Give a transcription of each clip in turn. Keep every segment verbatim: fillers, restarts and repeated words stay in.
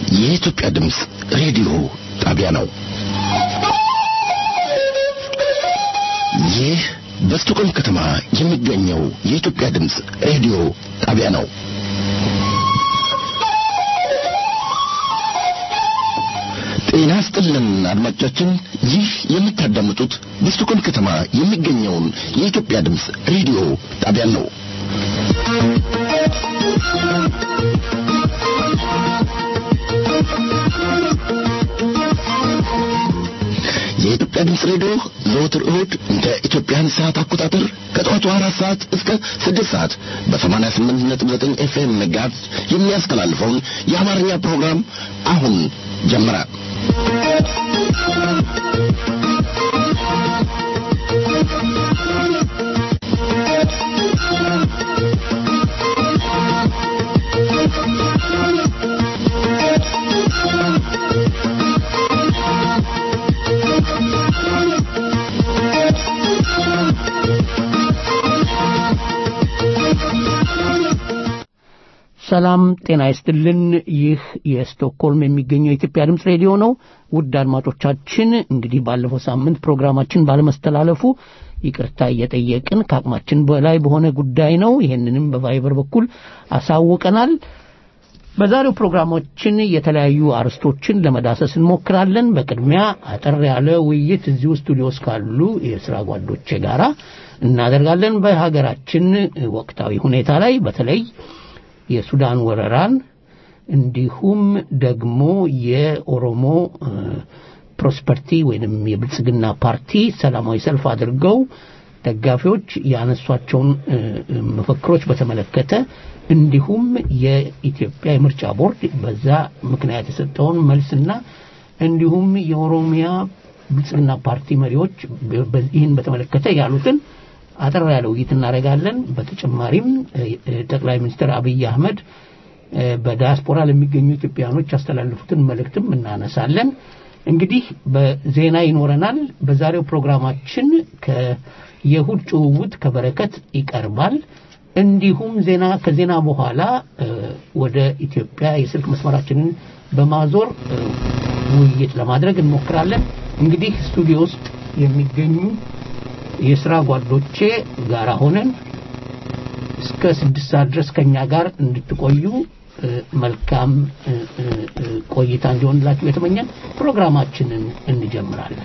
የኢትዮጵያ ድምጽ ሬዲዮ ጣቢያ ነው። ይህ በስቶኮልም ከተማ የሚገኘው የኢትዮጵያ ድምጽ ሬዲዮ ጣቢያ ነው። ጤና ይስጥልን አድማጮቻችን፣ ይህ የምታዳምጡት በስቶኮልም ከተማ የሚገኘውን የኢትዮጵያ ድምጽ ሬዲዮ ጣቢያ ነው። የኢትዮጵያ ድምጽ ሬዲዮ ዘወትር እሁድ እንደ ኢትዮጵያን ሰዓት አቆጣጠር ከጠዋቱ አራት ሰዓት እስከ ስድስት ሰዓት በሰማንያ ስምንት ነጥብ ዘጠኝ ኤፍ ኤም ጋር የሚያስተላልፈውን የአማርኛ ፕሮግራም አሁን ጀመረ። ሰላም ጤና ይስጥልን። ይህ የስቶክሆልም የሚገኘው የኢትዮጵያ ድምጽ ሬዲዮ ነው። ውድ አድማጮቻችን፣ እንግዲህ ባለፈው ሳምንት ፕሮግራማችን ባለመስተላለፉ ይቅርታ እየጠየቅን ከአቅማችን በላይ በሆነ ጉዳይ ነው። ይሄንንም በቫይበር በኩል አሳውቀናል። በዛሬው ፕሮግራማችን የተለያዩ አርስቶችን ለመዳሰስ እንሞክራለን። በቅድሚያ አጠር ያለ ውይይት እዚሁ ስቱዲዮስ ካሉ የሥራ ጓዶቼ ጋራ እናደርጋለን። በሀገራችን ወቅታዊ ሁኔታ ላይ በተለይ የሱዳን ወረራን እንዲሁም ደግሞ የኦሮሞ ፕሮስፐርቲ ወይንም የብልጽግና ፓርቲ ሰላማዊ ሰልፍ አድርገው ደጋፊዎች ያነሷቸውን መፈክሮች በተመለከተ እንዲሁም የኢትዮጵያ የምርጫ ቦርድ በዛ ምክንያት የሰጠውን መልስና እንዲሁም የኦሮሚያ ብልጽግና ፓርቲ መሪዎች በዚህን በተመለከተ ያሉትን አጠር ያለ ውይይት እናደርጋለን። በተጨማሪም ጠቅላይ ሚኒስትር አብይ አህመድ በዲያስፖራ ለሚገኙ ኢትዮጵያኖች ያስተላልፉትን መልእክትም እናነሳለን። እንግዲህ በዜና ይኖረናል። በዛሬው ፕሮግራማችን ከየሁድ ጭውውት ከበረከት ይቀርባል። እንዲሁም ዜና ከዜና በኋላ ወደ ኢትዮጵያ የስልክ መስመራችንን በማዞር ውይይት ለማድረግ እንሞክራለን። እንግዲህ ስቱዲዮ ውስጥ የሚገኙ የሥራ ጓዶቼ ጋራ ሆነን እስከ ስድስት ሰዓት ድረስ ከኛ ጋር እንድትቆዩ መልካም ቆይታ እንዲሆንላችሁ የተመኘን ፕሮግራማችንን እንጀምራለን።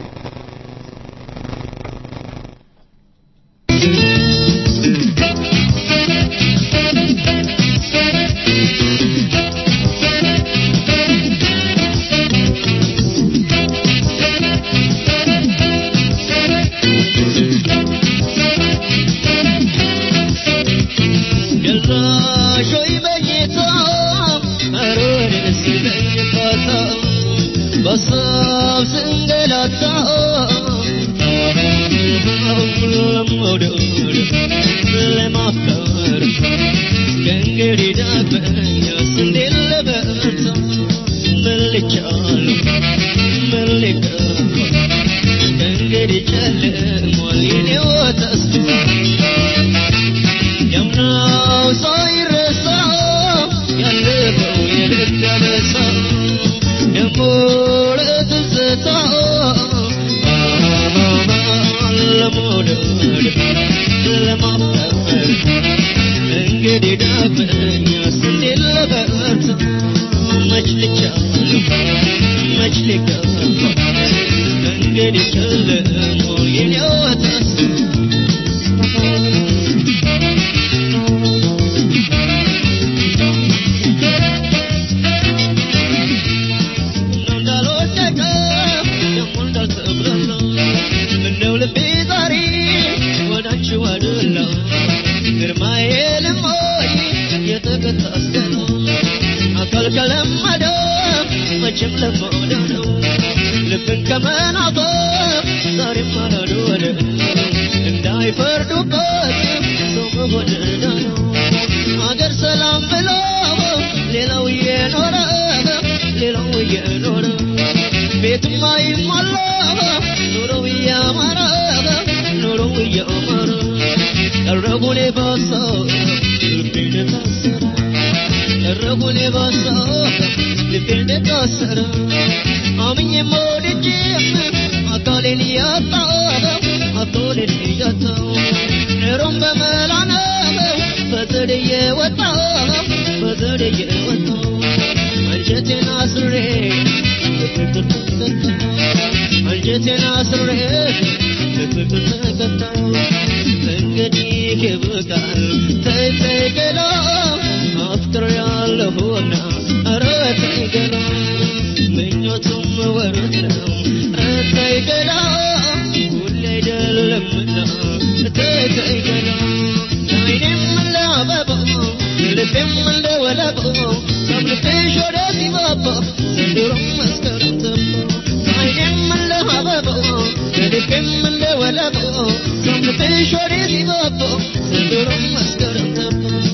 Ragule baso, Ragule baso, ልቤን ታሰረ አምኜ ሞልጄ አካሌን ያጣው አካሌን ያጣው ሮም በመላና በዘዴ ወጣው በዘዴ ወጣው አንጀቴን አስሬ ለፍቅር ተከታው አንጀቴን አስሬ ለፍቅር ተከታው እንግዲህ ይበቃል ተይ ተይ ገላ አፍቅር ያለሁና ኧረ ተይ ገላ ምኞቱም ወረት ነው ተይ ገላ ሁሌ አይደለምና ተይ ተይ ገላ አይኔም ለአበባ ልቤም ለወለባ ሰምተሽ ወደ ሲባባ ዘንድሮም መስከረም ተባ አይኔም ለአበባ ልቤም ለወለባ ሰምተሽ ወደ ሲባባ ዘንድሮም መስከረም ተባ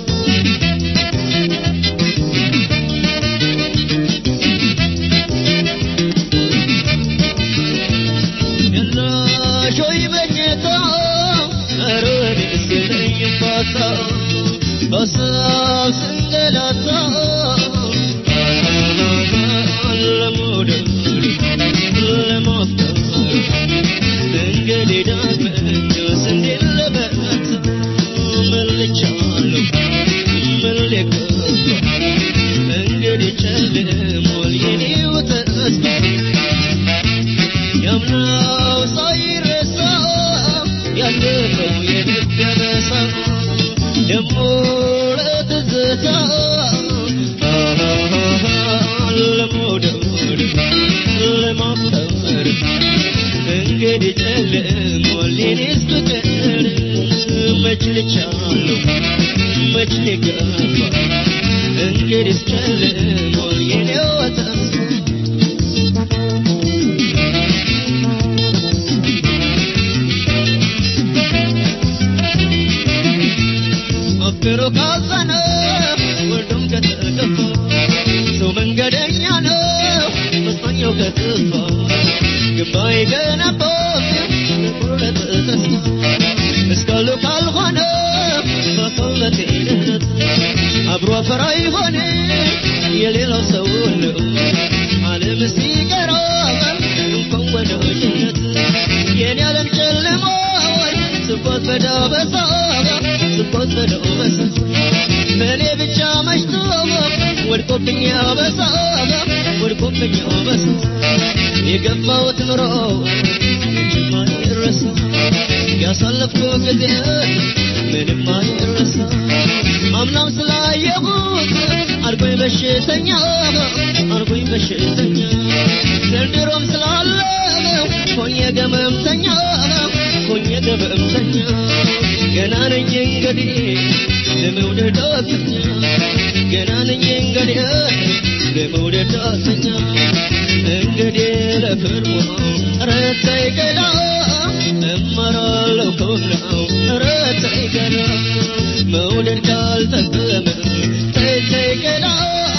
Asal sengalata Alamud Lamafta Engedi dame Sendil lebata Melichalo Melika Engedi chale Molyeni utasma Yamnao sairesa Yandero yedikabesa Yamur tazata Lamud Lamaftar Engedi chale Molyeni stukar Majli chalo Majli gafa Engedi chale Molyeni utasma Pero kazana wordum katakafa so mangadanya no masmanyo katfa goodbye gana pop kurat tasma iskalu kalkhana fasalati abro farai hone yelelo sawlo alam sigara kun wada jannat yeni alam chelmo سبوت بدا بصابة سبوت بدا بصابة مالي بجا مشتوبة وركوبين يا بصابة وركوبين يا بصابة يقفا وتمرو ما يرسا يا صلفكو كذير من ما يرسا أمنا وصلا يغوت أرقوي بشيتنيا أرقوي بشيتنيا سندروم سلالة كوني قممتنيا كوني قممتنيا جنان ينقدي لمولد أسنيا جنان ينقدي لمولد أسنيا انقدي لفروا رتي قلا امرا لكنا رتي قلا مولد قال تقدم تي قلا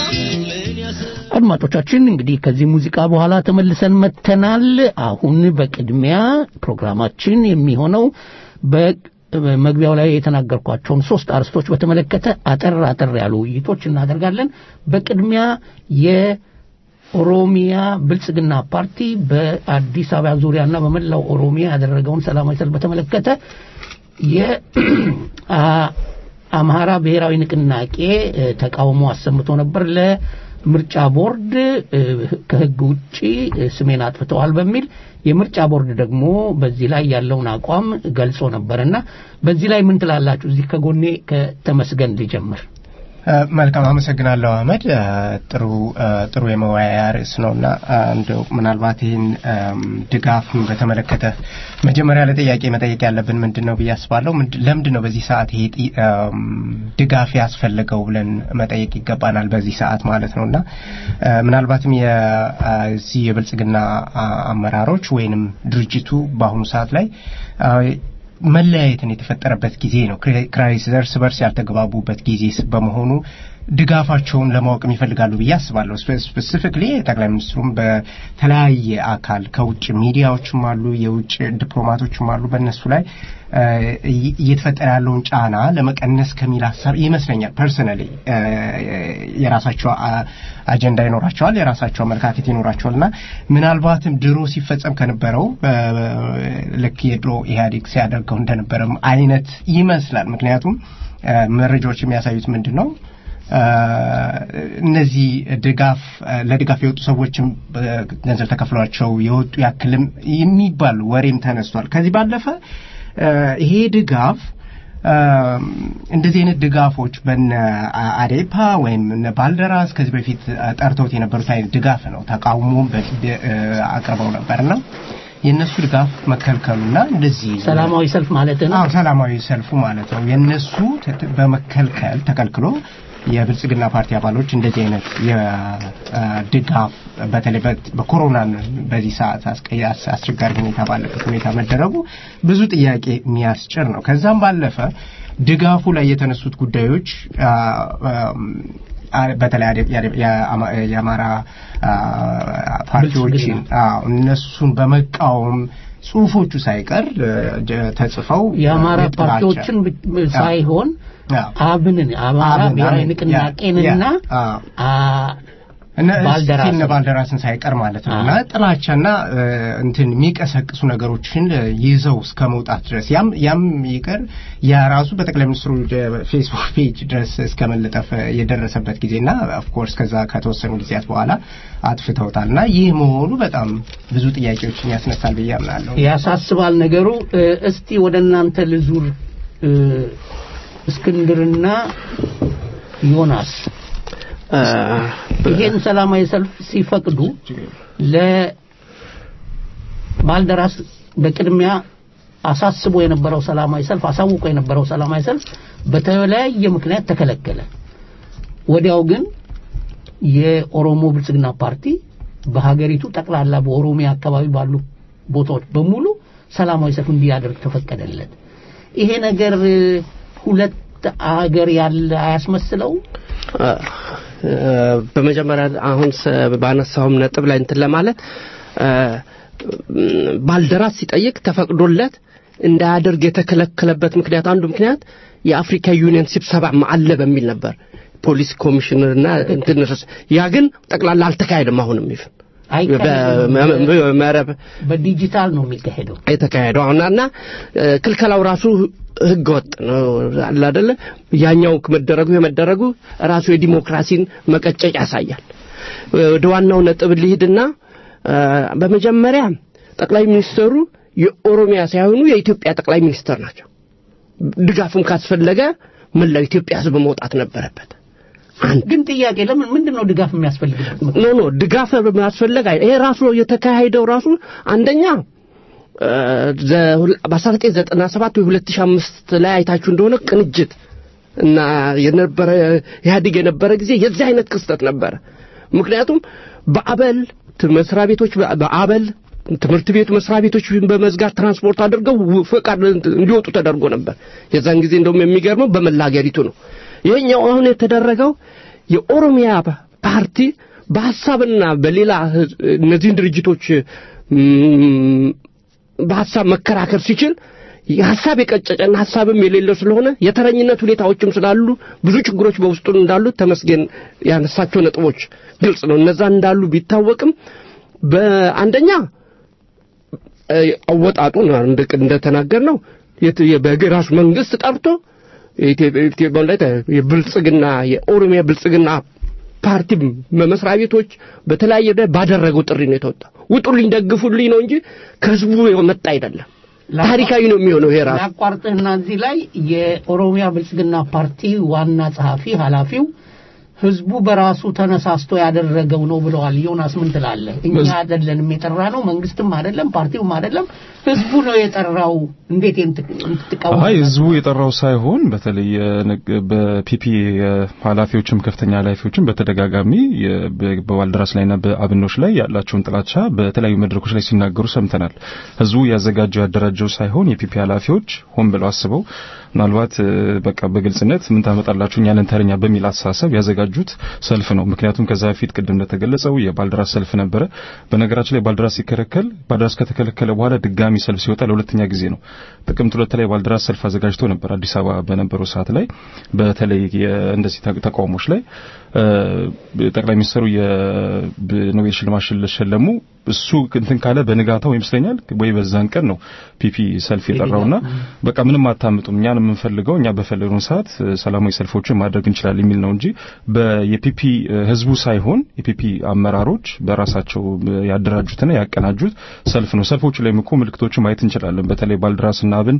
አድማጮቻችን እንግዲህ ከዚህ ሙዚቃ በኋላ ተመልሰን መተናል አሁን በቅድሚያ ፕሮግራማችን የሚሆነው በመግቢያው ላይ የተናገርኳቸውን ሶስት አርስቶች በተመለከተ አጠር አጠር ያሉ ውይይቶች እናደርጋለን በቅድሚያ የኦሮሚያ ብልጽግና ፓርቲ በአዲስ አበባ ዙሪያና በመላው ኦሮሚያ ያደረገውን ሰላማዊ ሰልፍ በተመለከተ የአማራ ብሔራዊ ንቅናቄ ተቃውሞ አሰምቶ ነበር ለ ምርጫ ቦርድ ከህግ ውጪ ስሜን አጥፍተዋል በሚል የምርጫ ቦርድ ደግሞ በዚህ ላይ ያለውን አቋም ገልጾ ነበርና በዚህ ላይ ምን ትላላችሁ እዚህ ከጎኔ ከተመስገን ሊጀምር መልካም አመሰግናለሁ አህመድ ጥሩ ጥሩ የመወያያ ርዕስ ነውና እንደው ምናልባት ይህን ድጋፍን በተመለከተ መጀመሪያ ለጥያቄ መጠየቅ ያለብን ምንድነው በያስባለው ለምንድነው በዚህ ሰዓት ይሄ ድጋፍ ያስፈልገው ብለን መጠየቅ ይገባናል በዚህ ሰዓት ማለት ነውና ምናልባትም የዚህ የብልጽግና አመራሮች ወይንም ድርጅቱ በአሁኑ ሰዓት ላይ መለያየትን የተፈጠረበት ጊዜ ነው ክራይሲስ እርስ በርስ ያልተግባቡበት ጊዜ በመሆኑ ድጋፋቸውን ለማወቅ ይፈልጋሉ ብዬ አስባለሁ። ስፔሲፊካሊ ጠቅላይ ሚኒስትሩም በተለያየ አካል ከውጭ ሚዲያዎችም አሉ የውጭ ዲፕሎማቶችም አሉ በእነሱ ላይ እየተፈጠረ ያለውን ጫና ለመቀነስ ከሚል ሐሳብ ይመስለኛል ፐርሰናሊ የራሳቸው አጀንዳ ይኖራቸዋል የራሳቸው አመለካከት ይኖራቸዋልና ምናልባትም ድሮ ሲፈጸም ከነበረው ለክ የድሮ ኢህአዴግ ሲያደርገው እንደነበረም አይነት ይመስላል። ምክንያቱም መረጃዎች የሚያሳዩት ምንድነው እነዚህ ድጋፍ ለድጋፍ የወጡ ሰዎችም ገንዘብ ተከፍሏቸው የወጡ ያክልም የሚባል ወሬም ተነስቷል። ከዚህ ባለፈ ይሄ ድጋፍ እንደዚህ አይነት ድጋፎች በነ አዴፓ ወይም እነ ባልደራስ ከዚህ በፊት ጠርተውት የነበሩት አይነት ድጋፍ ነው። ተቃውሞም አቅርበው ነበርና የነሱ ድጋፍ መከልከሉና እንደዚህ ሰላማዊ ሰልፍ ማለት ነው። አዎ ሰላማዊ ሰልፉ ማለት ነው። የነሱ በመከልከል ተከልክሎ የብልጽግና ፓርቲ አባሎች እንደዚህ አይነት የድጋፍ በተለይ በኮሮና በዚህ ሰዓት አስቀያስ አስቸጋሪ ሁኔታ ባለበት ሁኔታ መደረጉ ብዙ ጥያቄ የሚያስጭር ነው። ከዛም ባለፈ ድጋፉ ላይ የተነሱት ጉዳዮች በተለይ የአማራ ፓርቲዎችን እነሱን በመቃወም ጽሁፎቹ ሳይቀር ተጽፈው የአማራ ፓርቲዎችን ሳይሆን አብንን አማራ ብሔራዊ ንቅናቄንና ባልደራስን ባልደራስን ሳይቀር ማለት ነውና ጥላቻና እንትን የሚቀሰቅሱ ነገሮችን ይዘው እስከመውጣት ድረስ ያም ያም ይቀር ያራሱ በጠቅላይ ሚኒስትሩ ፌስቡክ ፔጅ ድረስ እስከመለጠፍ የደረሰበት ጊዜና ኦፍ ኮርስ ከዛ ከተወሰኑ ጊዜያት በኋላ አጥፍተውታልና ይህ መሆኑ በጣም ብዙ ጥያቄዎችን ያስነሳል ብዬ አምናለሁ። ያሳስባል ነገሩ። እስቲ ወደናንተ ልዙር እስክንድርና ዮናስ ይሄን ሰላማዊ ሰልፍ ሲፈቅዱ ለባልደራስ በቅድሚያ አሳስቦ የነበረው ሰላማዊ ሰልፍ አሳውቆ የነበረው ሰላማዊ ሰልፍ በተለያየ ምክንያት ተከለከለ። ወዲያው ግን የኦሮሞ ብልጽግና ፓርቲ በሀገሪቱ ጠቅላላ በኦሮሚያ አካባቢ ባሉ ቦታዎች በሙሉ ሰላማዊ ሰልፍ እንዲያደርግ ተፈቀደለት። ይሄ ነገር ሁለት አገር ያለ አያስመስለው? በመጀመሪያ አሁን ባነሳውም ነጥብ ላይ እንትን ለማለት ባልደራስ ሲጠይቅ ተፈቅዶለት እንዳያደርግ የተከለከለበት ምክንያት አንዱ ምክንያት የአፍሪካ ዩኒየን ስብሰባ ማአለ በሚል ነበር ፖሊስ ኮሚሽነርና እንትን ያ ግን ጠቅላላ አልተካሄደም። አሁንም ይፈን በመረብ በዲጂታል ነው የሚካሄደው የተካሄደው አሁንና ክልከላው ራሱ ህገወጥ ነው አይደለ? ያኛው ከመደረጉ የመደረጉ ራሱ የዲሞክራሲን መቀጨጭ ያሳያል። ወደ ዋናው ነጥብ ልሂድና በመጀመሪያ ጠቅላይ ሚኒስትሩ የኦሮሚያ ሳይሆኑ የኢትዮጵያ ጠቅላይ ሚኒስትር ናቸው። ድጋፉን ካስፈለገ መላው ኢትዮጵያ ህዝብ መውጣት ነበረበት። ግን ጥያቄ ለምን ምንድነው ድጋፍ የሚያስፈልግበት? ኖ ኖ ድጋፍ የሚያስፈልግ ይሄ ራሱ የተካሄደው ራሱ አንደኛ በ1997 ወይ ሁለት ሺህ አምስት ላይ አይታችሁ እንደሆነ ቅንጅት እና የነበረ ኢህአዴግ የነበረ ጊዜ የዚህ አይነት ክስተት ነበር። ምክንያቱም በአበል መስሪያ ቤቶች በአበል ትምህርት ቤት መስሪያ ቤቶች በመዝጋት ትራንስፖርት አድርገው ፈቃድ እንዲወጡ ተደርጎ ነበር። የዛን ጊዜ እንደውም የሚገርመው በመላገሪቱ ነው። ይሄኛው አሁን የተደረገው የኦሮሚያ ፓርቲ በሐሳብና በሌላ እነዚህ ድርጅቶች በሐሳብ መከራከር ሲችል የሐሳብ የቀጨጨና ሐሳብም የሌለው ስለሆነ የተረኝነት ሁኔታዎችም ስላሉ ብዙ ችግሮች በውስጡ እንዳሉ ተመስገን ያነሳቸው ነጥቦች ግልጽ ነው። እነዛ እንዳሉ ቢታወቅም በአንደኛ አወጣጡ እንደተናገር ነው በግራስ መንግስት ጠርቶ የኢትዮጵያ ላይ የብልጽግና የኦሮሚያ ብልጽግና ፓርቲ መስሪያ ቤቶች በተለያየ ባደረገው ጥሪ ነው የተወጣው። ውጡልኝ ደግፉልኝ ነው እንጂ ከህዝቡ የመጣ አይደለም። ታሪካዊ ነው የሚሆነው ይሄ ራሱ። ያቋርጥህና እዚህ ላይ የኦሮሚያ ብልጽግና ፓርቲ ዋና ጸሐፊ ኃላፊው ህዝቡ በራሱ ተነሳስቶ ያደረገው ነው ብለዋል። ዮናስ ምን ትላለህ? እኛ አይደለንም የጠራ ነው፣ መንግስትም አይደለም፣ ፓርቲውም አይደለም፣ ህዝቡ ነው የጠራው። እንዴት እንትቀው? አይ ህዝቡ የጠራው ሳይሆን በተለይ በፒፒ ኃላፊዎችም ከፍተኛ ኃላፊዎችም በተደጋጋሚ በባልደራስ ላይና በአብኖች ላይ ያላቸውን ጥላቻ በተለያዩ መድረኮች ላይ ሲናገሩ ሰምተናል። ህዝቡ ያዘጋጀው ያደራጀው ሳይሆን የፒፒ ኃላፊዎች ሆን ብለው አስበው ምናልባት በቃ በግልጽነት ምን ታመጣላችሁ እኛን ተረኛ በሚል አሳሰብ ያዘጋጁት ሰልፍ ነው። ምክንያቱም ከዛ በፊት ቅድም እንደተገለጸው የባልደራስ ሰልፍ ነበረ። በነገራችን ላይ ባልደራስ ሲከለከል ባልደራስ ከተከለከለ በኋላ ድጋሚ ሰልፍ ሲወጣ ለሁለተኛ ጊዜ ነው። ጥቅምት ሁለት ላይ ባልደራስ ሰልፍ አዘጋጅቶ ነበር አዲስ አበባ በነበረው ሰዓት ላይ በተለይ እንደዚህ ተቃውሞች ላይ ጠቅላይ ሚኒስትሩ የኖቤል ሽልማት ሸለሙ። እሱ እንትን ካለ በንጋታው ይመስለኛል ወይ በዛን ቀን ነው ፒፒ ሰልፍ የጠራውና በቃ ምንም አታምጡም እኛን የምንፈልገው እኛ በፈለግነው ሰዓት ሰላማዊ ሰልፎችን ማድረግ እንችላለን የሚል ነው እንጂ በየፒፒ ህዝቡ ሳይሆን የፒፒ አመራሮች በራሳቸው ያደራጁትና ያቀናጁት ሰልፍ ነው። ሰልፎቹ ላይ ምኮ ምልክቶችን ማየት እንችላለን። በተለይ ባልደራስና አብን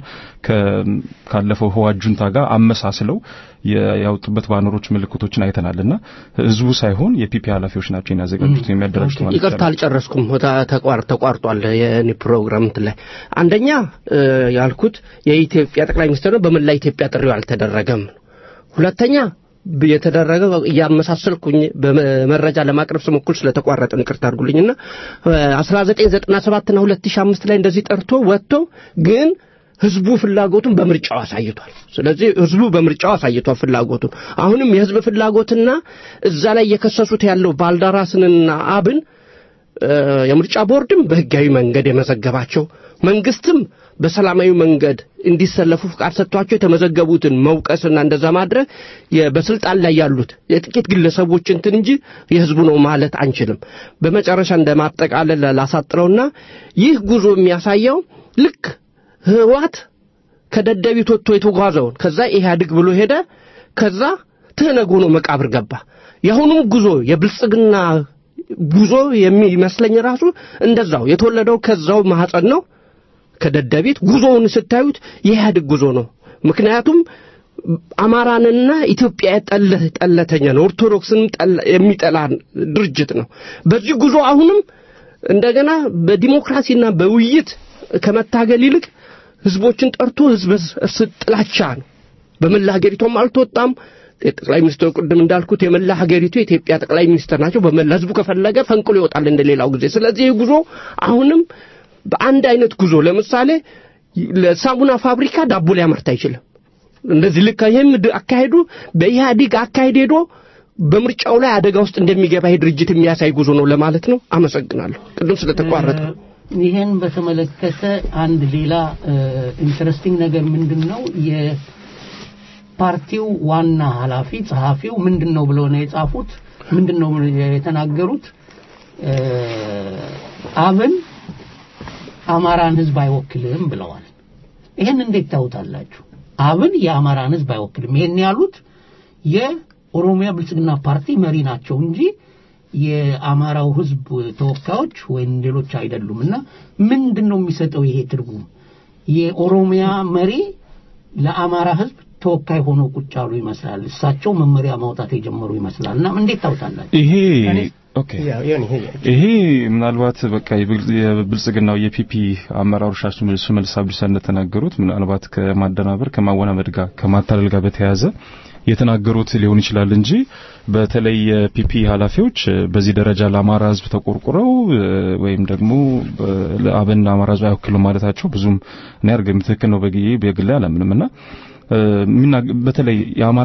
ካለፈው ህዋጁንታ ጋር አመሳስለው ያወጡበት ባነሮች ምልክቶችን አይተናልና ህዝቡ ሳይሆን የፒፒ ኃላፊዎች ናቸው ያዘጋጁት የሚያደራጁት ማለት ነው። ይቅርታ አልጨረስኩም ተቋር ተቋርጧል የኔ ፕሮግራም ላይ አንደኛ ያልኩት የኢትዮጵያ ጠቅላይ ሚኒስትር በመላ ኢትዮጵያ ጥሪው አልተደረገም። ሁለተኛ የተደረገው ያመሳሰልኩኝ በመረጃ ለማቅረብ ስሞክል ስለተቋረጠ ይቅርታ አድርጉልኝና አስራ ዘጠኝ ዘጠና ሰባት እና ሁለት ሺህ አምስት ላይ እንደዚህ ጠርቶ ወጥቶ ግን ህዝቡ ፍላጎቱን በምርጫው አሳይቷል። ስለዚህ ህዝቡ በምርጫው አሳይቷል ፍላጎቱን። አሁንም የህዝብ ፍላጎትና እዛ ላይ የከሰሱት ያለው ባልደራስንና አብን የምርጫ ቦርድም በህጋዊ መንገድ የመዘገባቸው መንግስትም በሰላማዊ መንገድ እንዲሰለፉ ፍቃድ ሰጥቷቸው የተመዘገቡትን መውቀስና እንደዛ ማድረግ በስልጣን ላይ ያሉት የጥቂት ግለሰቦች እንትን እንጂ የህዝቡ ነው ማለት አንችልም። በመጨረሻ እንደማጠቃለል ላሳጥረውና ይህ ጉዞ የሚያሳየው ልክ ህዋት ከደደቢት ወጥቶ የተጓዘውን ከዛ ኢህአዴግ ብሎ ሄደ ከዛ ተነጎ ነው መቃብር ገባ። የአሁኑም ጉዞ የብልጽግና ጉዞ የሚመስለኝ ራሱ እንደዛው የተወለደው ከዛው ማህፀን ነው ከደደቢት ጉዞውን ስታዩት የኢህአዴግ ጉዞ ነው። ምክንያቱም አማራንና ኢትዮጵያ ጠለተኛ ነው ኦርቶዶክስን የሚጠላ ድርጅት ነው። በዚህ ጉዞ አሁንም እንደገና በዲሞክራሲና በውይይት ከመታገል ይልቅ ህዝቦችን ጠርቶ ህዝብ ጥላቻ ነው በመላ ሀገሪቱም አልተወጣም። ጠቅላይ ሚኒስትሩ ቅድም እንዳልኩት የመላ ሀገሪቱ የኢትዮጵያ ጠቅላይ ሚኒስትር ናቸው። በመላ ህዝቡ ከፈለገ ፈንቅሎ ይወጣል እንደሌላው ጊዜ። ስለዚህ ጉዞ አሁንም በአንድ አይነት ጉዞ ለምሳሌ ለሳሙና ፋብሪካ ዳቦ ሊያመርት አይችልም። እንደዚህ ልክ ይሄም አካሄዱ በኢህአዴግ አካሄድ ሄዶ በምርጫው ላይ አደጋ ውስጥ እንደሚገባ ድርጅት የሚያሳይ ጉዞ ነው ለማለት ነው። አመሰግናለሁ ቅድም ስለተቋረጠ። ይሄን በተመለከተ አንድ ሌላ ኢንተረስቲንግ ነገር ምንድነው የፓርቲው ዋና ኃላፊ ጸሐፊው ምንድነው ብለው ነው የጻፉት ምንድነው የተናገሩት አብን አማራን ህዝብ አይወክልም ብለዋል። ይሄን እንዴት ታውታላችሁ? አብን የአማራን ህዝብ አይወክልም ይሄን ያሉት የኦሮሚያ ብልጽግና ፓርቲ መሪ ናቸው እንጂ የአማራው ህዝብ ተወካዮች ወይም ሌሎች አይደሉምና ምንድነው የሚሰጠው ይሄ ትርጉም? የኦሮሚያ መሪ ለአማራ ህዝብ ተወካይ ሆኖ ቁጭ ያሉ ይመስላል። እሳቸው መመሪያ ማውጣት የጀመሩ ይመስላልና እንዴት ታውታላችሁ? ይሄ ኦኬ ይሄ ምናልባት በቃ የብልጽግናው የፒፒ አመራሮቻችን ሽመልስ አብዲሳ እንደተናገሩት ምናልባት ከማደናበር ከማወናበድ ጋር ከማታለል ጋር በተያያዘ የተናገሩት ሊሆን ይችላል እንጂ በተለይ የፒፒ ኃላፊዎች በዚህ ደረጃ ለአማራ ህዝብ ተቆርቁረው ወይም ደግሞ ለአብን አማራ ህዝብ አይወክሉም ማለታቸው ብዙም እኔ አርገም ትክክል ነው በግዬ በግላ አላምንምና በተለይ የአማራ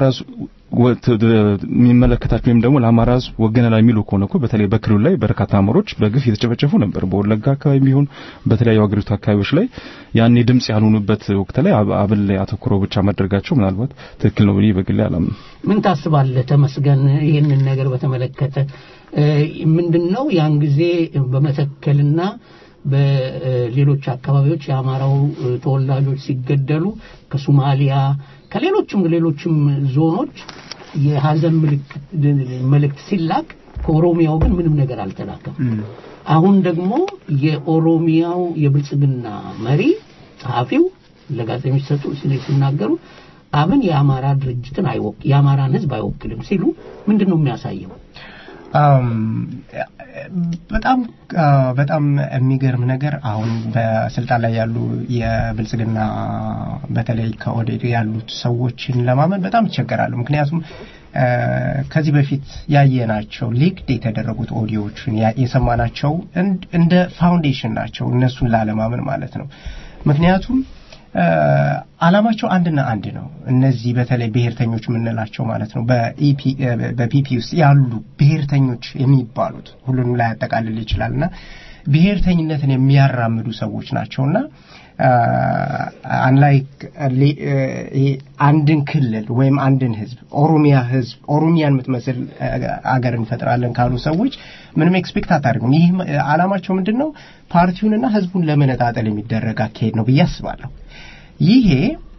የሚመለከታቸው ወይም ደግሞ ለአማራ ህዝብ ወገነላ የሚሉ ከሆነ እኮ በተለይ በክልሉ ላይ በርካታ አማሮች በግፍ የተጨፈጨፉ ነበር። በወለጋ አካባቢ ቢሆን በተለያዩ አገሪቱ አካባቢዎች ላይ ያኔ ድምጽ ያልሆኑበት ወቅት ላይ አብን ላይ አተኩረው ብቻ ማድረጋቸው ምናልባት ትክክል ነው ብዬ በግል አላምንም። ምን ታስባለህ ተመስገን? ይሄንን ነገር በተመለከተ ምንድነው ያን ጊዜ በመተከልና በሌሎች አካባቢዎች የአማራው ተወላጆች ሲገደሉ ከሶማሊያ ከሌሎችም ሌሎችም ዞኖች የሐዘን ምልክት መልእክት ሲላክ ከኦሮሚያው ግን ምንም ነገር አልተላከም። አሁን ደግሞ የኦሮሚያው የብልጽግና መሪ ጸሐፊው ለጋዜጠኞች ሰጡ ሲናገሩ አብን የአማራ ድርጅትን አይወክ የአማራን ህዝብ አይወክልም ሲሉ ምንድነው የሚያሳየው? አም በጣም በጣም የሚገርም ነገር አሁን በስልጣን ላይ ያሉ የብልጽግና በተለይ ከኦዴድ ያሉት ሰዎችን ለማመን በጣም ይቸገራሉ። ምክንያቱም ከዚህ በፊት ያየናቸው ሊክድ የተደረጉት ኦዲዮዎችን የሰማናቸው እንደ ፋውንዴሽን ናቸው እነሱን ላለማመን ማለት ነው። ምክንያቱም አላማቸው አንድና አንድ ነው። እነዚህ በተለይ ብሔርተኞች ምንላቸው ማለት ነው በኢፒ በፒፒ ውስጥ ያሉ ብሔርተኞች የሚባሉት ሁሉንም ላይ ያጠቃልል ይችላልና ብሔርተኝነትን የሚያራምዱ ሰዎች ናቸውና አንላይክ አንድን ክልል ወይም አንድን ህዝብ ኦሮሚያ ህዝብ ኦሮሚያን የምትመስል አገር እንፈጥራለን ካሉ ሰዎች ምንም ኤክስፔክት አታርጉም። ይህ አላማቸው ምንድነው? ፓርቲውንና ህዝቡን ለመነጣጠል የሚደረግ አካሄድ ነው ብዬ አስባለሁ። ይሄ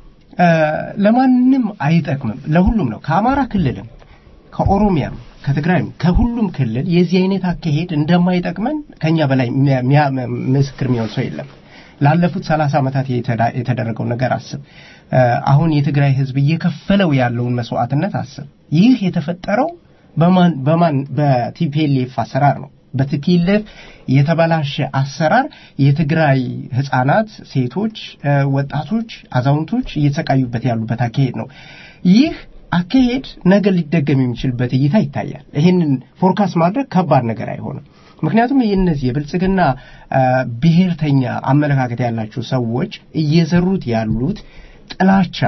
ለማንንም አይጠቅምም፣ ለሁሉም ነው። ከአማራ ክልልም ከኦሮሚያም ከትግራይም ከሁሉም ክልል የዚህ አይነት አካሄድ እንደማይጠቅመን ከኛ በላይ ምስክር የሚሆን ሰው የለም። ላለፉት ሰላሳ ዓመታት የተደረገው ነገር አስብ። አሁን የትግራይ ህዝብ እየከፈለው ያለውን መስዋዕትነት አስብ። ይህ የተፈጠረው በማን በማን በቲፒኤልኤፍ አሰራር ነው። በቲፒኤልኤፍ የተበላሸ አሰራር የትግራይ ህፃናት፣ ሴቶች፣ ወጣቶች፣ አዛውንቶች እየተሰቃዩበት ያሉበት አካሄድ ነው። ይህ አካሄድ ነገ ሊደገም የሚችልበት እይታ ይታያል። ይሄንን ፎርካስት ማድረግ ከባድ ነገር አይሆንም። ምክንያቱም የነዚህ የብልጽግና ብሔርተኛ አመለካከት ያላቸው ሰዎች እየዘሩት ያሉት ጥላቻ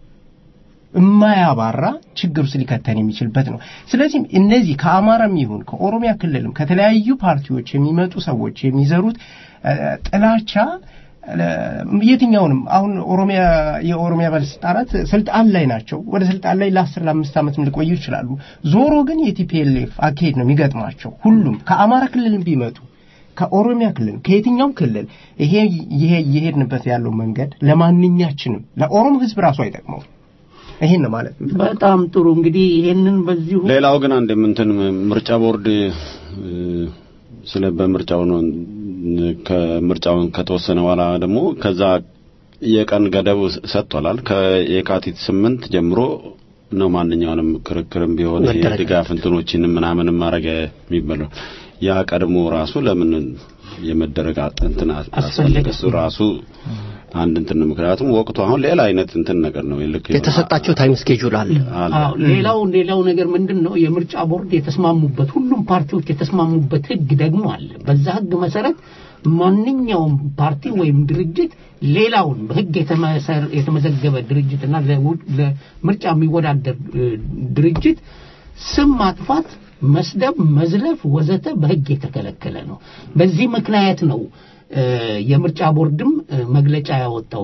የማያባራ ችግር ውስጥ ሊከተን የሚችልበት ነው። ስለዚህ እነዚህ ከአማራም ይሁን ከኦሮሚያ ክልልም ከተለያዩ ፓርቲዎች የሚመጡ ሰዎች የሚዘሩት ጥላቻ የትኛውንም አሁን ኦሮሚያ የኦሮሚያ ባለስልጣናት ስልጣን ላይ ናቸው። ወደ ስልጣን ላይ ለ10 ለ5 ዓመት ሊቆዩ ይችላሉ። ዞሮ ግን የቲፒኤልኤፍ አካሄድ ነው የሚገጥማቸው። ሁሉም ከአማራ ክልልም ቢመጡ ከኦሮሚያ ክልል ከየትኛው ክልል ይሄ ይሄ ይሄድንበት ያለው መንገድ ለማንኛችንም ለኦሮሞ ህዝብ ራሱ አይጠቅመው። ይሄን ነው ማለት ነው። በጣም ጥሩ። እንግዲህ ይሄንን በዚሁ ሌላው ግን አንድ ምንትን ምርጫ ቦርድ ስለ በምርጫው ነው ከምርጫውን ከተወሰነ በኋላ ደግሞ ከዛ የቀን ገደብ ሰጥቷል። ከየካቲት ስምንት ጀምሮ ነው ማንኛውንም ክርክርም ቢሆን የድጋፍ እንትኖችን ምናምን ማረገ የሚበለው ያ ቀድሞ ራሱ ለምን የመደረግ እንትና አስፈለገ? እሱ ራሱ አንድ እንትን ምክንያቱም ወቅቱ አሁን ሌላ አይነት እንትን ነገር ነው ይልክ የተሰጣቸው ታይም ስኬጁል አለ። አዎ ሌላው ሌላው ነገር ምንድነው የምርጫ ቦርድ የተስማሙበት ሁሉም ፓርቲዎች የተስማሙበት ህግ ደግሞ አለ። በዛ ህግ መሰረት ማንኛውም ፓርቲ ወይም ድርጅት ሌላውን በህግ የተመሰረ የተመዘገበ ድርጅትና ለምርጫ የሚወዳደር ድርጅት ስም ማጥፋት፣ መስደብ፣ መዝለፍ ወዘተ በህግ የተከለከለ ነው። በዚህ ምክንያት ነው የምርጫ ቦርድም መግለጫ ያወጣው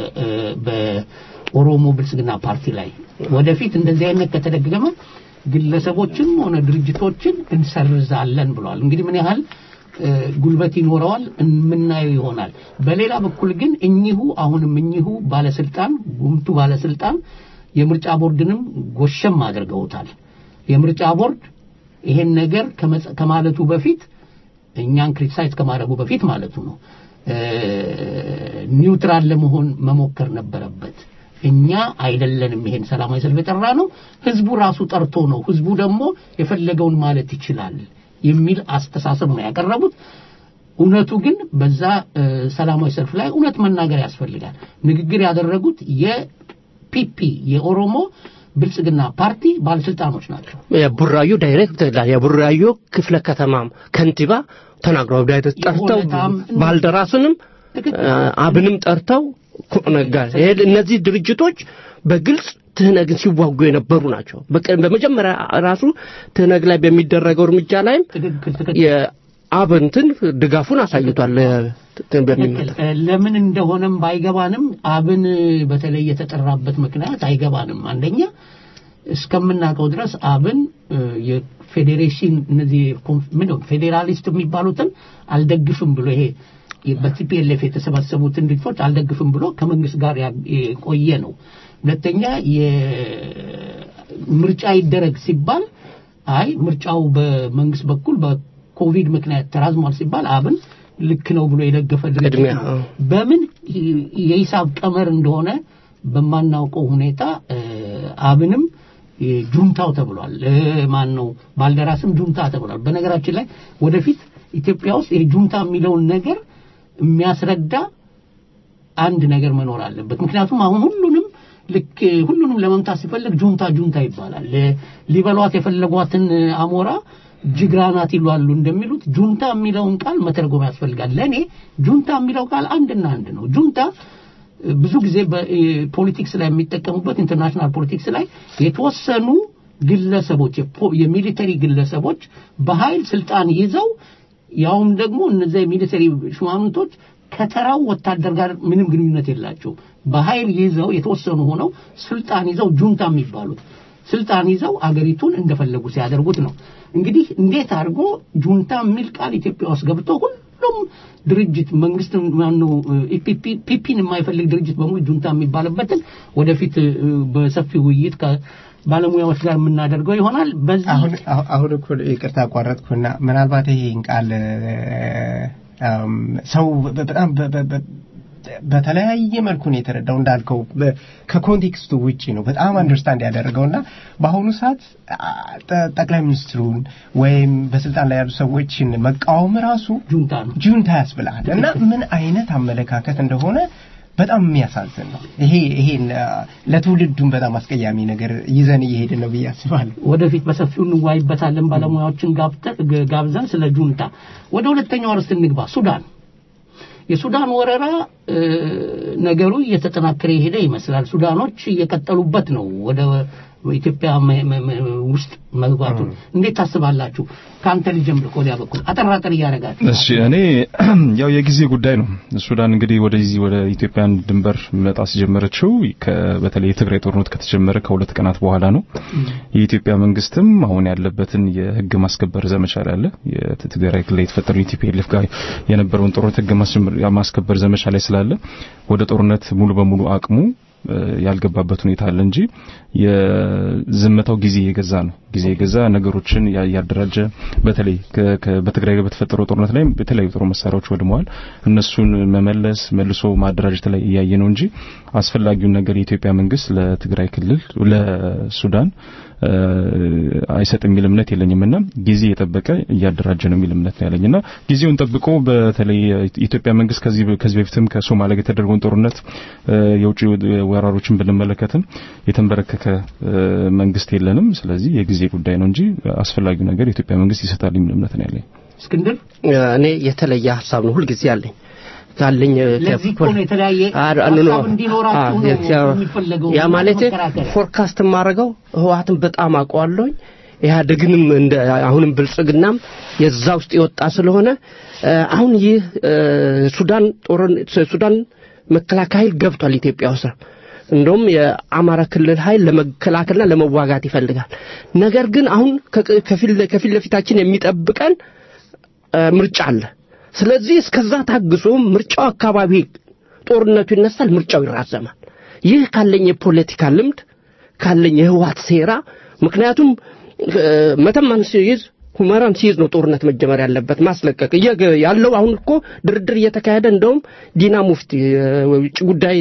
በኦሮሞ ብልጽግና ፓርቲ ላይ ወደፊት እንደዚህ አይነት ከተደገመ ግለሰቦችን ሆነ ድርጅቶችን እንሰርዛለን ብለዋል። እንግዲህ ምን ያህል ጉልበት ይኖረዋል ምናየው ይሆናል። በሌላ በኩል ግን እኚሁ አሁንም እኚሁ ባለስልጣን ጉምቱ ባለስልጣን የምርጫ ቦርድንም ጎሸም አድርገውታል። የምርጫ ቦርድ ይሄን ነገር ከማለቱ በፊት እኛን ክሪቲሳይዝ ከማድረጉ በፊት ማለቱ ነው ኒውትራል ለመሆን መሞከር ነበረበት። እኛ አይደለንም ይሄን ሰላማዊ ሰልፍ የጠራ ነው ህዝቡ ራሱ ጠርቶ ነው፣ ህዝቡ ደግሞ የፈለገውን ማለት ይችላል የሚል አስተሳሰብ ነው ያቀረቡት። እውነቱ ግን በዛ ሰላማዊ ሰልፍ ላይ እውነት መናገር ያስፈልጋል። ንግግር ያደረጉት የፒፒ የኦሮሞ ብልጽግና ፓርቲ ባለስልጣኖች ናቸው። የቡራዩ ዳይሬክተር የቡራዩ ክፍለ ከተማም ከንቲባ ተናግረው ዳይሬክተር ጠርተው ባልደራስንም አብንም ጠርተው ኮነጋር እነዚህ ድርጅቶች በግልጽ ትህነግን ሲዋጉ የነበሩ ናቸው። በመጀመሪያ ራሱ ትህነግ ላይ በሚደረገው እርምጃ ላይ የአብንትን ድጋፉን አሳይቷል። ለምን እንደሆነም ባይገባንም አብን በተለይ የተጠራበት ምክንያት አይገባንም። አንደኛ እስከምናቀው ድረስ አብን የፌዴሬሽን እነዚህ ምንድነው ፌዴራሊስት የሚባሉትን አልደግፍም ብሎ ይሄ በቲፒኤልኤፍ የተሰባሰቡትን ድርጅቶች አልደግፍም ብሎ ከመንግስት ጋር የቆየ ነው። ሁለተኛ የምርጫ ይደረግ ሲባል አይ ምርጫው በመንግስት በኩል በኮቪድ ምክንያት ተራዝሟል ሲባል አብን ልክ ነው ብሎ የደገፈ ድርጅት ነው። በምን የሂሳብ ቀመር እንደሆነ በማናውቀው ሁኔታ አብንም ጁንታው ተብሏል ማን ነው ባልደራስም ጁንታ ተብሏል በነገራችን ላይ ወደፊት ኢትዮጵያ ውስጥ ይሄ ጁንታ የሚለውን ነገር የሚያስረዳ አንድ ነገር መኖር አለበት ምክንያቱም አሁን ሁሉንም ልክ ሁሉንም ለመምታት ሲፈልግ ጁንታ ጁንታ ይባላል ሊበሏት የፈለጓትን አሞራ ጅግራናት ይሏሉ እንደሚሉት ጁንታ የሚለውን ቃል መተርጎም ያስፈልጋል ለኔ ጁንታ የሚለው ቃል አንድና አንድ ነው ጁንታ ብዙ ጊዜ በፖለቲክስ ላይ የሚጠቀሙበት ኢንተርናሽናል ፖለቲክስ ላይ የተወሰኑ ግለሰቦች የሚሊተሪ ግለሰቦች በኃይል ስልጣን ይዘው ያውም ደግሞ እነዚህ የሚሊተሪ ሹማምንቶች ከተራው ወታደር ጋር ምንም ግንኙነት የላቸው በኃይል ይዘው የተወሰኑ ሆነው ስልጣን ይዘው ጁንታ የሚባሉት ስልጣን ይዘው አገሪቱን እንደፈለጉ ሲያደርጉት ነው እንግዲህ እንዴት አድርጎ ጁንታ የሚል ቃል ኢትዮጵያ ውስጥ ገብቶ ሁሉም ድርጅት መንግስት ማነው ኢፒፒ ፒፒን የማይፈልግ ድርጅት በሙሉ ጁንታ የሚባልበትን ወደፊት በሰፊው ውይይት ከባለሙያዎች ጋር የምናደርገው ይሆናል በዚህ አሁን አሁን እኮ ይቅርታ አቋረጥኩና ምናልባት ይሄን ቃል ሰው በጣም በተለያየ መልኩ ነው የተረዳው እንዳልከው ከኮንቴክስቱ ውጪ ነው በጣም አንደርስታንድ ያደረገውና በአሁኑ ሰዓት ጠቅላይ ሚኒስትሩን ወይም በስልጣን ላይ ያሉ ሰዎችን መቃወም ራሱ ጁንታ ነው ጁንታ ያስብላል እና ምን አይነት አመለካከት እንደሆነ በጣም የሚያሳዝን ነው ይሄ ይሄ ለትውልዱም በጣም አስቀያሚ ነገር ይዘን እየሄድን ነው በያስባለሁ ወደፊት በሰፊው እንዋይበታለን ባለሙያዎችን ጋብዘን ስለ ጁንታ ወደ ሁለተኛው አርዕስት እንግባ ሱዳን የሱዳን ወረራ ነገሩ እየተጠናከረ ይሄደ ይመስላል ሱዳኖች እየቀጠሉበት ነው ወደ ኢትዮጵያ ውስጥ መግባቱ እንዴት ታስባላችሁ ካንተ ልጀምር ኮዲያ በኩል አጠራጠር ያረጋችሁ እሺ እኔ ያው የጊዜ ጉዳይ ነው ሱዳን እንግዲህ ወደዚህ ወደ ኢትዮጵያን ድንበር መጣስ ጀመረችው በተለይ የትግራይ ጦርነት ከተጀመረ ከሁለት ቀናት በኋላ ነው የኢትዮጵያ መንግስትም አሁን ያለበትን የህግ ማስከበር ዘመቻ ላይ አለ የትግራይ ክልል የተፈጠረው ኢቲፒኤልኤፍ ጋር የነበረውን ጦርነት ህግ ማስከበር ዘመቻ ላይ ስላለ ወደ ጦርነት ሙሉ በሙሉ አቅሙ ያልገባበት ሁኔታ አለ እንጂ የዝምታው ጊዜ የገዛ ነው ጊዜ የገዛ ነገሮችን ያደራጀ በተለይ በትግራይ በተፈጠረው ጦርነት ላይ በተለያዩ ጦር መሳሪያዎች ወድመዋል እነሱን መመለስ መልሶ ማደራጀት ላይ ያየ ነው እንጂ አስፈላጊውን ነገር የኢትዮጵያ መንግስት ለትግራይ ክልል ለሱዳን አይሰጥም የሚል እምነት የለኝምና ጊዜ የጠበቀ ያደራጀ ነው የሚል እምነት ነው ያለኝና ጊዜውን ጠብቆ በተለይ ኢትዮጵያ መንግስት ከዚህ ከዚህ በፊትም ከሶማሊያ ጋር የተደረገውን ጦርነት የውጭ ወራሮችን ብንመለከትም የተንበረከከ መንግስት የለንም ስለዚህ የጊዜ ጉዳይ ነው እንጂ አስፈላጊው ነገር የኢትዮጵያ መንግስት ይሰጣል የሚል እምነት ነው ያለኝ እስክንድር እኔ የተለየ ሐሳብ ነው ሁሉ ጊዜ ያለኝ ካለኝ ከፎር የተለያየ ሐሳብ እንዲኖራችሁ ነው የሚፈልገው ያ ማለት ፎርካስት ማረጋው ህዋትን በጣም አቋለኝ ያደግንም እንደ አሁንም ብልጽግናም የዛ ውስጥ ይወጣ ስለሆነ አሁን ይህ ሱዳን ጦርን ሱዳን መከላከያ ገብቷል ኢትዮጵያ ውስጥ እንደውም የአማራ ክልል ኃይል ለመከላከልና ለመዋጋት ይፈልጋል ነገር ግን አሁን ከፊል ከፊል ለፊታችን የሚጠብቀን ምርጫ አለ ስለዚህ እስከዛ ታግሶ ምርጫው አካባቢ ጦርነቱ ይነሳል ምርጫው ይራዘማል ይህ ካለኝ የፖለቲካ ልምድ ካለኝ የህዋት ሴራ ምክንያቱም መተማን ሲይዝ ሁመራን ሲይዝ ነው ጦርነት መጀመር ያለበት ማስለቀቅ ያለው አሁን እኮ ድርድር እየተካሄደ እንደውም ዲና ሙፍቲ ውጭ ጉዳይ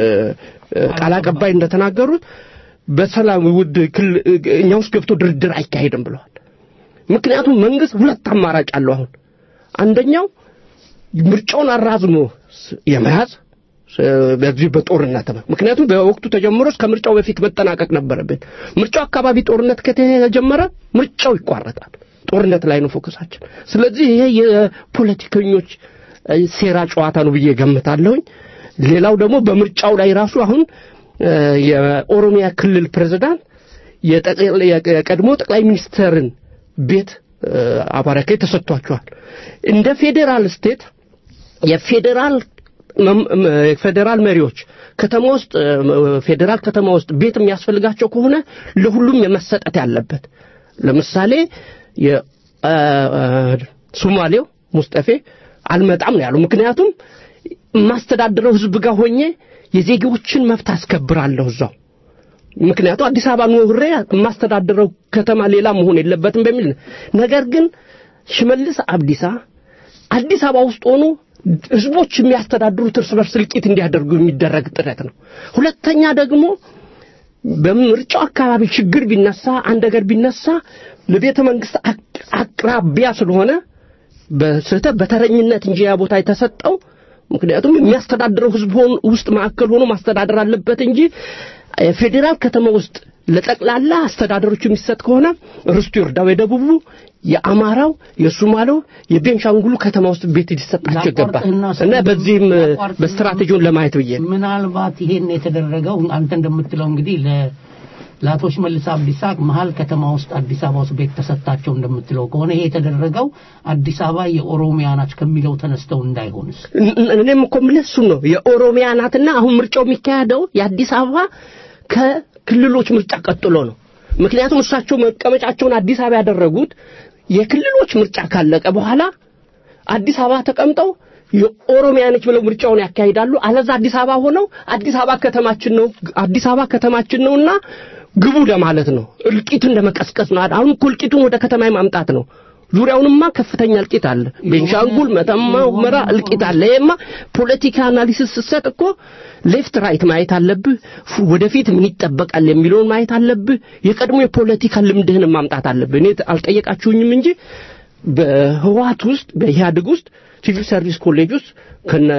ቃል አቀባይ እንደተናገሩት በሰላም ውድ እኛው ውስጥ ገብቶ ድርድር አይካሄድም ብለዋል ምክንያቱም መንግስት ሁለት አማራጭ አለው አሁን አንደኛው ምርጫውን አራዝሞ የመያዝ በዚህ በጦርነት ነው ምክንያቱም በወቅቱ ተጀምሮ እስከ ምርጫው በፊት መጠናቀቅ ነበረበት ምርጫው አካባቢ ጦርነት ከተጀመረ ምርጫው ይቋረጣል ጦርነት ላይ ነው ፎከሳችን ስለዚህ ይሄ የፖለቲከኞች ሴራ ጨዋታ ነው ብዬ ገምታለሁኝ ሌላው ደግሞ በምርጫው ላይ ራሱ አሁን የኦሮሚያ ክልል ፕሬዝዳንት የቀድሞ ጠቅላይ ሚኒስትርን ቤት አባራከ ተሰጥቷቸዋል እንደ ፌደራል ስቴት የፌደራል ፌደራል መሪዎች ከተማ ውስጥ ፌደራል ከተማ ውስጥ ቤት የሚያስፈልጋቸው ከሆነ ለሁሉም የመሰጠት ያለበት ለምሳሌ የሶማሌው ሙስጠፌ አልመጣም ነው ያለው ምክንያቱም ማስተዳደረው ህዝብ ጋር ሆኜ የዜጎችን መብት አስከብራለሁ እዛው ምክንያቱም አዲስ አበባ ኖሬ ማስተዳደረው ከተማ ሌላ መሆን የለበትም በሚል ነገር ግን ሽመልስ አብዲሳ አዲስ አበባ ውስጥ ሆኖ ህዝቦች የሚያስተዳድሩት እርስ በርስ ልቂት እንዲያደርጉ የሚደረግ ጥረት ነው ሁለተኛ ደግሞ በምርጫው አካባቢ ችግር ቢነሳ አንድ ነገር ቢነሳ ለቤተ መንግስት አቅራቢያ ስለሆነ በስህተት በተረኝነት እንጂ ያ ቦታ የተሰጠው ምክንያቱም የሚያስተዳድረው ህዝብ ውስጥ ማዕከል ሆኖ ማስተዳደር አለበት እንጂ ፌደራል ከተማ ውስጥ ለጠቅላላ አስተዳደሮች የሚሰጥ ከሆነ ርስቱ ይርዳው የደቡቡ የአማራው የሱማሌው የቤንሻንጉሉ ከተማ ውስጥ ቤት ሊሰጣቸው ይገባል እና በዚህም በስትራቴጂውን ለማየት ብዬ ምናልባት ይሄን የተደረገው አንተ እንደምትለው እንግዲህ ለ ላቶች መልስ አብዲሳ መሃል ከተማ ውስጥ አዲስ አበባ ውስጥ ቤት ተሰጣቸው እንደምትለው ከሆነ ይሄ የተደረገው አዲስ አበባ የኦሮሚያ ናት ከሚለው ተነስተው እንዳይሆንስ እኔም እኮ ምለሱ ነው የኦሮሚያ ናትና አሁን ምርጫው የሚካሄደው የአዲስ አበባ ከክልሎች ምርጫ ቀጥሎ ነው ምክንያቱም እሳቸው መቀመጫቸውን አዲስ አበባ ያደረጉት የክልሎች ምርጫ ካለቀ በኋላ አዲስ አበባ ተቀምጠው የኦሮሚያ ነች ብለው ምርጫውን ያካሂዳሉ አለዛ አዲስ አበባ ሆነው አዲስ አበባ ከተማችን ነው አዲስ አበባ ከተማችን ነውና ግቡ ለማለት ነው እልቂት እንደመቀስቀስ ነው አሁን እልቂቱን ወደ ከተማ ማምጣት ነው ዙሪያውንማ ከፍተኛ እልቂት አለ ቤንሻንጉል መተማ ሁመራ እልቂት አለ የማ ፖለቲካ አናሊሲስ ሰጥ እኮ ሌፍት ራይት ማየት አለብህ ወደፊት ምን ይጠበቃል የሚለውን ማየት አለብህ የቀድሞ የፖለቲካ ልምድህን ማምጣት አለብህ እኔ አልጠየቃችሁኝም እንጂ በህዋት ውስጥ በኢህአዴግ ውስጥ ሲቪል ሰርቪስ ኮሌጅ ውስጥ ከነ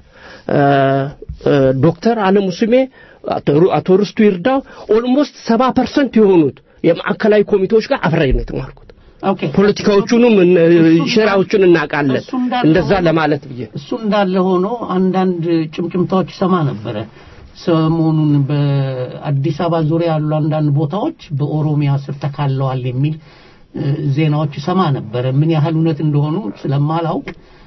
ዶክተር አለሙ ስሜ አቶ ርስቱ ይርዳው ኦልሞስት ሰባ ፐርሰንት የሆኑት የማዕከላዊ ኮሚቴዎች ጋር አብረን ነው የተማርኩት ኦኬ ፖለቲካዎቹንም ሸራዎቹን እናቃለን እንደዛ ለማለት ብዬ እሱ እንዳለ ሆኖ አንዳንድ ጭምጭምታዎች ሰማ ነበር ሰሞኑን በአዲስ አበባ ዙሪያ ያሉ አንዳንድ ቦታዎች በኦሮሚያ ስር ተካለዋል የሚል ዜናዎች ሰማ ነበር ምን ያህል እውነት እንደሆኑ ስለማላውቅ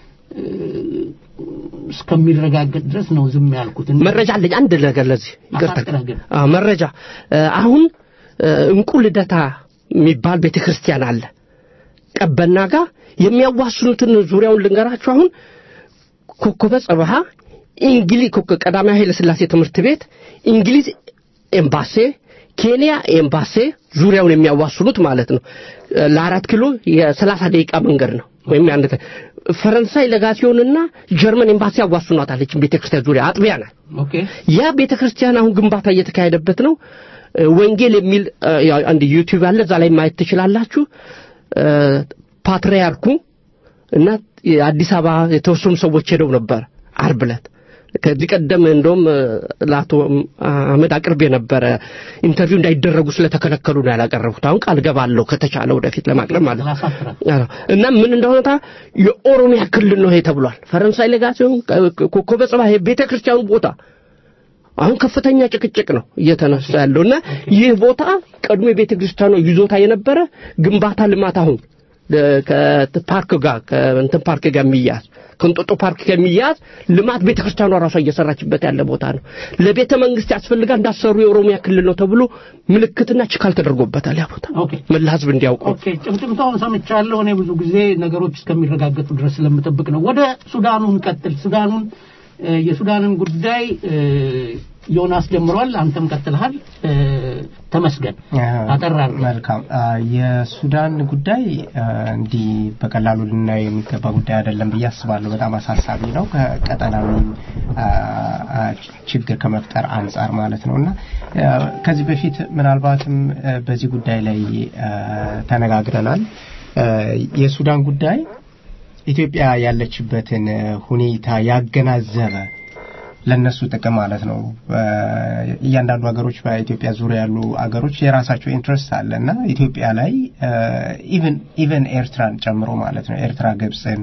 እስከሚረጋገጥ ድረስ ነው ዝም ያልኩት መረጃ አለኝ አንድ ነገር ለዚህ ይገርታል አዎ መረጃ አሁን እንቁ ልደታ የሚባል ቤተክርስቲያን አለ ቀበና ጋር የሚያዋስኑትን ዙሪያውን ልንገራችሁ አሁን ኮከበ ጽባህ እንግሊዝ ኮከ ቀዳማዊ ኃይለ ሥላሴ ትምህርት ቤት እንግሊዝ ኤምባሲ ኬንያ ኤምባሲ ዙሪያውን የሚያዋስኑት ማለት ነው ለአራት ኪሎ የ30 ደቂቃ መንገድ ነው ወይም አንድ ፈረንሳይ ለጋሲዮንና ጀርመን ኤምባሲ ያዋስኗታለች ቤተክርስቲያን ዙሪያ አጥቢያ ናት ኦኬ ያ ቤተክርስቲያን አሁን ግንባታ እየተካሄደበት ነው ወንጌል የሚል አንድ ዩቲዩብ አለ እዛ ላይ ማየት ትችላላችሁ ፓትሪያርኩ እና አዲስ አበባ የተወሰኑ ሰዎች ሄደው ነበር አርብለት ከዚህ ቀደም እንደውም ላቶ አመድ አቅርቤ ነበር ኢንተርቪው እንዳይደረጉ ስለተከለከሉ ነው ያላቀረቡት አሁን ቃል ገባለሁ ከተቻለ ወደፊት ለማቅረብ ማለት እና ምን እንደሆነታ የኦሮሚያ ክልል ነው ተብሏል ፈረንሳይ ለጋሲዮን ኮከበ ጽባህ ቤተክርስቲያኑ ቦታ አሁን ከፍተኛ ጭቅጭቅ ነው እየተነሳ ያለውና ይህ ቦታ ቀድሞ የቤተክርስቲያኑ ይዞታ የነበረ ግንባታ ልማት አሁን ከፓርክ ጋር ከእንትን ፓርክ ጋር የሚያዝ ከንጦጦ ፓርክ ከሚያዝ ልማት ቤተክርስቲያኑ ራሷ እየሰራችበት ያለ ቦታ ነው ለቤተ መንግስት ያስፈልጋል እንዳሰሩ የኦሮሚያ ክልል ነው ተብሎ ምልክትና ችካል ተደርጎበታል ያ ቦታ ኦኬ መላህዝብ እንዲያውቁ ኦኬ ጭምጭምታውን ሰምቻለሁ እኔ ብዙ ጊዜ ነገሮች እስከሚረጋገጡ ድረስ ስለምጠብቅ ነው ወደ ሱዳኑን ቀጥል ሱዳኑን የሱዳንን ጉዳይ ዮናስ ጀምሯል አንተም ቀጥልሃል ተመስገን አጠራር መልካም የሱዳን ጉዳይ እንዲ በቀላሉ ልናየው የሚገባ ጉዳይ አይደለም በያስባለሁ በጣም አሳሳቢ ነው ከቀጠናዊ ችግር ከመፍጠር አንፃር ማለት ነውና ከዚህ በፊት ምናልባትም በዚህ ጉዳይ ላይ ተነጋግረናል የሱዳን ጉዳይ ኢትዮጵያ ያለችበትን ሁኔታ ያገናዘበ ለነሱ ጥቅም ማለት ነው እያንዳንዱ ሀገሮች በኢትዮጵያ ዙሪያ ያሉ ሀገሮች የራሳቸው ኢንትረስት አለና ኢትዮጵያ ላይ ኢቭን ኢቭን ኤርትራን ጨምሮ ማለት ነው ኤርትራ ግብጽን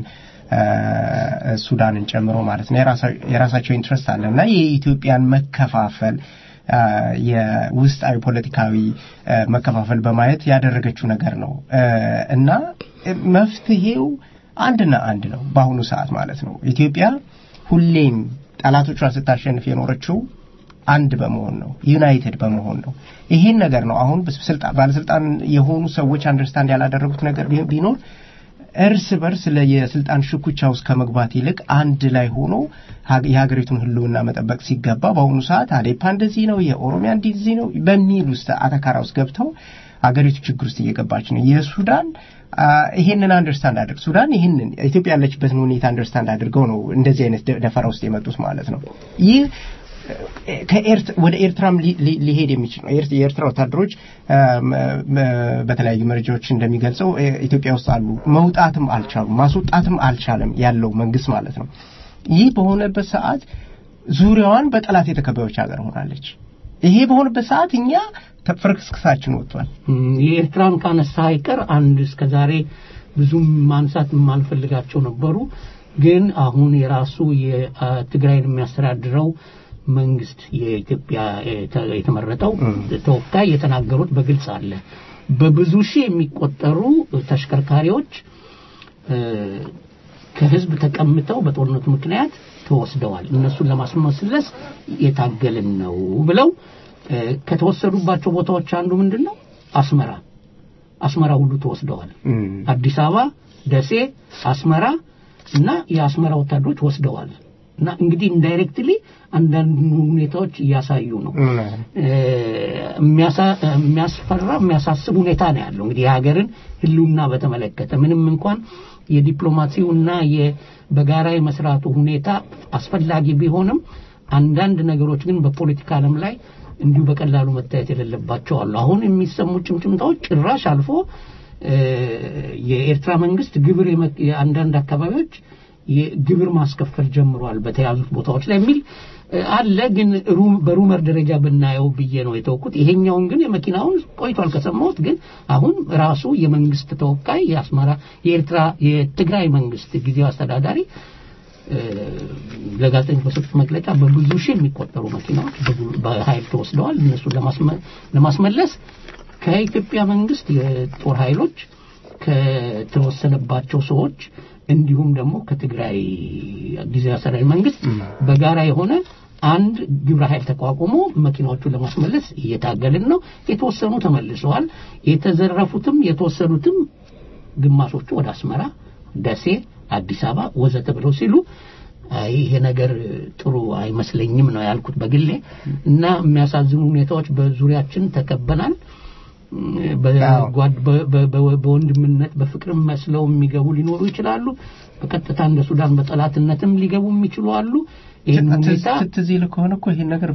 ሱዳንን ጨምሮ ማለት ነው የራሳቸው ኢንትረስት አለና የኢትዮጵያን መከፋፈል የውስጣዊ ፖለቲካዊ መከፋፈል በማየት ያደረገችው ነገር ነው እና መፍትሄው አንድና አንድ ነው በአሁኑ ሰዓት ማለት ነው ኢትዮጵያ ሁሌም ጣላቶቿን ስታሸንፍ የኖረችው አንድ በመሆን ነው ዩናይትድ በመሆን ነው ይሄን ነገር ነው አሁን በስልጣን ባለስልጣን የሆኑ ሰዎች አንደርስታንድ ያላደረጉት ነገር ቢኖር እርስ በርስ ለየስልጣን ሽኩቻ ውስጥ ከመግባት ይልቅ አንድ ላይ ሆኖ የሀገሪቱን ህልውና መጠበቅ ሲገባ በአሁኑ ሰዓት አዴፓ እንደዚህ ነው የኦሮሚያ እንደዚህ ነው በሚል ውስጥ አተካራ ውስጥ ገብተው ሀገሪቱ ችግር ውስጥ እየገባች ነው የሱዳን ይሄንን አንደርስታንድ አድርግ ሱዳን ይሄንን ኢትዮጵያ ያለችበትን ሁኔታ አንደርስታንድ አድርገው ነው እንደዚህ አይነት ደፈራ ውስጥ የመጡት ማለት ነው ይህ ከኤርትራ ወደ ኤርትራም ሊሄድ የሚችል ነው። የኤርትራ ወታደሮች በተለያዩ መረጃዎች እንደሚገልጸው ኢትዮጵያ ውስጥ አሉ። መውጣትም አልቻሉም፣ ማስወጣትም አልቻለም ያለው መንግስት ማለት ነው። ይህ በሆነበት ሰዓት ዙሪያዋን በጠላት የተከበበች ሀገር ሆናለች። ይሄ በሆነበት ሰዓት እኛ ተፈርክስክሳችን ወጥቷል። የኤርትራን ካነሳ አይቀር አንድ እስከዛሬ ብዙም ማንሳት የማልፈልጋቸው ነበሩ፣ ግን አሁን የራሱ የትግራይን የሚያስተዳድረው መንግስት የኢትዮጵያ የተመረጠው ተወካይ የተናገሩት በግልጽ አለ። በብዙ ሺህ የሚቆጠሩ ተሽከርካሪዎች ከህዝብ ተቀምጠው በጦርነቱ ምክንያት ተወስደዋል፣ እነሱን ለማስመለስ የታገልን ነው ብለው ከተወሰዱባቸው ቦታዎች አንዱ ምንድነው አስመራ አስመራ ሁሉ ተወስደዋል። አዲስ አበባ፣ ደሴ፣ አስመራ እና የአስመራ ወታደሮች ወስደዋል። እና እንግዲህ ኢንዳይሬክትሊ አንዳንድ ሁኔታዎች ያሳዩ ነው። የሚያስፈራ የሚያሳስብ ሁኔታ ነው ያለው። እንግዲህ የሀገርን ህልውና በተመለከተ ምንም እንኳን የዲፕሎማሲውና የበጋራ የመስራቱ ሁኔታ አስፈላጊ ቢሆንም አንዳንድ ነገሮች ግን በፖለቲካ ዓለም ላይ እንዲሁ በቀላሉ መታየት የሌለባቸው አሉ። አሁን የሚሰሙ ጭምጭምታዎች ጭራሽ አልፎ የኤርትራ መንግስት ግብር የአንዳንድ አካባቢዎች የግብር ማስከፈል ጀምሯል በተያዙት ቦታዎች ላይ የሚል አለ። ግን በሩመር ደረጃ ብናየው ብዬ ነው የተወኩት። ይሄኛውን ግን የመኪናውን ቆይቷል ከሰማሁት። ግን አሁን ራሱ የመንግስት ተወካይ የአስመራ የኤርትራ የትግራይ መንግስት ጊዜያዊ አስተዳዳሪ ለጋዜጠኞች በሰጡት መግለጫ በብዙ ሺህ የሚቆጠሩ መኪናዎች በኃይል ተወስደዋል። እነሱን ለማስመለስ ከኢትዮጵያ መንግስት የጦር ኃይሎች ከተወሰነባቸው ሰዎች እንዲሁም ደግሞ ከትግራይ ጊዜያዊ አስተዳዳሪ መንግስት በጋራ የሆነ አንድ ግብረ ኃይል ተቋቁሞ መኪናዎቹን ለማስመለስ እየታገልን ነው። የተወሰኑ ተመልሰዋል። የተዘረፉትም የተወሰኑትም ግማሾቹ ወደ አስመራ፣ ደሴ፣ አዲስ አበባ ወዘተ ብለው ሲሉ ይሄ ነገር ጥሩ አይመስለኝም ነው ያልኩት በግሌ። እና የሚያሳዝኑ ሁኔታዎች በዙሪያችን ተከበናል። በወንድምነት በፍቅር መስለው የሚገቡ ሊኖሩ ይችላሉ። በቀጥታ እንደ ሱዳን በጠላትነትም ሊገቡ የሚችሉ አሉ። ይሄን ሁኔታ ትዝይል ከሆነ እኮ ይሄን ነገር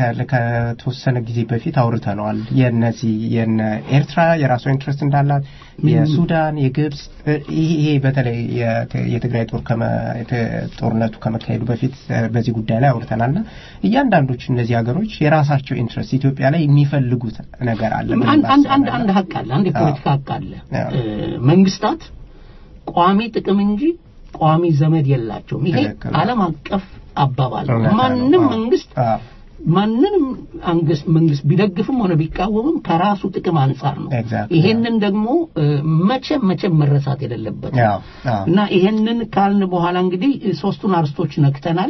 ከተወሰነ ጊዜ በፊት አውርተናል። የነዚህ የነ ኤርትራ የራሷ ኢንትረስት እንዳላት፣ የሱዳን፣ የግብጽ ይሄ በተለይ የትግራይ ጦር ከመ ጦርነቱ ከመካሄዱ በፊት በዚህ ጉዳይ ላይ አውርተናልና እያንዳንዶች እነዚህ ሀገሮች የራሳቸው ኢንትረስት ኢትዮጵያ ላይ የሚፈልጉት ነገር አለ። አንድ አንድ አንድ ሀቅ አለ፣ አንድ የፖለቲካ ሀቅ አለ። መንግስታት ቋሚ ጥቅም እንጂ ቋሚ ዘመድ የላቸውም። ይሄ ዓለም አቀፍ አባባል። ማንንም መንግስት ማንንም አንግስ መንግስት ቢደግፍም ሆነ ቢቃወምም ከራሱ ጥቅም አንፃር ነው። ይሄንን ደግሞ መቼ መቼ መረሳት የሌለበት እና ይሄንን ካልን በኋላ እንግዲህ ሶስቱን አርስቶች ነክተናል።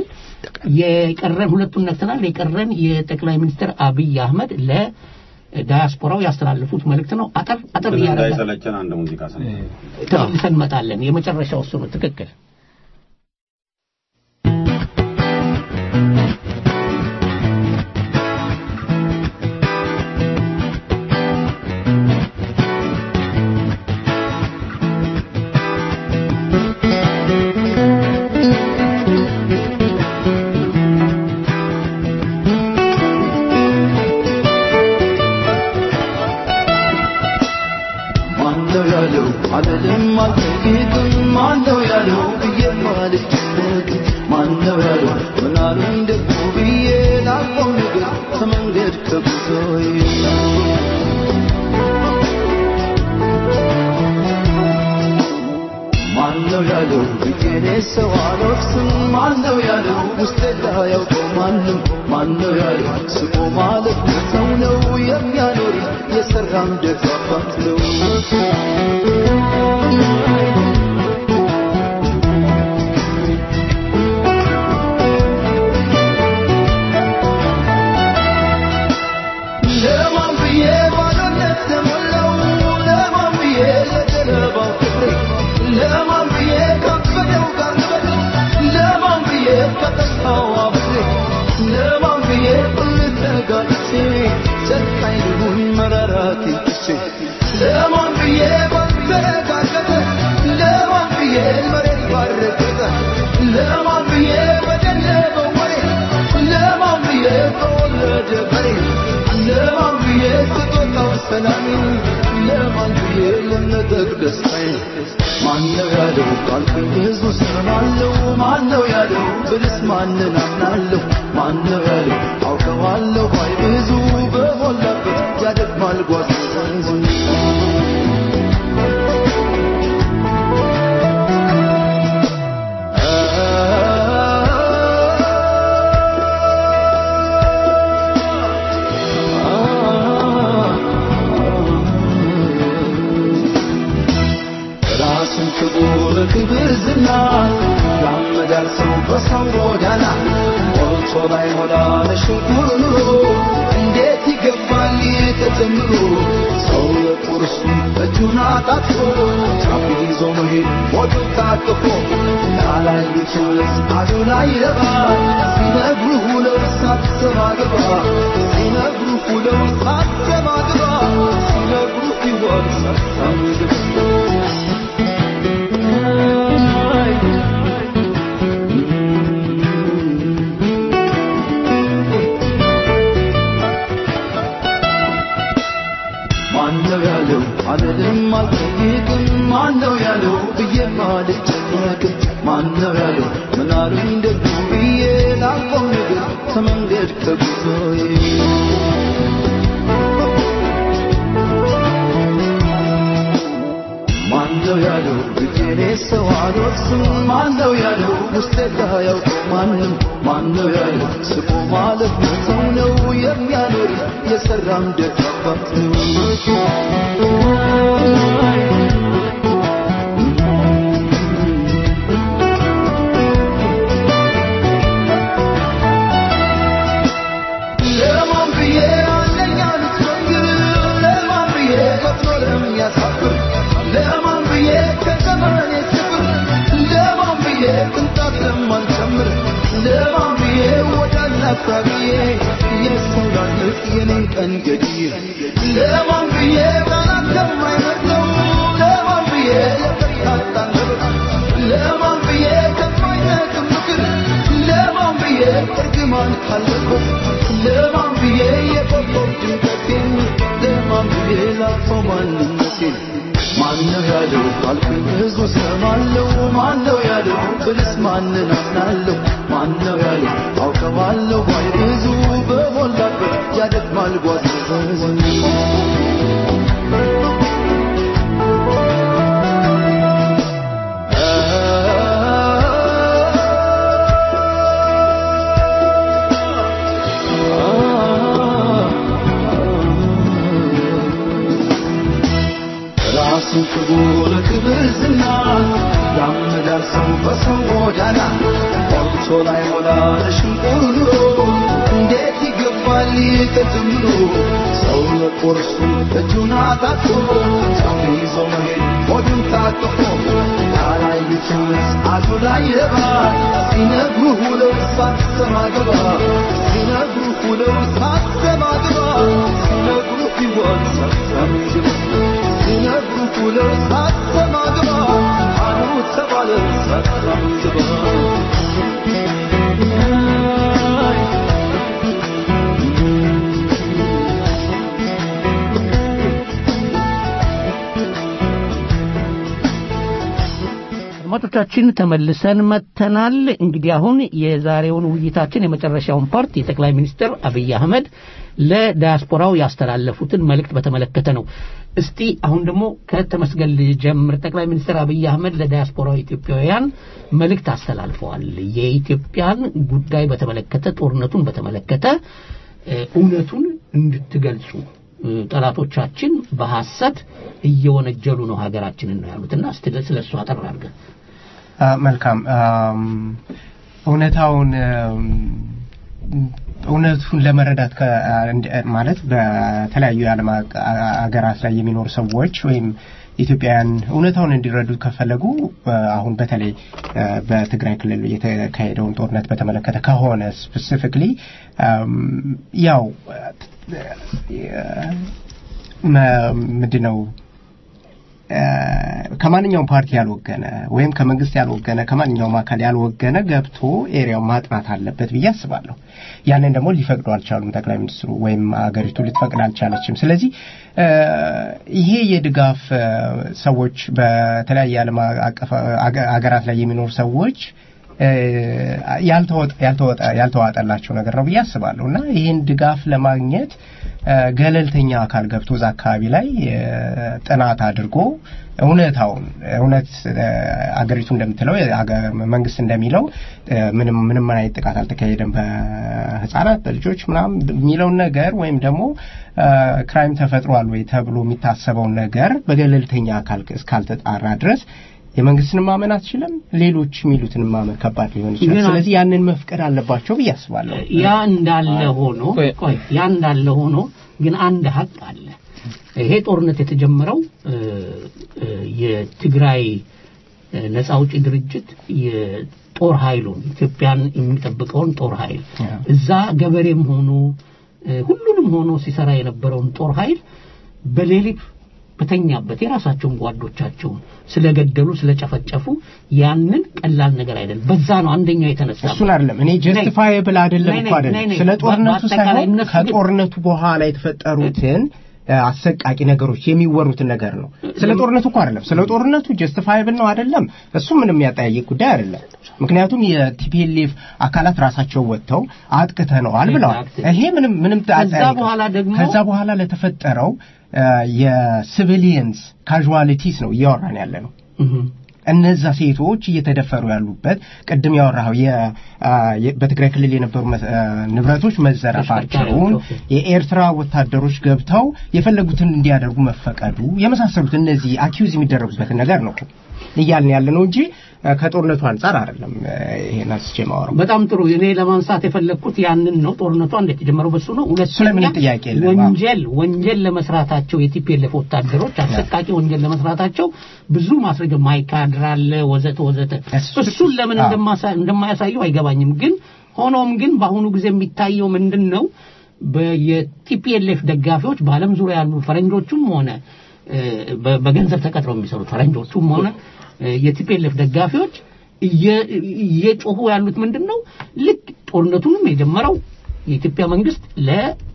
የቀረን ሁለቱን ነክተናል። የቀረን የጠቅላይ ሚኒስትር አብይ አህመድ ለ ዳያስፖራው ያስተላልፉት መልእክት ነው። አጠር አጠር ያረጋ ሰለቸን አንድ ሙዚቃ ሰምተን ተመልሰን እንመጣለን። የመጨረሻው እሱ ነው። ትክክል Let ሰላሜ ለማን ብዬ ልነጠቅ ደስታዬ ማነው ያለው ካልኩኝ ብዙ ሰማለሁ ማነው ያለው ብልስ ማንን አምናለሁ ማነው ያለው አውቀዋለሁ ባይ ብዙ በሞላበት ያደግማል ጓዝ ክብርዝና ያመዳል ሰው በሰው ጎዳና ሞልቶ ላይ ሞላ ለሽንኩር ኑሮ እንዴት ይገባል ተጀምሮ ሰው ለቁርሱ እጁን አጣጥፎ ጫፍ ይዞ መሄድ ሞቱ ታቅፎ ያላዩትስ አዱላ ይረባል ሲነግሩ ሁለው ሳትሰማ ግባ ሲነግሩ ሁለው ሳትሰማ ግባ ሲነግሩ ይወቅ ሳትሰማ ግባ አለልም አልጠይቅም ማነው ያለው ብዬም አልጨነቅም ማነው ያለው ምናሉኝ ደግሞ ብዬ ላቆም ነገር ተመንገድ ከጉዞዬ ማነው ያለው ብዬኔ ሰው አልወቅስም ማነው ያለው ውስጤ ያውቀው ማንም ማነው ያለው ስቆ ማለፍ መተው ነው የሚያኖር የሰራም ደፋት ነው ለማን ብዬ አለኛ ልትነግር ለማን ብዬ ከፍሎ ለሚያሳፍር ለማን ብዬ ከዘመኔ ስፍር ለማን ብዬ ቅንጣት ለማልጨምር ለማን ብዬ ወዳላ አፍራብዬ የሰው ላልቅ የኔን ቀን ገድዬ ለማን ብዬ ቃላት ከማይመጥነው ለማን ብዬ የበርታታን ለማን ብዬ ከማይጠቅም ምክር ለማን ብዬ እርግማን ካለበት ለማን ብዬ የቆቆብ ድምቀቴን ለማን ብዬ ላፈው ማንነቴን ማነው ያለው ካልኩኝ ብዙ ሰማለሁ ማነው ያለው ብልስ ማንን አምናለሁ ማነው ያለው አውቀዋለሁ ባይ ብዙ በሞላበት ያደግማል ጓዝ ክቡር ክብርዝና ያመዳል ሰው በሰው ጎዳና ሞልቶ ላይ ሞላ ለሽንቁር ኑሮ እንዴት ይገባል ተጀምሮ ሰው ለቁርሱ እጁን አጣጥፎ ጫፍ ይዞ መሄድ ሆዱን ታቅፎ ያላዩትስ አዱ ላይ ይረባል ሲነግሩ ሁለው ሳትሰማ ግባ ሲነግሩ ሁለው ሳትሰማ ግባ ሲነግሩ ይወቅ ሳትሰማ ግባ ሲነግሩ ሁለው ሳትሰማ ግባ አኑ ተባለ ሳትሰማ ግባ አድማጮቻችን ተመልሰን መተናል። እንግዲህ አሁን የዛሬውን ውይይታችን የመጨረሻውን ፓርት የጠቅላይ ሚኒስትር አብይ አህመድ ለዲያስፖራው ያስተላለፉትን መልእክት በተመለከተ ነው። እስቲ አሁን ደግሞ ከተመስገን ልጀምር። ጠቅላይ ሚኒስትር አብይ አህመድ ለዲያስፖራው ኢትዮጵያውያን መልእክት አስተላልፈዋል። የኢትዮጵያን ጉዳይ በተመለከተ ጦርነቱን በተመለከተ እውነቱን እንድትገልጹ ጠላቶቻችን በሐሰት እየወነጀሉ ነው ሀገራችንን ነው ያሉትና እስቲ ስለሱ አጠር አድርገን መልካም እውነታውን እውነቱን ለመረዳት ማለት በተለያዩ የዓለም ሀገራት ላይ የሚኖሩ ሰዎች ወይም ኢትዮጵያውያን እውነታውን እንዲረዱ ከፈለጉ አሁን በተለይ በትግራይ ክልል የተካሄደውን ጦርነት በተመለከተ ከሆነ ስፔሲፊካሊ ያው ምንድነው ከማንኛውም ፓርቲ ያልወገነ ወይም ከመንግስት ያልወገነ ከማንኛውም አካል ያልወገነ ገብቶ ኤሪያው ማጥናት አለበት ብዬ አስባለሁ። ያንን ደግሞ ሊፈቅዱ አልቻሉም ጠቅላይ ሚኒስትሩ ወይም አገሪቱ ልትፈቅድ አልቻለችም። ስለዚህ ይሄ የድጋፍ ሰዎች በተለያየ ዓለም አቀፍ አገራት ላይ የሚኖሩ ሰዎች ያልተወጣ ያልተወጣ ያልተዋጠላቸው ነገር ነው ብዬ አስባለሁና ይሄን ድጋፍ ለማግኘት ገለልተኛ አካል ገብቶ እዛ አካባቢ ላይ ጥናት አድርጎ እውነታውን እውነት አገሪቱ እንደምትለው መንግስት እንደሚለው ምንም ምንም አይነት ጥቃት አልተካሄደም በህፃናት በልጆች ምናምን የሚለው ነገር ወይም ደግሞ ክራይም ተፈጥሯል ወይ ተብሎ የሚታሰበው ነገር በገለልተኛ አካል እስካልተጣራ ድረስ የመንግስትን ማመን አትችልም ሌሎች ሚሉትን ማመን ከባድ ሊሆን ይችላል። ስለዚህ ያንን መፍቀድ አለባቸው ብዬ አስባለሁ። ያ እንዳለ ሆኖ ቆይ ያ እንዳለ ሆኖ ግን አንድ ሀቅ አለ። ይሄ ጦርነት የተጀመረው የትግራይ ነፃ አውጪ ድርጅት የጦር ኃይሉን ኢትዮጵያን የሚጠብቀውን ጦር ኃይል እዛ ገበሬም ሆኖ ሁሉንም ሆኖ ሲሰራ የነበረውን ጦር ኃይል በሌሊት በተኛበት የራሳቸውን ጓዶቻቸውን ስለገደሉ ስለጨፈጨፉ ያንን ቀላል ነገር አይደለም። በዛ ነው አንደኛው የተነሳው። እሱን አይደለም እኔ ጀስቲፋይብል አይደለም እኮ አይደለም ስለ ጦርነቱ ሳይሆን ከጦርነቱ በኋላ የተፈጠሩትን አሰቃቂ ነገሮች የሚወሩትን ነገር ነው። ስለ ጦርነቱ እኮ አይደለም ስለ ጦርነቱ ጀስቲፋይብል ነው አይደለም እሱ ምንም ያጠያየቅ ጉዳይ አይደለም። ምክንያቱም የቲፒኤልኤፍ አካላት ራሳቸው ወጥተው አጥቅተነዋል ብለዋል። ይሄ ምንም ምንም ከዛ በኋላ ደግሞ ከዛ በኋላ ለተፈጠረው የሲቪሊየንስ ካዡዋሊቲስ ነው እያወራን ያለ ነው። እነዛ ሴቶች እየተደፈሩ ያሉበት ቅድም ያወራው በትግራይ ክልል የነበሩ ንብረቶች መዘረፋቸውን የኤርትራ ወታደሮች ገብተው የፈለጉትን እንዲያደርጉ መፈቀዱ የመሳሰሉት እነዚህ አኪዩዝ የሚደረጉበት ነገር ነው እያልን ያለ ነው እንጂ ከጦርነቱ አንፃር አይደለም። ይሄን አስቼ ማወራው በጣም ጥሩ። እኔ ለማንሳት የፈለኩት ያንን ነው። ጦርነቱ እንዴት ተጀመረው በሱ ነው። ሁለተኛ ጥያቄ ወንጀል ወንጀል ለመስራታቸው የቲፒኤልኤፍ ወታደሮች አሰቃቂ ወንጀል ለመስራታቸው ብዙ ማስረጃ ማይካድራለ ወዘተ ወዘተ እሱን ለምን እንደማያሳዩ አይገባኝም። ግን ሆኖም ግን በአሁኑ ጊዜ የሚታየው ምንድነው በየቲፒኤልኤፍ ደጋፊዎች በአለም ዙሪያ ያሉ ፈረንጆቹም ሆነ በገንዘብ ተቀጥረው የሚሰሩት ፈረንጆቹም ሆነ የቲፒኤልኤፍ ደጋፊዎች እየጮሁ ያሉት ምንድነው ልክ ጦርነቱንም የጀመረው የኢትዮጵያ መንግስት ለ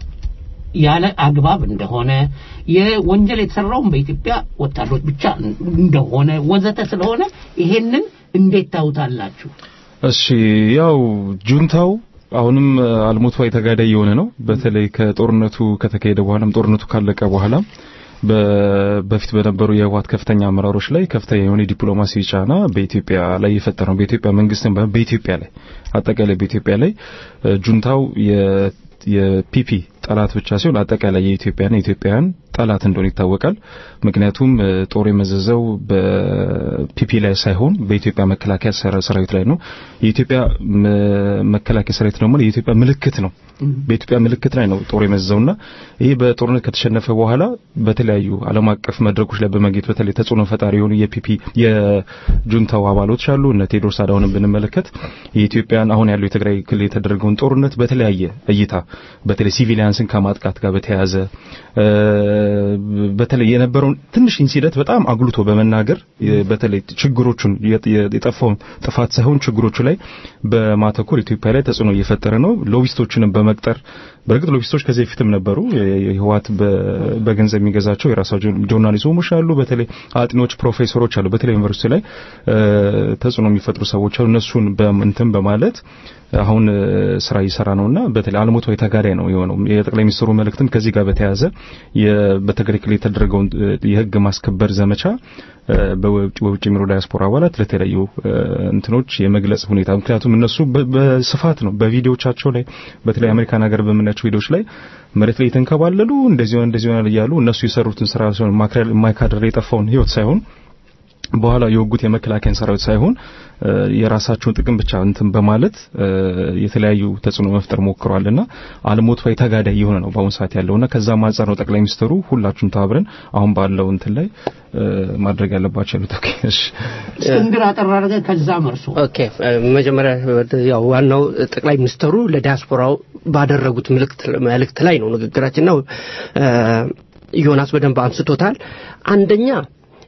ያለ አግባብ እንደሆነ የወንጀል የተሰራው በኢትዮጵያ ወታደሮች ብቻ እንደሆነ ወዘተ ስለሆነ ይሄንን እንዴት ታውታላችሁ? እሺ ያው ጁንታው አሁንም አልሞቷ የተጋዳይ የሆነ ነው። በተለይ ከጦርነቱ ከተካሄደ በኋላም ጦርነቱ ካለቀ በኋላ በፊት በነበሩ የህወሓት ከፍተኛ አመራሮች ላይ ከፍተኛ የሆነ ዲፕሎማሲ ጫና በኢትዮጵያ ላይ የፈጠረው በኢትዮጵያ መንግስትን በኢትዮጵያ ላይ አጠቃላይ በኢትዮጵያ ላይ ጁንታው የፒፒ ጠላት ብቻ ሲሆን አጠቃላይ የኢትዮጵያና የኢትዮጵያን ጠላት እንደሆነ ይታወቃል። ምክንያቱም ጦር የመዘዘው በፒፒ ላይ ሳይሆን በኢትዮጵያ መከላከያ ሰራዊት ላይ ነው። የኢትዮጵያ መከላከያ ሰራዊት ደግሞ የኢትዮጵያ ምልክት ነው። በኢትዮጵያ ምልክት ላይ ነው ጦር የመዘዘውና ይሄ በጦርነት ከተሸነፈ በኋላ በተለያዩ ዓለም አቀፍ መድረኮች ላይ በመገኘት በተለይ ተጽዕኖ ፈጣሪ የሆኑ የፒፒ የጁንታው አባሎች አሉ። እነ ቴዎድሮስ አዳውንን ብንመለከት የኢትዮጵያን አሁን ያለው የትግራይ ክልል የተደረገውን ጦርነት በተለያየ እይታ በተለይ ሲቪሊያንስን ከማጥቃት ጋር በተያያዘ በተለይ የነበረውን ትንሽ ኢንሲደንት በጣም አጉልቶ በመናገር በተለይ ችግሮቹን የጠፋውን ጥፋት ሳይሆን ችግሮቹ ላይ በማተኮር ኢትዮጵያ ላይ ተጽዕኖ እየፈጠረ ነው። ሎቢስቶችንም በመቅጠር በርግጥ ሎቢስቶች ከዚህ በፊትም ነበሩ። የህወሓት በገንዘብ የሚገዛቸው የራሳቸው ጆርናሊስቶች አሉ። በተለይ አጥኞች ፕሮፌሰሮች አሉ። በተለይ ዩኒቨርሲቲ ላይ ተጽዕኖ የሚፈጥሩ ሰዎች አሉ። እነሱን በእንትን በማለት አሁን ስራ ይሰራ ነውና በተለይ አልሞቶ የተጋዳይ ነው የሆነው። የጠቅላይ ሚኒስትሩ መልእክትም ከዚህ ጋር በተያያዘ በትግራይ ክልል የተደረገውን የህግ ማስከበር ዘመቻ በውጭ የሚኖሩ ዳያስፖራ አባላት ለተለያዩ እንትኖች የመግለጽ ሁኔታ ምክንያቱም እነሱ በስፋት ነው በቪዲዮቻቸው ላይ በተለይ አሜሪካን ሀገር በመናቸው ቪዲዮዎች ላይ መሬት ላይ ተንከባለሉ እንደዚህ እንደዚህ ያሉ እነሱ የሰሩትን ስራ ሲሆን ማይካድራ የጠፋውን ህይወት ሳይሆን በኋላ የወጉት የመከላከያን ሰራዊት ሳይሆን የራሳቸውን ጥቅም ብቻ እንትን በማለት የተለያዩ ተጽዕኖ መፍጠር ሞክረዋልና አልሞት ወይ ተጋዳይ የሆነ ነው በአሁን ሰዓት ያለውና ከዛ ማንጻር ነው ጠቅላይ ሚኒስትሩ ሁላችሁም ተባብረን አሁን ባለው እንትን ላይ ማድረግ ያለባቸው ነው። ተከሽ እስክንድር አጠራረገ ከዛ መርሶ ኦኬ መጀመሪያ ያው ዋናው ጠቅላይ ሚኒስትሩ ለዲያስፖራው ባደረጉት መልእክት መልእክት ላይ ነው ንግግራችን ነው ዮናስ በደንብ አንስቶታል። አንደኛ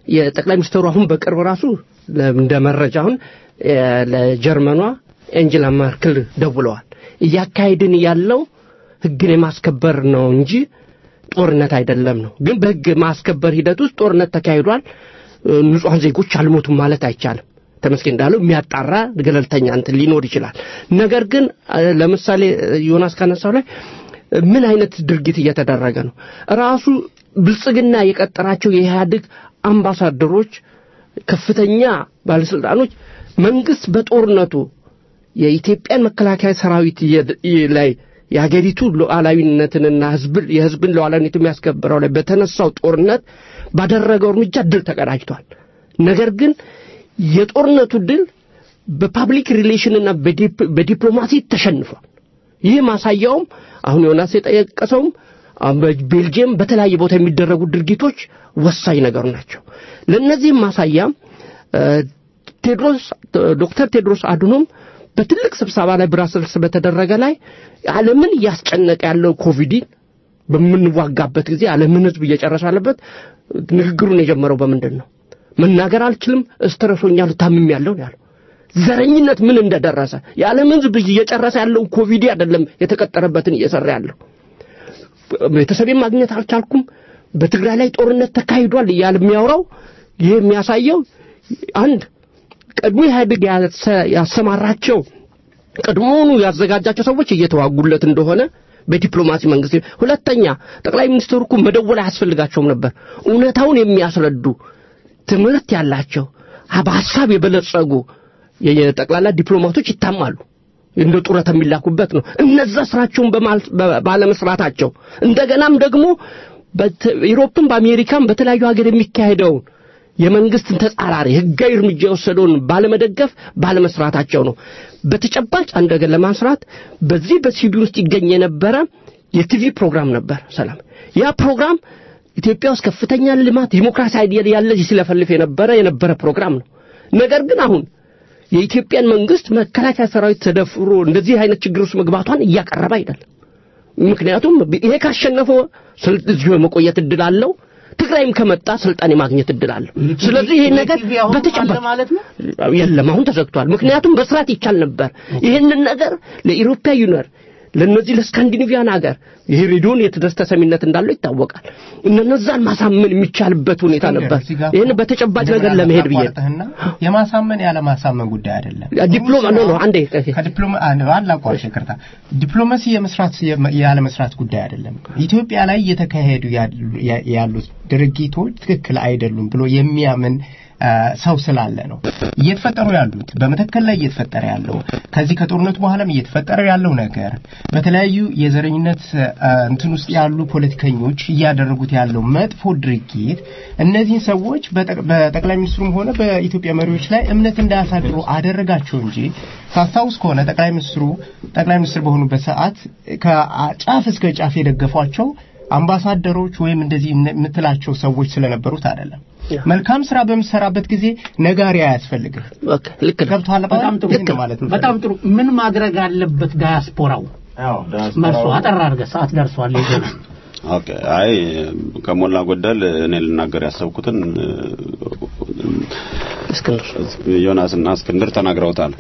የጠቅላይ ሚኒስትሩ አሁን በቅርብ ራሱ እንደ መረጃ አሁን ለጀርመኗ አንጀላ ማርክል ደውለዋል። እያካሄድን ያለው ህግን የማስከበር ነው እንጂ ጦርነት አይደለም ነው። ግን በህግ ማስከበር ሂደት ውስጥ ጦርነት ተካሂዷል፣ ንጹሃን ዜጎች አልሞቱም ማለት አይቻልም። ተመስገን እንዳለው የሚያጣራ ገለልተኛ እንትን ሊኖር ይችላል። ነገር ግን ለምሳሌ ዮናስ ካነሳው ላይ ምን አይነት ድርጊት እየተደረገ ነው? ራሱ ብልጽግና የቀጠራቸው የኢህአዴግ አምባሳደሮች ከፍተኛ ባለስልጣኖች መንግስት በጦርነቱ የኢትዮጵያን መከላከያ ሰራዊት ላይ የሀገሪቱ ሉዓላዊነትንና ህዝብ የህዝብን ሉዓላዊነት የሚያስከብረው ላይ በተነሳው ጦርነት ባደረገው እርምጃ ድል ተቀዳጅቷል። ነገር ግን የጦርነቱ ድል በፓብሊክ ሪሌሽን እና በዲፕሎማሲ ተሸንፏል። ይህ ማሳያውም አሁን ዮናስ የጠየቀሰውም በቤልጂየም በተለያየ ቦታ የሚደረጉ ድርጊቶች ወሳኝ ነገር ናቸው። ለነዚህም ማሳያ ቴድሮስ ዶክተር ቴድሮስ አድኖም በትልቅ ስብሰባ ላይ ብራስልስ በተደረገ ላይ ዓለምን ያስጨነቀ ያለው ኮቪድን በምንዋጋበት ጊዜ ዓለምን ህዝብ እየጨረሰ ያለበት ንግግሩን የጀመረው በመንደር ነው። መናገር አልችልም እስተረሶኛል ታምም ያለው ያለው ዘረኝነት ምን እንደደረሰ የዓለምን ህዝብ እየጨረሰ ያለው ኮቪድ አይደለም የተቀጠረበትን እየሰራ ያለው። ቤተሰቤን ማግኘት አልቻልኩም፣ በትግራይ ላይ ጦርነት ተካሂዷል እያለ የሚያወራው ይሄ የሚያሳየው አንድ ቀድሞ ኢህአዴግ ያሰማራቸው ቀድሞውኑ ያዘጋጃቸው ሰዎች እየተዋጉለት እንደሆነ በዲፕሎማሲ መንግስት። ሁለተኛ ጠቅላይ ሚኒስትሩ እኮ መደወል አያስፈልጋቸውም ነበር። እውነታውን የሚያስረዱ ትምህርት ያላቸው በሐሳብ የበለጸጉ የጠቅላላ ዲፕሎማቶች ይታማሉ። እንደ ጡረታ የሚላኩበት ነው። እነዛ ስራቸውን ባለመስራታቸው እንደገናም ደግሞ በዩሮፕም በአሜሪካም በተለያዩ ሀገር የሚካሄደው የመንግስትን ተጻራሪ ህጋዊ እርምጃ ወሰደውን ባለመደገፍ ባለመስራታቸው ነው። በተጨባጭ አንደገ ለማስራት በዚህ በሲዲ ውስጥ ይገኝ የነበረ የቲቪ ፕሮግራም ነበር ሰላም። ያ ፕሮግራም ኢትዮጵያ ውስጥ ከፍተኛ ልማት ዲሞክራሲ አይዲያ ያለ ሲለፈልፍ የነበረ የነበረ ፕሮግራም ነው። ነገር ግን አሁን የኢትዮጵያን መንግስት መከላከያ ሰራዊት ተደፍሮ እንደዚህ አይነት ችግር ውስጥ መግባቷን እያቀረበ አይደለም። ምክንያቱም ይሄ ካሸነፈው ስልጣን መቆየት እድል አለው፣ ትግራይም ከመጣ ስልጣን የማግኘት እድል አለው። ስለዚህ ይሄ ነገር በተጨባጭ ማለት ነው የለም አሁን ተዘግቷል። ምክንያቱም በስራት ይቻል ነበር ይሄንን ነገር ለኢሮፓ ዩኒየን ለነዚህ ለስካንዲኔቪያን ሀገር ይሄ ሬዲዮን የተደስተሰሚነት እንዳለው ይታወቃል። እነዛን ማሳመን የሚቻልበት ሁኔታ ነበር። ይሄን በተጨባጭ ነገር ለመሄድ ብዬና የማሳመን ያለ ማሳመን ጉዳይ አይደለም። ዲፕሎማ ነው ነው አንዴ ከዲፕሎማ አንድ አቋርሽ ይቅርታ ዲፕሎማሲ የመስራት ያለ መስራት ጉዳይ አይደለም። ኢትዮጵያ ላይ የተካሄዱ ያሉት ድርጊቶች ትክክል አይደሉም ብሎ የሚያምን ሰው ስላለ ነው እየተፈጠሩ ያሉት በመተከል ላይ እየተፈጠረ ያለው ከዚህ ከጦርነቱ በኋላም እየተፈጠረ ያለው ነገር በተለያዩ የዘረኝነት እንትን ውስጥ ያሉ ፖለቲከኞች እያደረጉት ያለው መጥፎ ድርጊት እነዚህ ሰዎች በጠቅላይ ሚኒስትሩም ሆነ በኢትዮጵያ መሪዎች ላይ እምነት እንዳያሳድሩ አደረጋቸው እንጂ ታስታውስ ከሆነ ጠቅላይ ሚኒስትሩ ጠቅላይ ሚኒስትር በሆኑበት ሰዓት ከጫፍ እስከ ጫፍ የደገፏቸው አምባሳደሮች ወይም እንደዚህ የምትላቸው ሰዎች ስለነበሩት አይደለም። መልካም ስራ በመሰራበት ጊዜ ነጋሪ አያስፈልግም። ኦኬ ልክ ከብቷል። በጣም ጥሩ ማለት ነው። በጣም ጥሩ። ምን ማድረግ አለበት ዳያስፖራው? አዎ ዳያስፖራው መርሶ አጠራርገ ሰዓት ደርሷል ይዘና ኦኬ አይ ከሞላ ጎደል እኔ ልናገር ያሰብኩትን እስክንድር ዮናስና እስክንድር ተናግረውታል።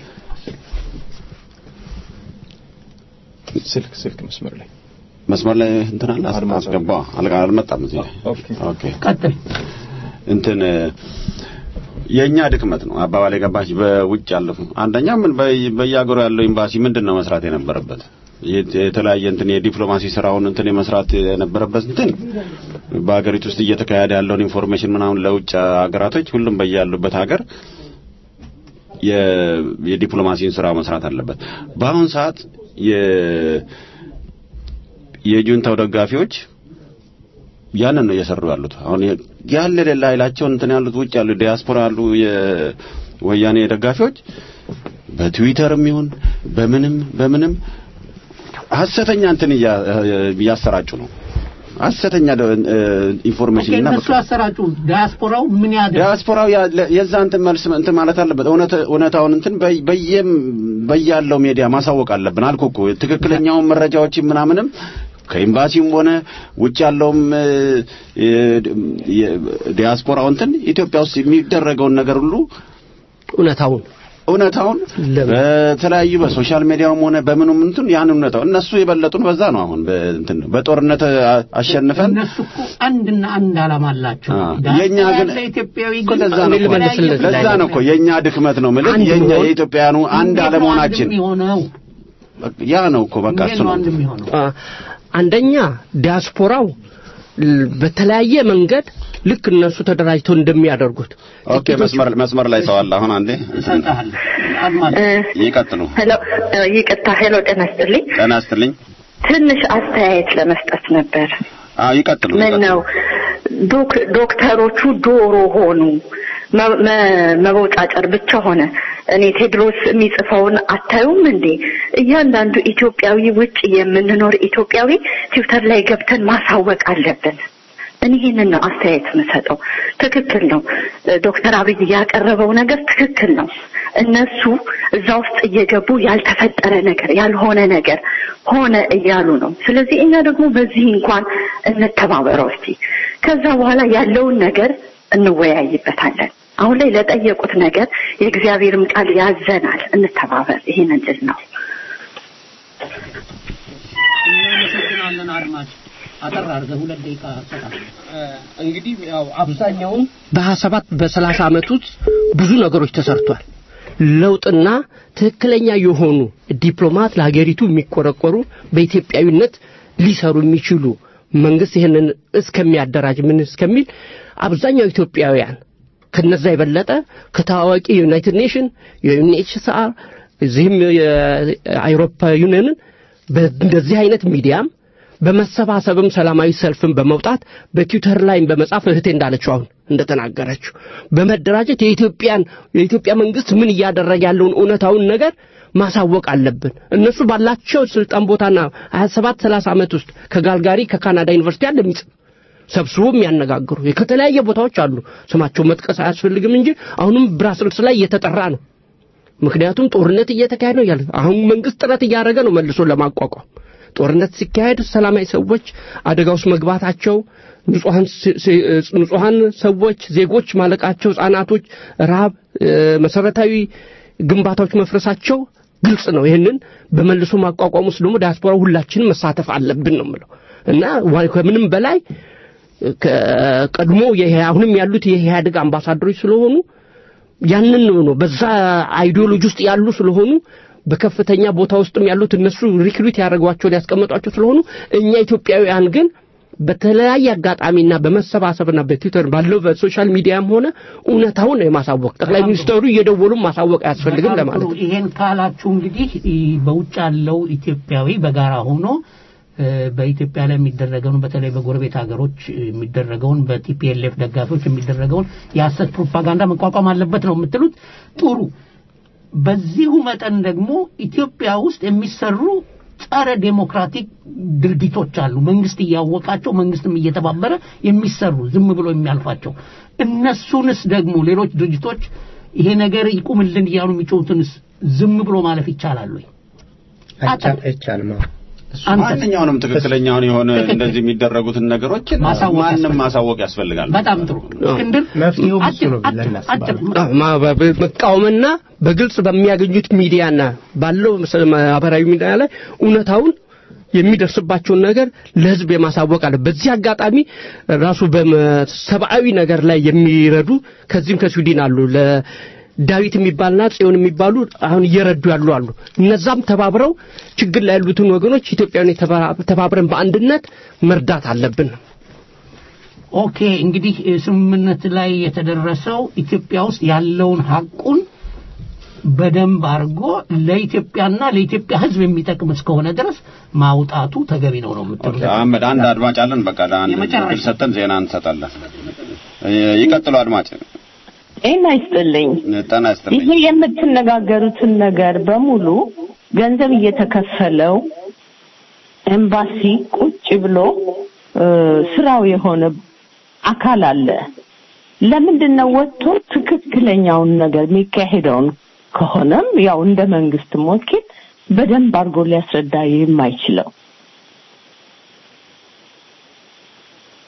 ስልክ ስልክ መስመር ላይ መስመር ላይ እንትን አለ አስገባ አልመጣም እዚህ ኦኬ ኦኬ ቀጥል እንትን የኛ ድክመት ነው አባባል የገባች በውጭ ያለው አንደኛ ምን በየአገሩ ያለው ኤምባሲ ምንድነው መስራት የነበረበት የተለያየ እንትን የዲፕሎማሲ ስራውን እንትን የመስራት የነበረበት እንትን በአገሪቱ ውስጥ እየተካሄደ ያለውን ኢንፎርሜሽን ምናምን ለውጭ አገራቶች ሁሉም በያሉበት ሀገር የዲፕሎማሲን ስራ መስራት አለበት። በአሁን ሰዓት የ የጁንታው ደጋፊዎች ያንን ነው እየሰሩ ያሉት። አሁን ያለ ሌላ ኃይላቸው እንትን ያሉት ውጭ ያሉ ዲያስፖራ ያሉ የወያኔ ደጋፊዎች በትዊተርም ይሁን በምንም በምንም ሐሰተኛ እንትን ያሰራጩ ነው። ሐሰተኛ ኢንፎርሜሽን እና እነሱ ያሰራጩ ዲያስፖራው ምን ያደርግ ዲያስፖራው የዛን እንትን መልስ እንትን ማለት አለበት። እውነት እውነታውን እንትን በየም በያለው ሚዲያ ማሳወቅ አለብን። አልኩ እኮ ትክክለኛውን መረጃዎች ምናምንም ከኤምባሲውም ሆነ ውጭ ያለውም ዲያስፖራው እንትን ኢትዮጵያ ውስጥ የሚደረገውን ነገር ሁሉ እውነታውን እውነታውን በተለያዩ በሶሻል ሚዲያውም ሆነ በምኑም እንትን ያን እውነታው እነሱ የበለጡን በዛ ነው። አሁን በእንትን በጦርነት አሸንፈን እነሱ እኮ አንድና አንድ ዓላማ አላቸው። የኛ ግን ኢትዮጵያዊ ግን ለዛ ነው እኮ የኛ ድክመት ነው ማለት የኛ የኢትዮጵያኑ አንድ አለመሆናችን ያ ነው እኮ በቃ እሱ ነው። አንደኛ ዲያስፖራው በተለያየ መንገድ ልክ እነሱ ተደራጅተው እንደሚያደርጉት ኦኬ መስመር መስመር ላይ ሰው አለ አሁን አንዴ ይቀጥሉ ሄሎ ይቅርታ ሄሎ ጤና ይስጥልኝ ጤና ይስጥልኝ ትንሽ አስተያየት ለመስጠት ነበር አዎ ይቀጥሉ ምን ነው ዶክ ዶክተሮቹ ዶሮ ሆኑ መቦጫጨር ብቻ ሆነ እኔ ቴድሮስ የሚጽፈውን አታዩም እንዴ እያንዳንዱ ኢትዮጵያዊ ውጭ የምንኖር ኢትዮጵያዊ ትዊተር ላይ ገብተን ማሳወቅ አለብን እኔ ይሄንን ነው አስተያየት መሰጠው ትክክል ነው ዶክተር አብይ ያቀረበው ነገር ትክክል ነው እነሱ እዛ ውስጥ እየገቡ ያልተፈጠረ ነገር ያልሆነ ነገር ሆነ እያሉ ነው ስለዚህ እኛ ደግሞ በዚህ እንኳን እንተባበረው እስቲ ከዛ በኋላ ያለውን ነገር እንወያይበታለን አሁን ላይ ለጠየቁት ነገር የእግዚአብሔርም ቃል ያዘናል እንተባበር ይሄንን ልል ነው እናመሰግናለን አድማጭ አጠራርገ ሁለት ደቂቃ ሰጣ እንግዲህ ያው አብዛኛው በ27 በ30 አመት ውስጥ ብዙ ነገሮች ተሰርቷል ለውጥና ትክክለኛ የሆኑ ዲፕሎማት ለሀገሪቱ የሚቆረቆሩ በኢትዮጵያዊነት ሊሰሩ የሚችሉ መንግስት ይሄንን እስከሚያደራጅ ምን እስከሚል አብዛኛው ኢትዮጵያውያን ከነዛ የበለጠ ከታዋቂ ዩናይትድ ኔሽን ዩኤንኤችሲአር እዚህም የአውሮፓ ዩኒየንን በእንደዚህ አይነት ሚዲያም በመሰባሰብም ሰላማዊ ሰልፍን በመውጣት በትዊተር ላይ በመጻፍ እህቴ እንዳለችው አሁን እንደተናገረችው በመደራጀት የኢትዮጵያን የኢትዮጵያ መንግስት ምን እያደረገ ያለውን እውነታውን ነገር ማሳወቅ አለብን እነሱ ባላቸው ስልጣን ቦታና ሃያ ሰባት ሰላሳ አመት ውስጥ ከጋልጋሪ ከካናዳ ዩኒቨርሲቲ ያለ የሚጽፍ ሰብስቦም ያነጋግሩ የከተለያየ ቦታዎች አሉ ስማቸው መጥቀስ አያስፈልግም እንጂ አሁንም ብራስልስ ላይ እየተጠራ ነው ምክንያቱም ጦርነት እየተካሄደ ነው ያለ አሁን መንግስት ጥረት እያደረገ ነው መልሶ ለማቋቋም ጦርነት ሲካሄድ ሰላማዊ ሰዎች አደጋውስ መግባታቸው ንጹሃን ንጹሃን ሰዎች ዜጎች ማለቃቸው ህፃናቶች ራብ መሰረታዊ ግንባታዎች መፍረሳቸው ግልጽ ነው ይሄንን በመልሶ ማቋቋም ውስጥ ደግሞ ዲያስፖራ ሁላችንም መሳተፍ አለብን ነው ማለት እና ከምንም በላይ ቀድሞ የአሁንም ያሉት የኢህአዴግ አምባሳደሮች ስለሆኑ ያንን ነው በዛ አይዲዮሎጂ ውስጥ ያሉ ስለሆኑ በከፍተኛ ቦታ ውስጥም ያሉት እነሱ ሪክሩት ያደርጓቸው ሊያስቀምጧቸው ስለሆኑ እኛ ኢትዮጵያውያን ግን በተለያየ አጋጣሚና በመሰባሰብና በትዊተር ባለው በሶሻል ሚዲያም ሆነ እውነታውን የማሳወቅ ጠቅላይ ሚኒስትሩ እየደወሉ ማሳወቅ ያስፈልግም ለማለት ነው ይሄን ካላችሁ እንግዲህ በውጭ ያለው ኢትዮጵያዊ በጋራ ሆኖ በኢትዮጵያ ላይ የሚደረገውን በተለይ በጎረቤት ሀገሮች የሚደረገውን በቲፒኤልኤፍ ደጋፊዎች የሚደረገውን የሐሰት ፕሮፓጋንዳ መቋቋም አለበት ነው የምትሉት ጥሩ በዚሁ መጠን ደግሞ ኢትዮጵያ ውስጥ የሚሰሩ ጸረ ዴሞክራቲክ ድርጊቶች አሉ መንግስት ያወቃቸው መንግስትም እየተባበረ የሚሰሩ ዝም ብሎ የሚያልፋቸው እነሱንስ ደግሞ ሌሎች ድርጅቶች ይሄ ነገር ይቁምልን ይያሉ የሚጮቱንስ ዝም ብሎ ማለፍ ይቻላል ወይ አይቻልም ማንኛውንም ትክክለኛውን የሆነ እንደዚህ የሚደረጉትን ነገሮች ማንንም ማሳወቅ ያስፈልጋል በጣም ጥሩ እስክንድር መፍትሄው ብዙ ነው ብለናል መቃወምና በግልጽ በሚያገኙት ሚዲያና ባለው ማህበራዊ ሚዲያ ላይ እውነታውን የሚደርስባቸው ነገር ለህዝብ የማሳወቅ አለ በዚህ አጋጣሚ ራሱ በሰብአዊ ነገር ላይ የሚረዱ ከዚህም ከስዊድን አሉ ዳዊት የሚባልና ጽዮን የሚባሉ አሁን እየረዱ ያሉ አሉ እነዛም ተባብረው ችግር ላይ ያሉትን ወገኖች ኢትዮጵያውያን ተባብረን በአንድነት መርዳት አለብን ኦኬ እንግዲህ ስምምነት ላይ የተደረሰው ኢትዮጵያ ውስጥ ያለውን ሐቁን በደንብ አርጎ ለኢትዮጵያና ለኢትዮጵያ ህዝብ የሚጠቅም እስከሆነ ድረስ ማውጣቱ ተገቢ ነው ነው የምትሉት ኦኬ አህመድ አንድ አድማጭ አለን በቃ አንድ ሰጠን ዜና እንሰጣለን ይቀጥሉ አድማጭ እና ይስጥልኝ ነጣና ይስጥልኝ ይሄ የምትነጋገሩትን ነገር በሙሉ ገንዘብ እየተከፈለው ኤምባሲ ቁጭ ብሎ ስራው የሆነ አካል አለ ለምንድነው ወጥቶ ትክክለኛውን ነገር የሚካሄደውን ከሆነም ያው እንደ መንግስት ሞክት በደንብ አርጎ ሊያስረዳ የማይችለው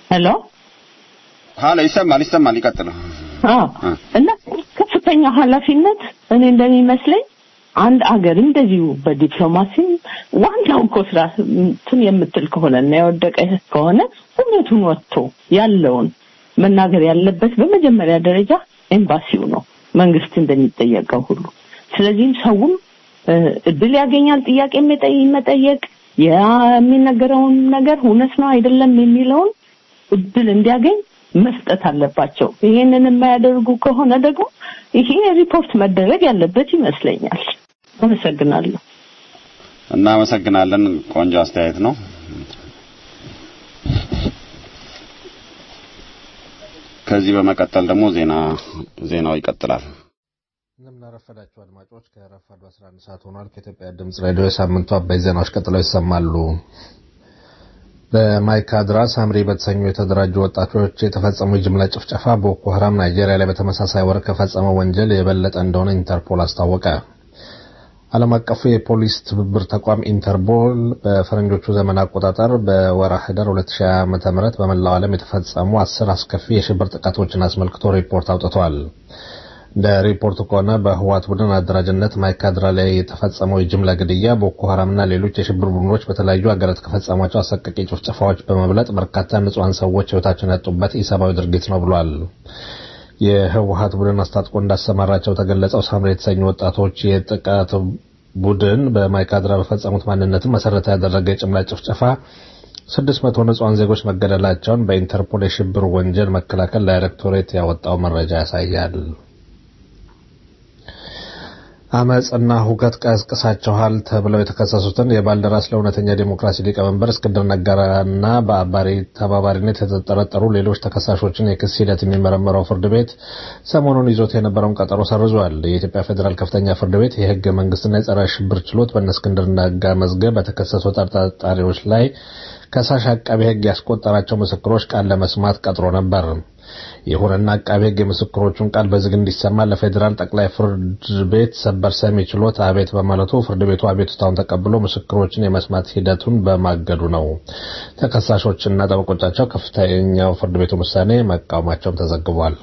ሄሎ ሃሎ ይሰማል ይሰማል ይቀጥል አዎ እና ከፍተኛ ኃላፊነት እኔ እንደሚመስለኝ አንድ አገር እንደዚሁ በዲፕሎማሲ ዋናው ኮስራ ትን የምትል ከሆነ እና የወደቀ ከሆነ እውነቱን ወጥቶ ያለውን መናገር ያለበት በመጀመሪያ ደረጃ ኤምባሲው ነው መንግስት እንደሚጠየቀው ሁሉ ስለዚህ ሰውም እድል ያገኛል ጥያቄ መጠየቅ የሚነገረውን ነገር እውነት ነው አይደለም የሚለውን እድል እንዲያገኝ መስጠት አለባቸው ይሄንን የማያደርጉ ከሆነ ደግሞ ይሄ ሪፖርት መደረግ ያለበት ይመስለኛል አመሰግናለሁ እና አመሰግናለን ቆንጆ አስተያየት ነው ከዚህ በመቀጠል ደግሞ ዜና ዜናው ይቀጥላል እንደምን አረፈዳችሁ አድማጮች ከረፋዱ አስራ አንድ ሰዓት ሆኗል ከኢትዮጵያ ድምጽ ሬዲዮ ሳምንቱ አበይ ዜናዎች ቀጥለው ይሰማሉ በማይካድራ ሳምሪ በተሰኙ የተደራጁ ወጣቶች የተፈጸሙ የጅምላ ጭፍጨፋ ቦኮ ሐራም ናይጄሪያ ላይ በተመሳሳይ ወር ከፈጸመው ወንጀል የበለጠ እንደሆነ ኢንተርፖል አስታወቀ ዓለም አቀፉ የፖሊስ ትብብር ተቋም ኢንተርፖል በፈረንጆቹ ዘመን አቆጣጠር በወርሃ ህዳር ሁለት ሺህ ዓመተ ምህረት በመላው ዓለም የተፈጸሙ አስር አስከፊ የሽብር ጥቃቶችን አስመልክቶ ሪፖርት አውጥቷል እንደ ሪፖርቱ ከሆነ በህዋት ቡድን አደራጅነት ማይካድራ ላይ የተፈጸመው የጅምላ ግድያ ቦኮ ሐራምና ሌሎች የሽብር ቡድኖች በተለያዩ ሀገራት ከፈጸሟቸው አሰቃቂ ጭፍጨፋዎች በመብለጥ በርካታ ንጹሃን ሰዎች ህይወታቸውን ያጡበት ኢሰብአዊ ድርጊት ነው ብሏል የህዋት ቡድን አስታጥቆ እንዳሰማራቸው ተገለጸው ሳምሪ የተሰኙ ወጣቶች የጥቃት ቡድን በማይካድራ በፈጸሙት ማንነትን መሰረት ያደረገ የጅምላ ጭፍጨፋ ስድስት መቶ ንጹሃን ዜጎች መገደላቸውን በኢንተርፖል የሽብር ወንጀል መከላከል ዳይሬክቶሬት ያወጣው መረጃ ያሳያል አመጽና ሁከት ቀስቅሳቸዋል ተብለው የተከሰሱትን የባልደራስ ለእውነተኛ ዲሞክራሲ ሊቀመንበር እስክንድር ነጋና በአባሪ ተባባሪነት የተጠረጠሩ ሌሎች ተከሳሾችን የክስ ሂደት የሚመረምረው ፍርድ ቤት ሰሞኑን ይዞት የነበረውን ቀጠሮ ሰርዟል የኢትዮጵያ ፌዴራል ከፍተኛ ፍርድ ቤት የህገ መንግስትና የጸረ ሽብር ችሎት በእነ እስክንድር ነጋ መዝገብ በተከሰሱ ተጠርጣሪዎች ላይ ከሳሽ አቃቤ ህግ ያስቆጠራቸው ምስክሮች ቃል ለመስማት ቀጥሮ ነበር ይሁንና አቃቤ ህግ የምስክሮቹን ቃል በዝግ እንዲሰማ ለፌዴራል ጠቅላይ ፍርድ ቤት ሰበር ሰሚ ችሎት አቤት በማለቱ ፍርድ ቤቱ አቤቱታውን ተቀብሎ ምስክሮችን የመስማት ሂደቱን በማገዱ ነው ተከሳሾችና ጠበቆቻቸው ከፍተኛው ፍርድ ቤቱ ውሳኔ መቃወማቸውን ተዘግቧል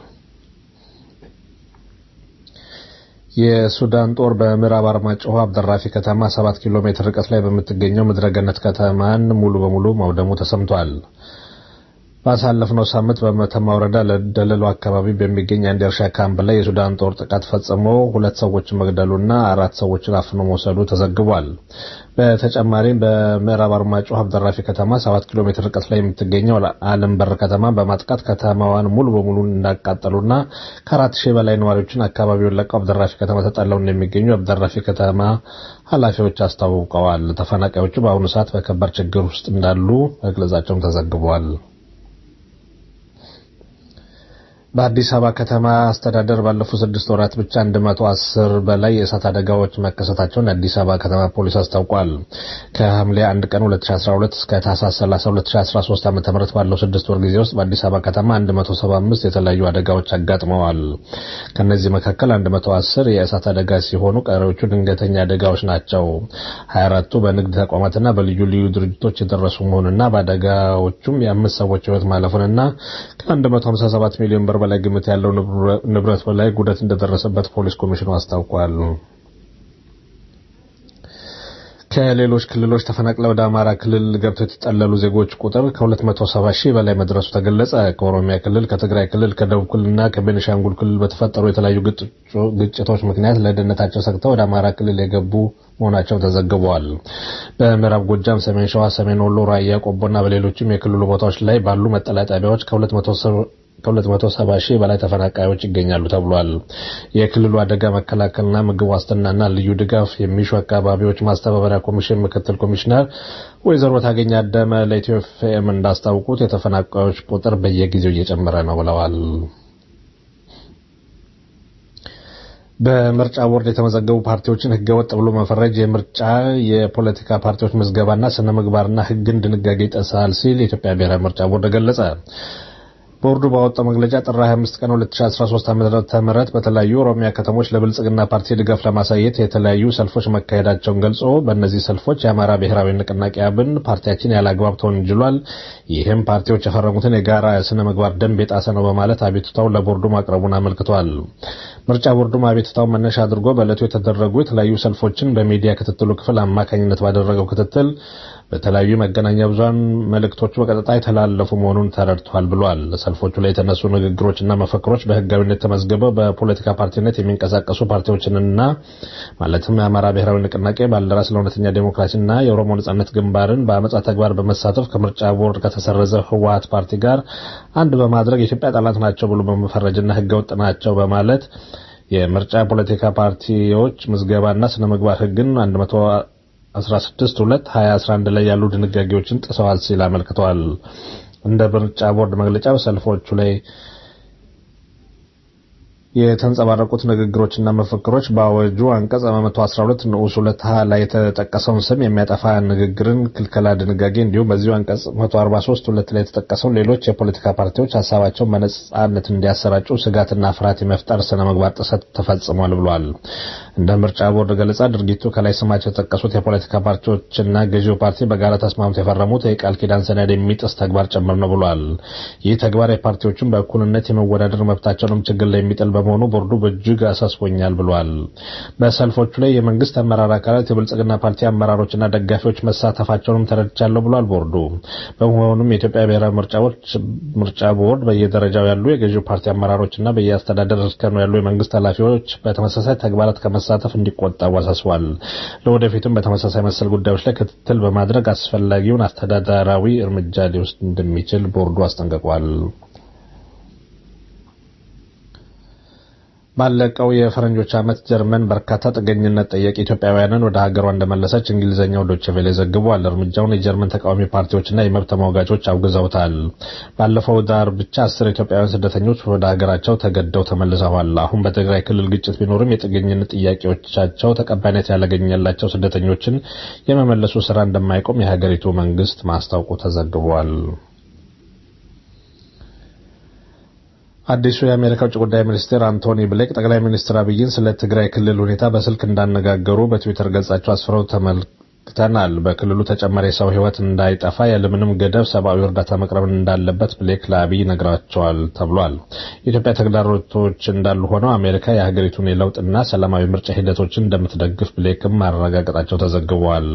የሱዳን ጦር በምዕራብ አርማጭሆ አብደራፊ ከተማ ሰባት ኪሎ ሜትር ርቀት ላይ በምትገኘው ምድረገነት ከተማን ሙሉ በሙሉ ማውደሙ ተሰምቷል ባሳለፍነው ሳምንት በመተማ ወረዳ ለደለሎ አካባቢ በሚገኝ አንድ እርሻ ካምፕ ላይ የሱዳን ጦር ጥቃት ፈጽሞ ሁለት ሰዎችን መግደሉና አራት ሰዎችን አፍኖ መውሰዱ ተዘግቧል በተጨማሪም በምዕራብ አርማጭሆ አብደራፊ ከተማ ሰባት ኪሎ ሜትር ርቀት ላይ የምትገኘው ዓለም በር ከተማ በማጥቃት ከተማዋን ሙሉ በሙሉ እንዳቃጠሉና ከአራት ሺህ በላይ ነዋሪዎችን አካባቢውን ለቀው አብደራፊ ከተማ ተጠልለው እንደሚገኙ አብደራፊ ከተማ ኃላፊዎች አስታውቀዋል ተፈናቃዮቹ በአሁኑ ሰዓት በከባድ ችግር ውስጥ እንዳሉ መግለጻቸውም ተዘግቧል በአዲስ አበባ ከተማ አስተዳደር ባለፉት ስድስት ወራት ብቻ መቶ አስር በላይ የእሳት አደጋዎች መከሰታቸውን አዲስ አበባ ከተማ ፖሊስ አስታውቋል ከሐምሌ አንድ ቀን ሁለት ሺህ አስራ ሁለት እስከ ታህሳስ ሰላሳ ሁለት ሺህ አስራ ሶስት ዓመተ ምህረት ባለው ስድስት ወር ጊዜ ውስጥ በአዲስ አበባ ከተማ መቶ ሰባ አምስት የተለያዩ አደጋዎች አጋጥመዋል ከነዚህ መካከል መቶ አስር የእሳት አደጋ ሲሆኑ ቀሪዎቹ ድንገተኛ አደጋዎች ናቸው ሀያ አራቱ በንግድ ተቋማትና በልዩ ልዩ ድርጅቶች የደረሱ መሆኑና በአደጋዎቹም የአምስት ሰዎች ህይወት ማለፉንና ከ157 ሚሊዮን ብር በላይ ግምት ያለው ንብረት በላይ ጉዳት እንደደረሰበት ፖሊስ ኮሚሽኑ አስታውቋል ከሌሎች ክልሎች ተፈናቅለው ወደ አማራ ክልል ገብተው የተጠለሉ ዜጎች ቁጥር ከ270 ሺህ በላይ መድረሱ ተገለጸ ከኦሮሚያ ክልል ከትግራይ ክልል ከደቡብ ክልልና ከቤኒሻንጉል ክልል በተፈጠሩ የተለያዩ ግጭቶች ምክንያት ለደህንነታቸው ሰግተው ወደ አማራ ክልል የገቡ መሆናቸው ተዘግቧል በምዕራብ ጎጃም ሰሜን ሸዋ ሰሜን ወሎ ራያ ቆቦና በሌሎችም የክልሉ ቦታዎች ላይ ባሉ መጠለያ ጣቢያዎች ከ270 ሺህ በላይ ተፈናቃዮች ይገኛሉ ተብሏል የክልሉ አደጋ መከላከልና ምግብ ዋስትናና ልዩ ድጋፍ የሚሹ አካባቢዎች ማስተባበሪያ ኮሚሽን ምክትል ኮሚሽነር ወይዘሮ ታገኛ አደመ ለኢትዮኤፍኤም እንዳስታወቁት የተፈናቃዮች ቁጥር በየጊዜው እየጨመረ ነው ብለዋል በምርጫ ቦርድ የተመዘገቡ ፓርቲዎችን ህገወጥ ብሎ መፈረጅ የምርጫ የፖለቲካ ፓርቲዎች ምዝገባና ስነ ምግባርና ህግን ድንጋጌ ይጥሳል ሲል የኢትዮጵያ ብሔራዊ ምርጫ ቦርድ ገለጸ ቦርዱ ባወጣው መግለጫ ጥር ሃያ አምስት ቀን ሁለት ሺህ አስራ ሶስት ዓ.ም በተለያዩ ኦሮሚያ ከተሞች ለብልጽግና ፓርቲ ድጋፍ ለማሳየት የተለያዩ ሰልፎች መካሄዳቸውን ገልጾ በእነዚህ ሰልፎች የአማራ ብሔራዊ ንቅናቄ አብን ፓርቲያችን ያላግባብ ተወንጅሏል፣ ይህም ፓርቲዎች የፈረሙትን የጋራ የሥነ ምግባር ደንብ የጣሰ ነው በማለት አቤቱታውን ለቦርዱ ማቅረቡን አመልክቷል። ምርጫ ቦርዱም አቤቱታውን መነሻ አድርጎ በዕለቱ የተደረጉ የተለያዩ ሰልፎችን በሚዲያ ክትትሉ ክፍል አማካኝነት ባደረገው ክትትል በተለያዩ መገናኛ ብዙሃን መልእክቶቹ በቀጥታ የተላለፉ መሆኑን ተረድቷል ብሏል። ሰልፎቹ ላይ የተነሱ ንግግሮችና መፈክሮች በህጋዊነት ተመዝግበው በፖለቲካ ፓርቲነት የሚንቀሳቀሱ ፓርቲዎችንና ማለትም የአማራ ብሔራዊ ንቅናቄ፣ ባልደራስ ለእውነተኛ ዴሞክራሲና የኦሮሞ ነጻነት ግንባርን በአመጻ ተግባር በመሳተፍ ከምርጫ ቦርድ ከተሰረዘ ህወሓት ፓርቲ ጋር አንድ በማድረግ የኢትዮጵያ ጠላት ናቸው ብሎ በመፈረጅና ህገወጥ ናቸው በማለት የምርጫ ፖለቲካ ፓርቲዎች ምዝገባና ስነ ምግባር ህግን መቶ አስራ ስድስት ሁለት ሀያ አስራ አንድ ላይ ያሉ ድንጋጌዎችን ጥሰዋል ሲል አመልክቷል። እንደ ምርጫ ቦርድ መግለጫ ሰልፎቹ ላይ የተንጸባረቁት ንግግሮችና መፈክሮች በአዋጁ አንቀጽ መቶ አስራ ሁለት ንዑስ ሁለት ሀ ላይ የተጠቀሰውን ስም የሚያጠፋ ንግግርን ክልከላ ድንጋጌ እንዲሁም በዚሁ አንቀጽ መቶ አርባ ሶስት ሁለት ላይ የተጠቀሰው ሌሎች የፖለቲካ ፓርቲዎች ሐሳባቸውን በነጻነት እንዲያሰራጩ ስጋትና ፍርሃት የመፍጠር ስነ ምግባር ጥሰት ተፈጽሟል ብሏል። እንደ ምርጫ ቦርድ ገለጻ ድርጊቱ ከላይ ስማቸው የተጠቀሱት የፖለቲካ ፓርቲዎችና ገዢው ፓርቲ በጋራ ተስማምተው የፈረሙት የቃል ኪዳን ሰነድ የሚጥስ ተግባር ጭምር ነው ብሏል። ይህ ተግባር የፓርቲዎቹን በእኩልነት የመወዳደር መብታቸውንም ችግር ላይ የሚጥል በመሆኑ ቦርዱ በእጅግ አሳስቦኛል ብሏል። በሰልፎቹ ላይ የመንግስት አመራር አካላት፣ የብልጽግና ፓርቲ አመራሮችና ደጋፊዎች መሳተፋቸውንም ተረድቻለሁ ብሏል ቦርዱ። በመሆኑም የኢትዮጵያ ብሔራዊ ምርጫ ቦርድ በየደረጃው ያሉ የገዢው ፓርቲ አመራሮችና በየአስተዳደር እርከኑ ያሉ የመንግስት ኃላፊዎች በተመሳሳይ ተግባራት ከመሳተፍ እንዲቆጠቡ አሳስቧል። ለወደፊቱም በተመሳሳይ መሰል ጉዳዮች ላይ ክትትል በማድረግ አስፈላጊውን አስተዳደራዊ እርምጃ ሊወስድ እንደሚችል ቦርዱ አስጠንቅቋል። ባለቀው የፈረንጆች ዓመት ጀርመን በርካታ ጥገኝነት ጠያቂ ኢትዮጵያውያንን ወደ ሀገሯ እንደመለሰች እንግሊዘኛው ዶቼ ቬለ ዘግቧል። እርምጃውን የጀርመን ተቃዋሚ ፓርቲዎችና የመብት ተሟጋቾች አውግዘውታል። ባለፈው ዳር ብቻ አስር ኢትዮጵያውያን ስደተኞች ወደ ሀገራቸው ተገደው ተመልሰዋል። አሁን በትግራይ ክልል ግጭት ቢኖርም የጥገኝነት ጥያቄዎቻቸው ተቀባይነት ያላገኘላቸው ስደተኞችን የመመለሱ ስራ እንደማይቆም የሀገሪቱ መንግስት ማስታወቁ ተዘግቧል። አዲሱ የአሜሪካ ውጭ ጉዳይ ሚኒስትር አንቶኒ ብሌክ ጠቅላይ ሚኒስትር አብይን ስለ ትግራይ ክልል ሁኔታ በስልክ እንዳነጋገሩ በትዊተር ገጻቸው አስፍረው ተመልክተናል። በክልሉ ተጨማሪ የሰው ሕይወት እንዳይጠፋ ያለምንም ገደብ ሰብአዊ እርዳታ መቅረብ እንዳለበት ብሌክ ለአብይ ነግሯቸዋል ተብሏል። የኢትዮጵያ ተግዳሮቶች እንዳሉ ሆነው አሜሪካ የሀገሪቱን የለውጥና ሰላማዊ ምርጫ ሂደቶችን እንደምትደግፍ ብሌክም ማረጋገጣቸው ተዘግቧል።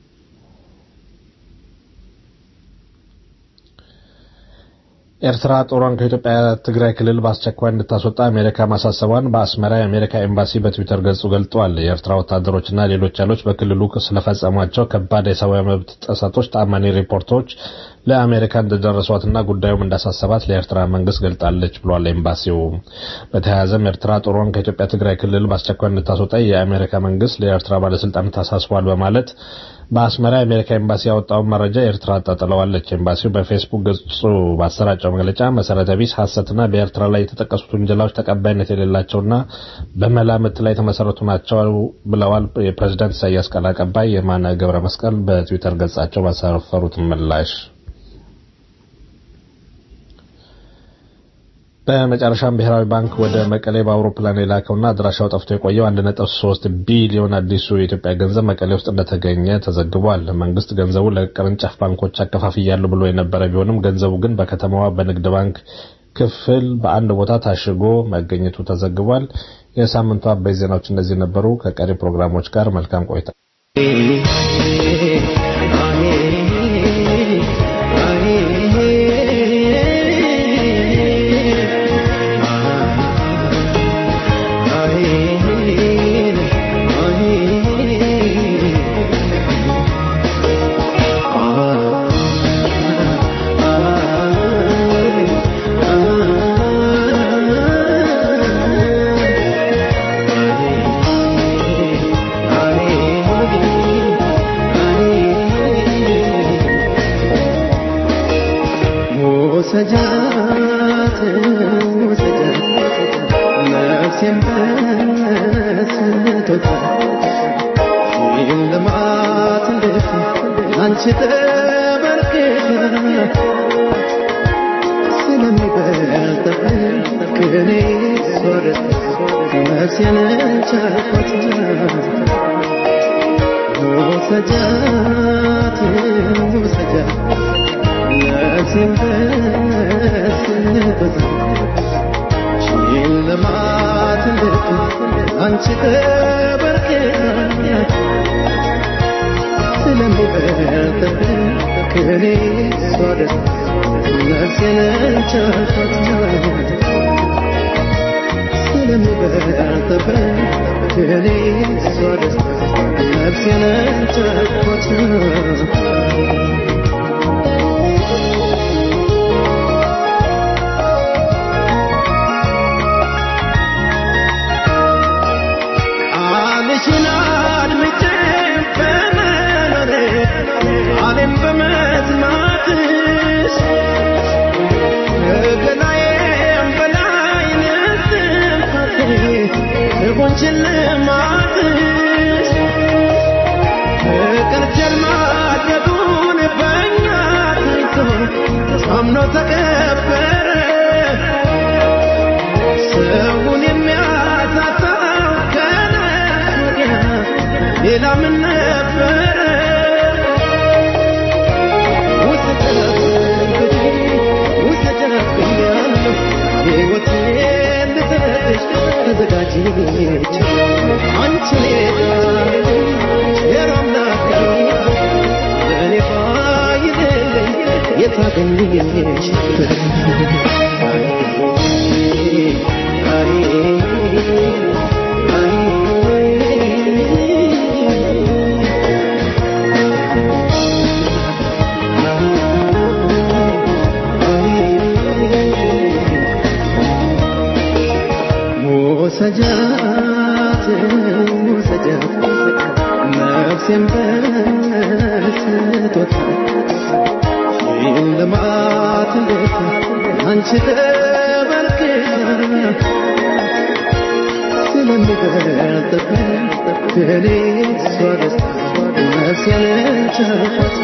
ኤርትራ ጦሯን ከኢትዮጵያ ትግራይ ክልል በአስቸኳይ እንድታስወጣ አሜሪካ ማሳሰቧን በአስመራ የአሜሪካ ኤምባሲ በትዊተር ገጹ ገልጧል። የኤርትራ ወታደሮችና ሌሎች ኃይሎች በክልሉ ስለፈጸሟቸው ከባድ የሰብአዊ መብት ጥሰቶች ተአማኒ ሪፖርቶች ለአሜሪካ እንደደረሷትና ጉዳዩም እንዳሳሰባት ለኤርትራ መንግስት ገልጣለች ብሏል ኤምባሲው። በተያያዘም ኤርትራ ጦሯን ከኢትዮጵያ ትግራይ ክልል በአስቸኳይ እንድታስወጣ የአሜሪካ መንግስት ለኤርትራ ባለስልጣናት አሳስቧል በማለት በአስመራ የአሜሪካ ኤምባሲ ያወጣውን መረጃ ኤርትራ አጣጥለዋለች። ኤምባሲው በፌስቡክ ገጹ ባሰራጨው መግለጫ መሰረተ ቢስ ሐሰትና በኤርትራ ላይ የተጠቀሱት ወንጀላዎች ተቀባይነት የሌላቸውና በመላምት ላይ የተመሰረቱ ናቸው ብለዋል። የፕሬዝዳንት ኢሳያስ ቃል አቀባይ የማነ ገብረ መስቀል በትዊተር ገጻቸው ባሰፈሩት ምላሽ በመጨረሻም ብሔራዊ ባንክ ወደ መቀሌ በአውሮፕላን የላከውና አድራሻው ጠፍቶ የቆየው አንድ ነጥብ ሶስት ቢሊዮን አዲሱ የኢትዮጵያ ገንዘብ መቀሌ ውስጥ እንደተገኘ ተዘግቧል። መንግስት ገንዘቡ ለቅርንጫፍ ባንኮች አከፋፍያለሁ ብሎ የነበረ ቢሆንም ገንዘቡ ግን በከተማዋ በንግድ ባንክ ክፍል በአንድ ቦታ ታሽጎ መገኘቱ ተዘግቧል። የሳምንቱ አበይት ዜናዎች እነዚህ ነበሩ። ከቀሪ ፕሮግራሞች ጋር መልካም ቆይታ። سجات وسجات نفسي بسنتك في لمعات اللف አንቺ ተበርክከ ስለሚበ ከኔ ሶረት ነፍሴን ቻልኳት ወሰጃት ወሰጃት ነፍሴን በስበት ሽልማት ልክ አንቺ ተበርክታ ስለሚበልጥብኝ ከኔ ሶረት ነፍሴን ቻልኳት ስለሚበልጥብኝ ከኔ ሶረት ነፍሴን ቻልኳት አንቺን አድምጬ በመኖሬ ዓለም በመስማትሽ ከገላዬም በላይ ንስፋቴ ትሆንሽ ልማትሽ ፍቅር ቸር ማድረጉን በእኛ ትቶ አምኖ ተቀበረ ሰውን የሚያሳጣው ከነፍስ ወዲያ ሌላ ምን ነበረ ውሰጃት እንግዲህ ውሰጃት ብያለሁ ሕይወቴን ልሰጥሽ ተዘጋጅቼ አንቺን የጣለኝ ቸር አምላክ ለእኔ ባይልልኝ የታገኝሽ ወሰጃት ወሰጃት ነፍሴን በስቶታ ሽልማት ልክ አንቺ ተበርክታ ስለሚበልጥብኝ ከኔ እሷ ደስታ ነፍሴን ቻልኳት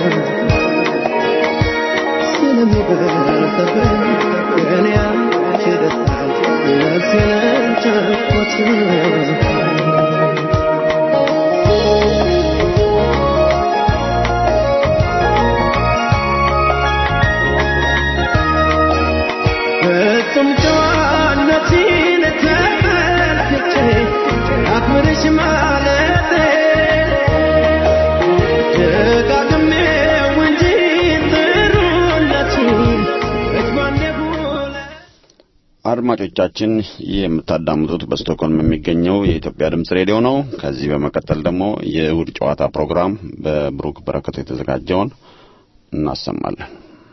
ስለሚበልጥብኝ ከኔ አንቺ ደስታ ነፍሴን ቻልኳት ፍጹም ጨዋነትሽን ተመልክቼ አክብርሽ ማለቴ ደጋግሜው እንጂ ጥሩነትሽን እጅማኔ አድማጮቻችን ይህ የምታዳምጡት በስቶክሆልም የሚገኘው የኢትዮጵያ ድምጽ ሬዲዮ ነው። ከዚህ በመቀጠል ደግሞ የእሁድ ጨዋታ ፕሮግራም በብሩክ በረከቱ የተዘጋጀውን እናሰማለን።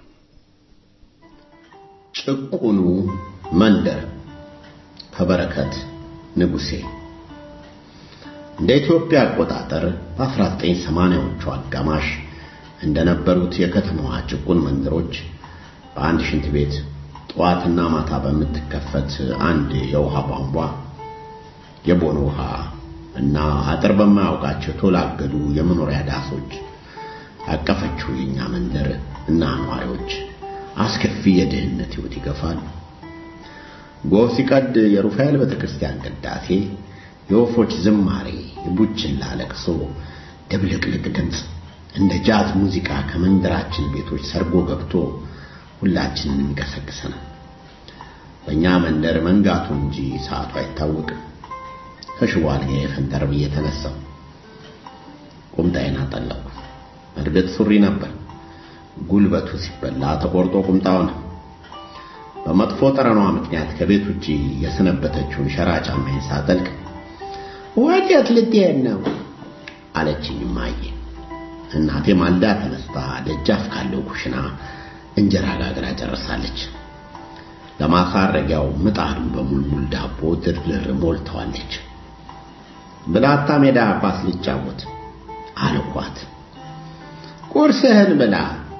ጭቁኑ መንደር ከበረከት ንጉሴ እንደ ኢትዮጵያ አቆጣጠር በ1980ዎቹ አጋማሽ እንደነበሩት የከተማዋ ጭቁን መንደሮች በአንድ ሽንት ቤት ጧትና ማታ በምትከፈት አንድ የውሃ ቧንቧ የቦኖ ውሃ እና አጥር በማያውቃቸው ተላገዱ የመኖሪያ ዳሶች አቀፈችው የኛ መንደር እና ኗሪዎች አስከፊ የድህነት ህይወት ይገፋሉ። ጎህ ሲቀድ የሩፋኤል ቤተክርስቲያን ቅዳሴ፣ የወፎች ዝማሬ፣ የቡችላ ለቅሶ፣ ድብልቅልቅ ድምፅ እንደ ጃዝ ሙዚቃ ከመንደራችን ቤቶች ሰርጎ ገብቶ ሁላችንን እንቀሰቅሰናል። በእኛ መንደር መንጋቱ እንጂ ሰዓቱ አይታወቅም። ከሽቦ አልጋዬ ፈንጠር ብዬ ተነሳሁ። ቁምጣዬን አጠለቅኩ። እርግጥ ሱሪ ነበር። ጉልበቱ ሲበላ ተቆርጦ ቁምጣው ነው። በመጥፎ ጠረኗ ምክንያት ከቤት ውጪ የሰነበተችውን ሸራ ጫማዬን ሳጠልቅ ወዴት ልትሄድ ነው አለችኝ እማዬ። እናቴ ማልዳ ተነስታ ደጃፍ ካለው ኩሽና እንጀራ ጋግራ ጨርሳለች። ለማሳረጊያው ምጣዱን በሙልሙል ዳቦ ድርድር ሞልተዋለች። ብላታ ሜዳ ኳስ ልጫወት አልኳት። ቁርስህን ብላ።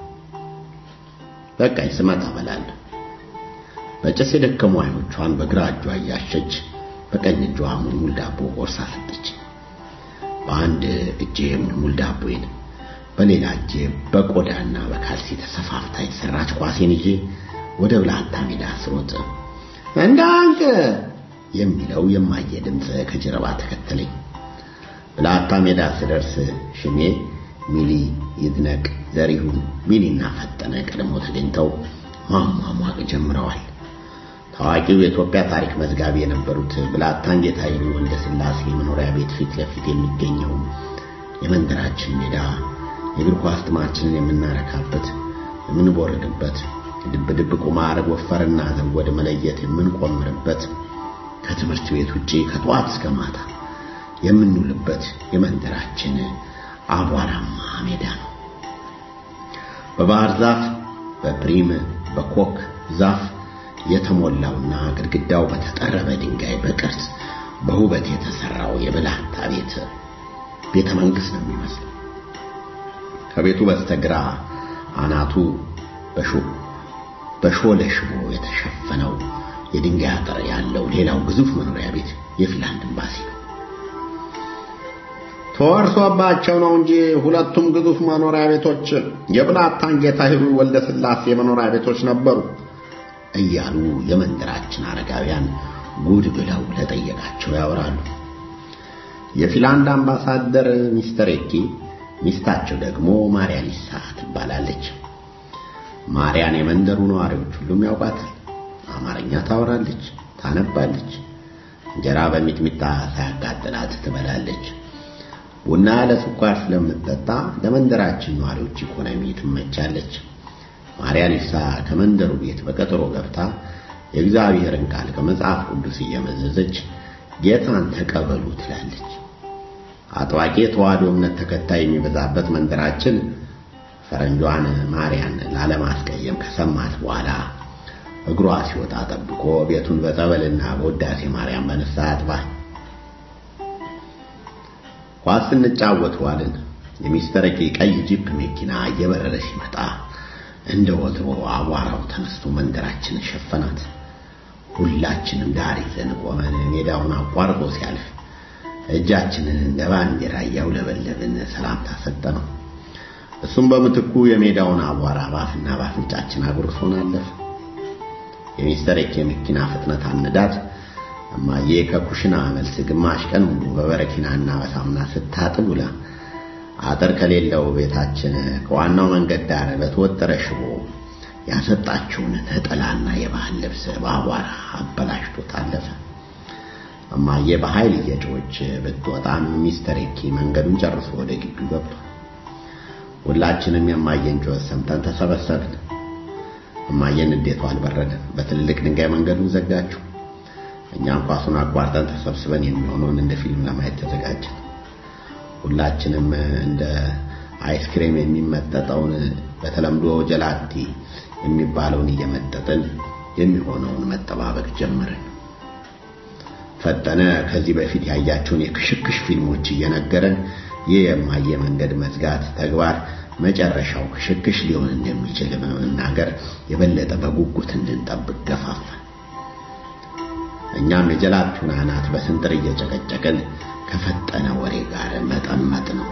በቃኝ ስመጣ እበላለሁ። በጭስ የደከሙ አይኖቿን በግራ እጇ እያሸች በቀኝ እጇ ሙልሙል ዳቦ ቆርሳ ሰጠች። በአንድ እጄ ሙልሙል ዳቦዬን በሌላ እጄ በቆዳና በካልሲ ተሰፋፍታ የተሰራች ኳሴን ይዤ ወደ ብላታ ሜዳ ስሮጥ እንዳንተ የሚለው የማየ ድምጽ ከጀርባ ተከተለኝ። ብላታ ሜዳ ስደርስ ሽሜ ሚሊ ይድነቅ ዘሪሁን ሚሊና ፈጠነ ቀድሞ ተገኝተው ማማሟቅ ጀምረዋል። ታዋቂው የኢትዮጵያ ታሪክ መዝጋቢ የነበሩት ብላታን ጌታዬ ወልደ ስላሴ መኖሪያ ቤት ፊት ለፊት የሚገኘው የመንደራችን ሜዳ የእግር ኳስ ጥማችንን የምናረካበት የምንቦርድበት ድብ ድብ ቁማር ወፈርና ዘወድ መለየት የምንቆምርበት ከትምህርት ቤት ውጪ ከጧት እስከ ማታ የምንውልበት የመንደራችን አቧራማ ሜዳ ነው። በባህር ዛፍ በፕሪም በኮክ ዛፍ የተሞላውና ግድግዳው በተጠረበ ድንጋይ በቅርጽ በውበት የተሰራው የብላታ ቤት ቤተ መንግስት ነው የሚመስለው። ከቤቱ በስተግራ አናቱ በሾ በሾለ ሽቦ የተሸፈነው የድንጋይ አጥር ያለው ሌላው ግዙፍ መኖሪያ ቤት የፊንላንድ ኤምባሲ ነው። ተወርሶባቸው ነው እንጂ ሁለቱም ግዙፍ መኖሪያ ቤቶች የብላታን ጌታዬ ወልደ ስላሴ መኖሪያ ቤቶች ነበሩ እያሉ የመንደራችን አረጋውያን ጉድ ብለው ለጠየቃቸው ያወራሉ። የፊንላንድ አምባሳደር ሚስተር ኤኪ ሚስታቸው ደግሞ ማሪያ ሊሳ ትባላለች። ማሪያን የመንደሩ ነዋሪዎች ሁሉም ያውቃታል። አማርኛ ታወራለች፣ ታነባለች፣ እንጀራ በሚጥሚጣ ሳያቃጥላት ትበላለች። ቡና ለስኳር ስለምትጠጣ ለመንደራችን ነዋሪዎች ኢኮኖሚ ትመቻለች። ማሪያ ሊሳ ከመንደሩ ቤት በቀጠሮ ገብታ የእግዚአብሔርን ቃል ከመጽሐፍ ቅዱስ እየመዘዘች ጌታን ተቀበሉ ትላለች። አጥዋቂ ተዋህዶ እምነት ተከታይ የሚበዛበት መንደራችን ፈረንጇን ማሪያን ላለማስቀየም ከሰማት በኋላ እግሯ ሲወጣ ጠብቆ ቤቱን በጸበልና በውዳሴ ማርያም በንስሐ አጥባል። ኳስ እንጫወት ዋልን። የሚስተር ኤኪ ቀይ ጂፕ መኪና እየበረረ ሲመጣ እንደ ወትሮ አቧራው ተነስቶ መንደራችንን ሸፈናት። ሁላችንም ዳር ይዘን ቆመን ሜዳውን አቋርጦ ሲያልፍ እጃችንን እንደ ባንዲራ እያውለበለብን ሰላምታ ሰጠነው። እሱም በምትኩ የሜዳውን አቧራ ባፍና ባፍንጫችን አጉርሶን አለፈ። የሚስተር ኤኪ መኪና ፍጥነት አነዳት። እማዬ ከኩሽና መልስ ግማሽ ቀን ሙሉ በበረኪናና በሳሙና ስታጥብ ውላ አጥር ከሌለው ቤታችን ከዋናው መንገድ ዳር በተወጠረ ሽቦ ያሰጣችውን ነጠላና የባህል ልብስ በአቧራ አበላሽቶት አለፈ። እማዬ በኃይል እየጮኸች ብትወጣም ሚስተር ኤኪ መንገዱን ጨርሶ ወደ ግቢው ገብቷል። ሁላችንም የማየን ጩኸት ሰምተን ተሰበሰብን። እማዬን እንዴት አልበረደም። በትልልቅ ድንጋይ መንገዱን ዘጋችሁ። እኛም ኳሱን አቋርጠን ተሰብስበን የሚሆነውን እንደ ፊልም ለማየት ተዘጋጀን። ሁላችንም እንደ አይስክሬም የሚመጠጠውን በተለምዶ ጀላቲ የሚባለውን እየመጠጥን የሚሆነውን መጠባበቅ ጀመርን። ፈጠነ ከዚህ በፊት ያያቸውን የክሽክሽ ፊልሞች እየነገረን ይህ የማየ መንገድ መዝጋት ተግባር መጨረሻው ክሽክሽ ሊሆን እንደሚችል በመናገር የበለጠ በጉጉት እንድንጠብቅ ገፋፋን። እኛም የጀላቱን አናት በስንጥር እየጨቀጨቅን ከፈጠነ ወሬ ጋር መጠመጥ ነው።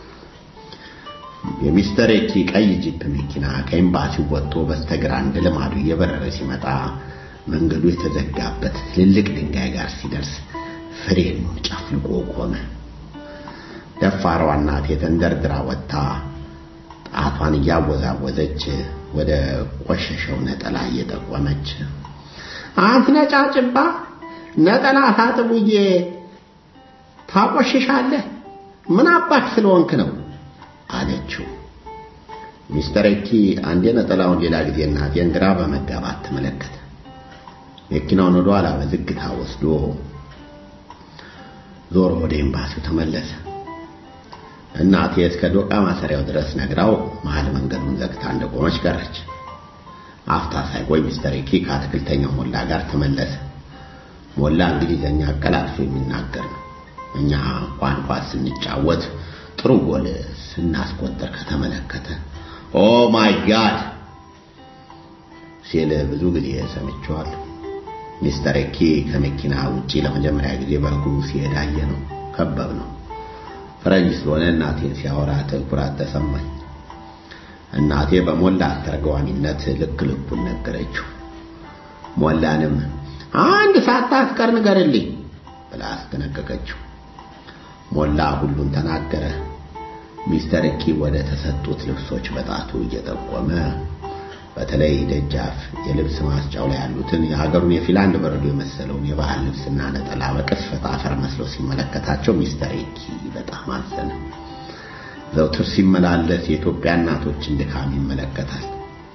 የሚስተር ኤኪ ቀይ ጂፕ መኪና ከኤምባሲው ወጥቶ በስተግራ እንደ ልማዱ እየበረረ ሲመጣ መንገዱ የተዘጋበት ትልልቅ ድንጋይ ጋር ሲደርስ ፍሬኑን ጨፍልቆ ቆመ። ደፋሯ እናቴ ተንደርድራ ወጥታ ጣቷን እያወዛወዘች ወደ ቆሸሸው ነጠላ እየጠቆመች አንተ ነጫጭባ ነጠላ ታጥቡዬ ታቆሽሻለህ ምን አባክ ስለሆንክ ነው አለችው። ሚስተር ኤኪ አንዴ ነጠላውን ሌላ ጊዜ እናቴን ግራ በመጋባት ተመለከተ። መኪናውን ወደ ኋላ በዝግታ ወስዶ ዞሮ ወደ ኤምባሲው ተመለሰ። እናቴ እስከ ዶቃ ማሰሪያው ድረስ ነግራው መሃል መንገዱን ዘግታ እንደቆመች ቀረች። አፍታ ሳይቆይ ሚስተር ኤኪ ከአትክልተኛው ሞላ ጋር ተመለሰ። ሞላ እንግሊዘኛ አቀላጥፎ የሚናገር ነው። እኛ ቋንቋ ስንጫወት ጥሩ ጎል ስናስቆጥር ከተመለከተ ኦ ማይ ጋድ ሲል ብዙ ጊዜ ሰምቼዋለሁ። ሚስተር ኤኪ ከመኪና ውጪ ለመጀመሪያ ጊዜ በእግሩ ሲሄድ አየነው። ከበብ ነው። ፈረንጅ ስለሆነ እናቴን ሲያወራ ኩራት ተሰማኝ። እናቴ በሞላ አስተርጓሚነት ልክ ልኩን ነገረችው። ሞላንም አንድ ሳታስቀር ንገርልኝ ብላ አስጠነቀቀችው። ሞላ ሁሉን ተናገረ። ሚስተር ኪ ወደ ተሰጡት ልብሶች በጣቱ እየጠቆመ በተለይ ደጃፍ የልብስ ማስጫው ላይ ያሉትን የሀገሩን የፊንላንድ በረዶ የመሰለውን የባህል ልብስና ነጠላ በቅስፈት አፈር መስሎ ሲመለከታቸው ሚስተር ኪ በጣም አዘነ። ዘውትር ሲመላለስ የኢትዮጵያ እናቶችን ድካም ይመለከታል።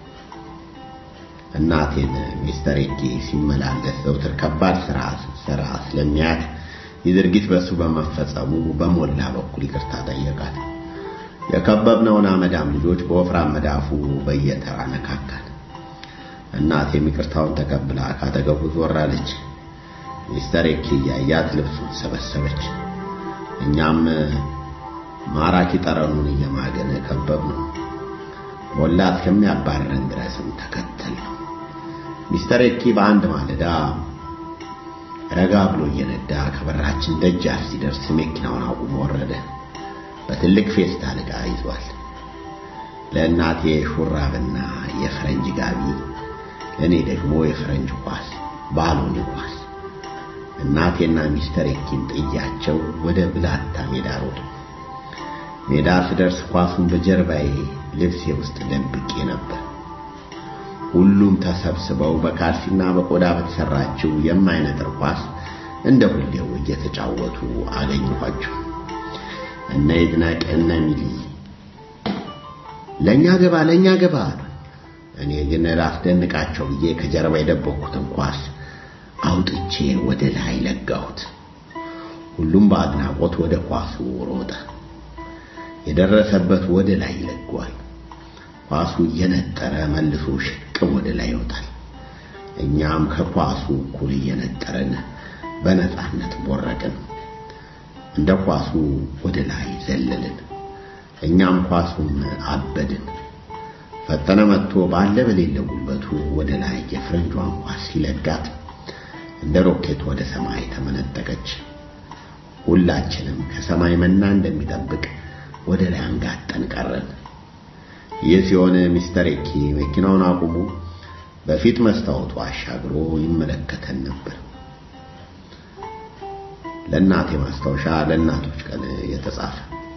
እናቴን ሚስተር ኪ ሲመላለስ ዘውትር ከባድ ስራ ስራ ስለሚያት የድርጊት በሱ በመፈጸሙ በሞላ በኩል ይቅርታ ጠየቃት። የከበብነውን አመዳም ልጆች በወፍራም መዳፉ በየተራ ነካካል። እናቴ ይቅርታውን ተቀብላ ካጠገቡ ዞር አለች። ሚስተር ኪ ያያት ልብሱን ሰበሰበች። እኛም ማራኪ ጠረኑን እየማገነ ከበብነው። ሞላ እስከሚያባረን ድረስም ተከተልነው። ሚስተር ኪ በአንድ ማለዳ ረጋ ብሎ እየነዳ ከበራችን ደጃፍ ሲደርስ መኪናውን አቁሞ ወረደ። በትልቅ ፌስታል ዕቃ ይዟል። ለእናቴ ሹራብና የፈረንጅ ጋቢ፣ ለእኔ ደግሞ የፈረንጅ ኳስ ባሎኒ ኳስ። እናቴና ሚስተር ኪን ጥያቸው ወደ ብላታ ሜዳ ሮጡ። ሜዳ ስደርስ ኳሱን በጀርባዬ ልብሴ ውስጥ ደብቄ ነበር። ሁሉም ተሰብስበው በካልሲና በቆዳ በተሰራችው የማይነጥር ኳስ እንደ ሁሌው እየተጫወቱ አገኘኋቸው። እነ ይድነቅ እነ ሚሊ ለኛ ገባ ለኛ ገባ። እኔ ግን ላስደንቃቸው ብዬ ከጀርባ የደበኩትን ኳስ አውጥቼ ወደ ላይ ለጋሁት። ሁሉም በአድናቆት ወደ ኳሱ ሮጠ። የደረሰበት ወደ ላይ ይለጓል። ኳሱ እየነጠረ መልሶ ሽቅብ ወደ ላይ ይወጣል። እኛም ከኳሱ እኩል እየነጠረን በነፃነት ቦረቅን። እንደ ኳሱ ወደ ላይ ዘለልን። እኛም ኳሱን አበድን። ፈተነ መጥቶ ባለ በሌለ ጉልበቱ ወደ ላይ የፍረንጇን ኳስ ሲለጋት እንደ ሮኬት ወደ ሰማይ ተመነጠቀች። ሁላችንም ከሰማይ መና እንደሚጠብቅ ወደ ላይ አንጋጠን ቀረን። ይህ ሲሆን ሚስተር ኪ መኪናውን አቁሞ በፊት መስታወቱ አሻግሮ ይመለከተን ነበር። ለእናቴ ማስታወሻ ለእናቶች ቀን የተጻፈ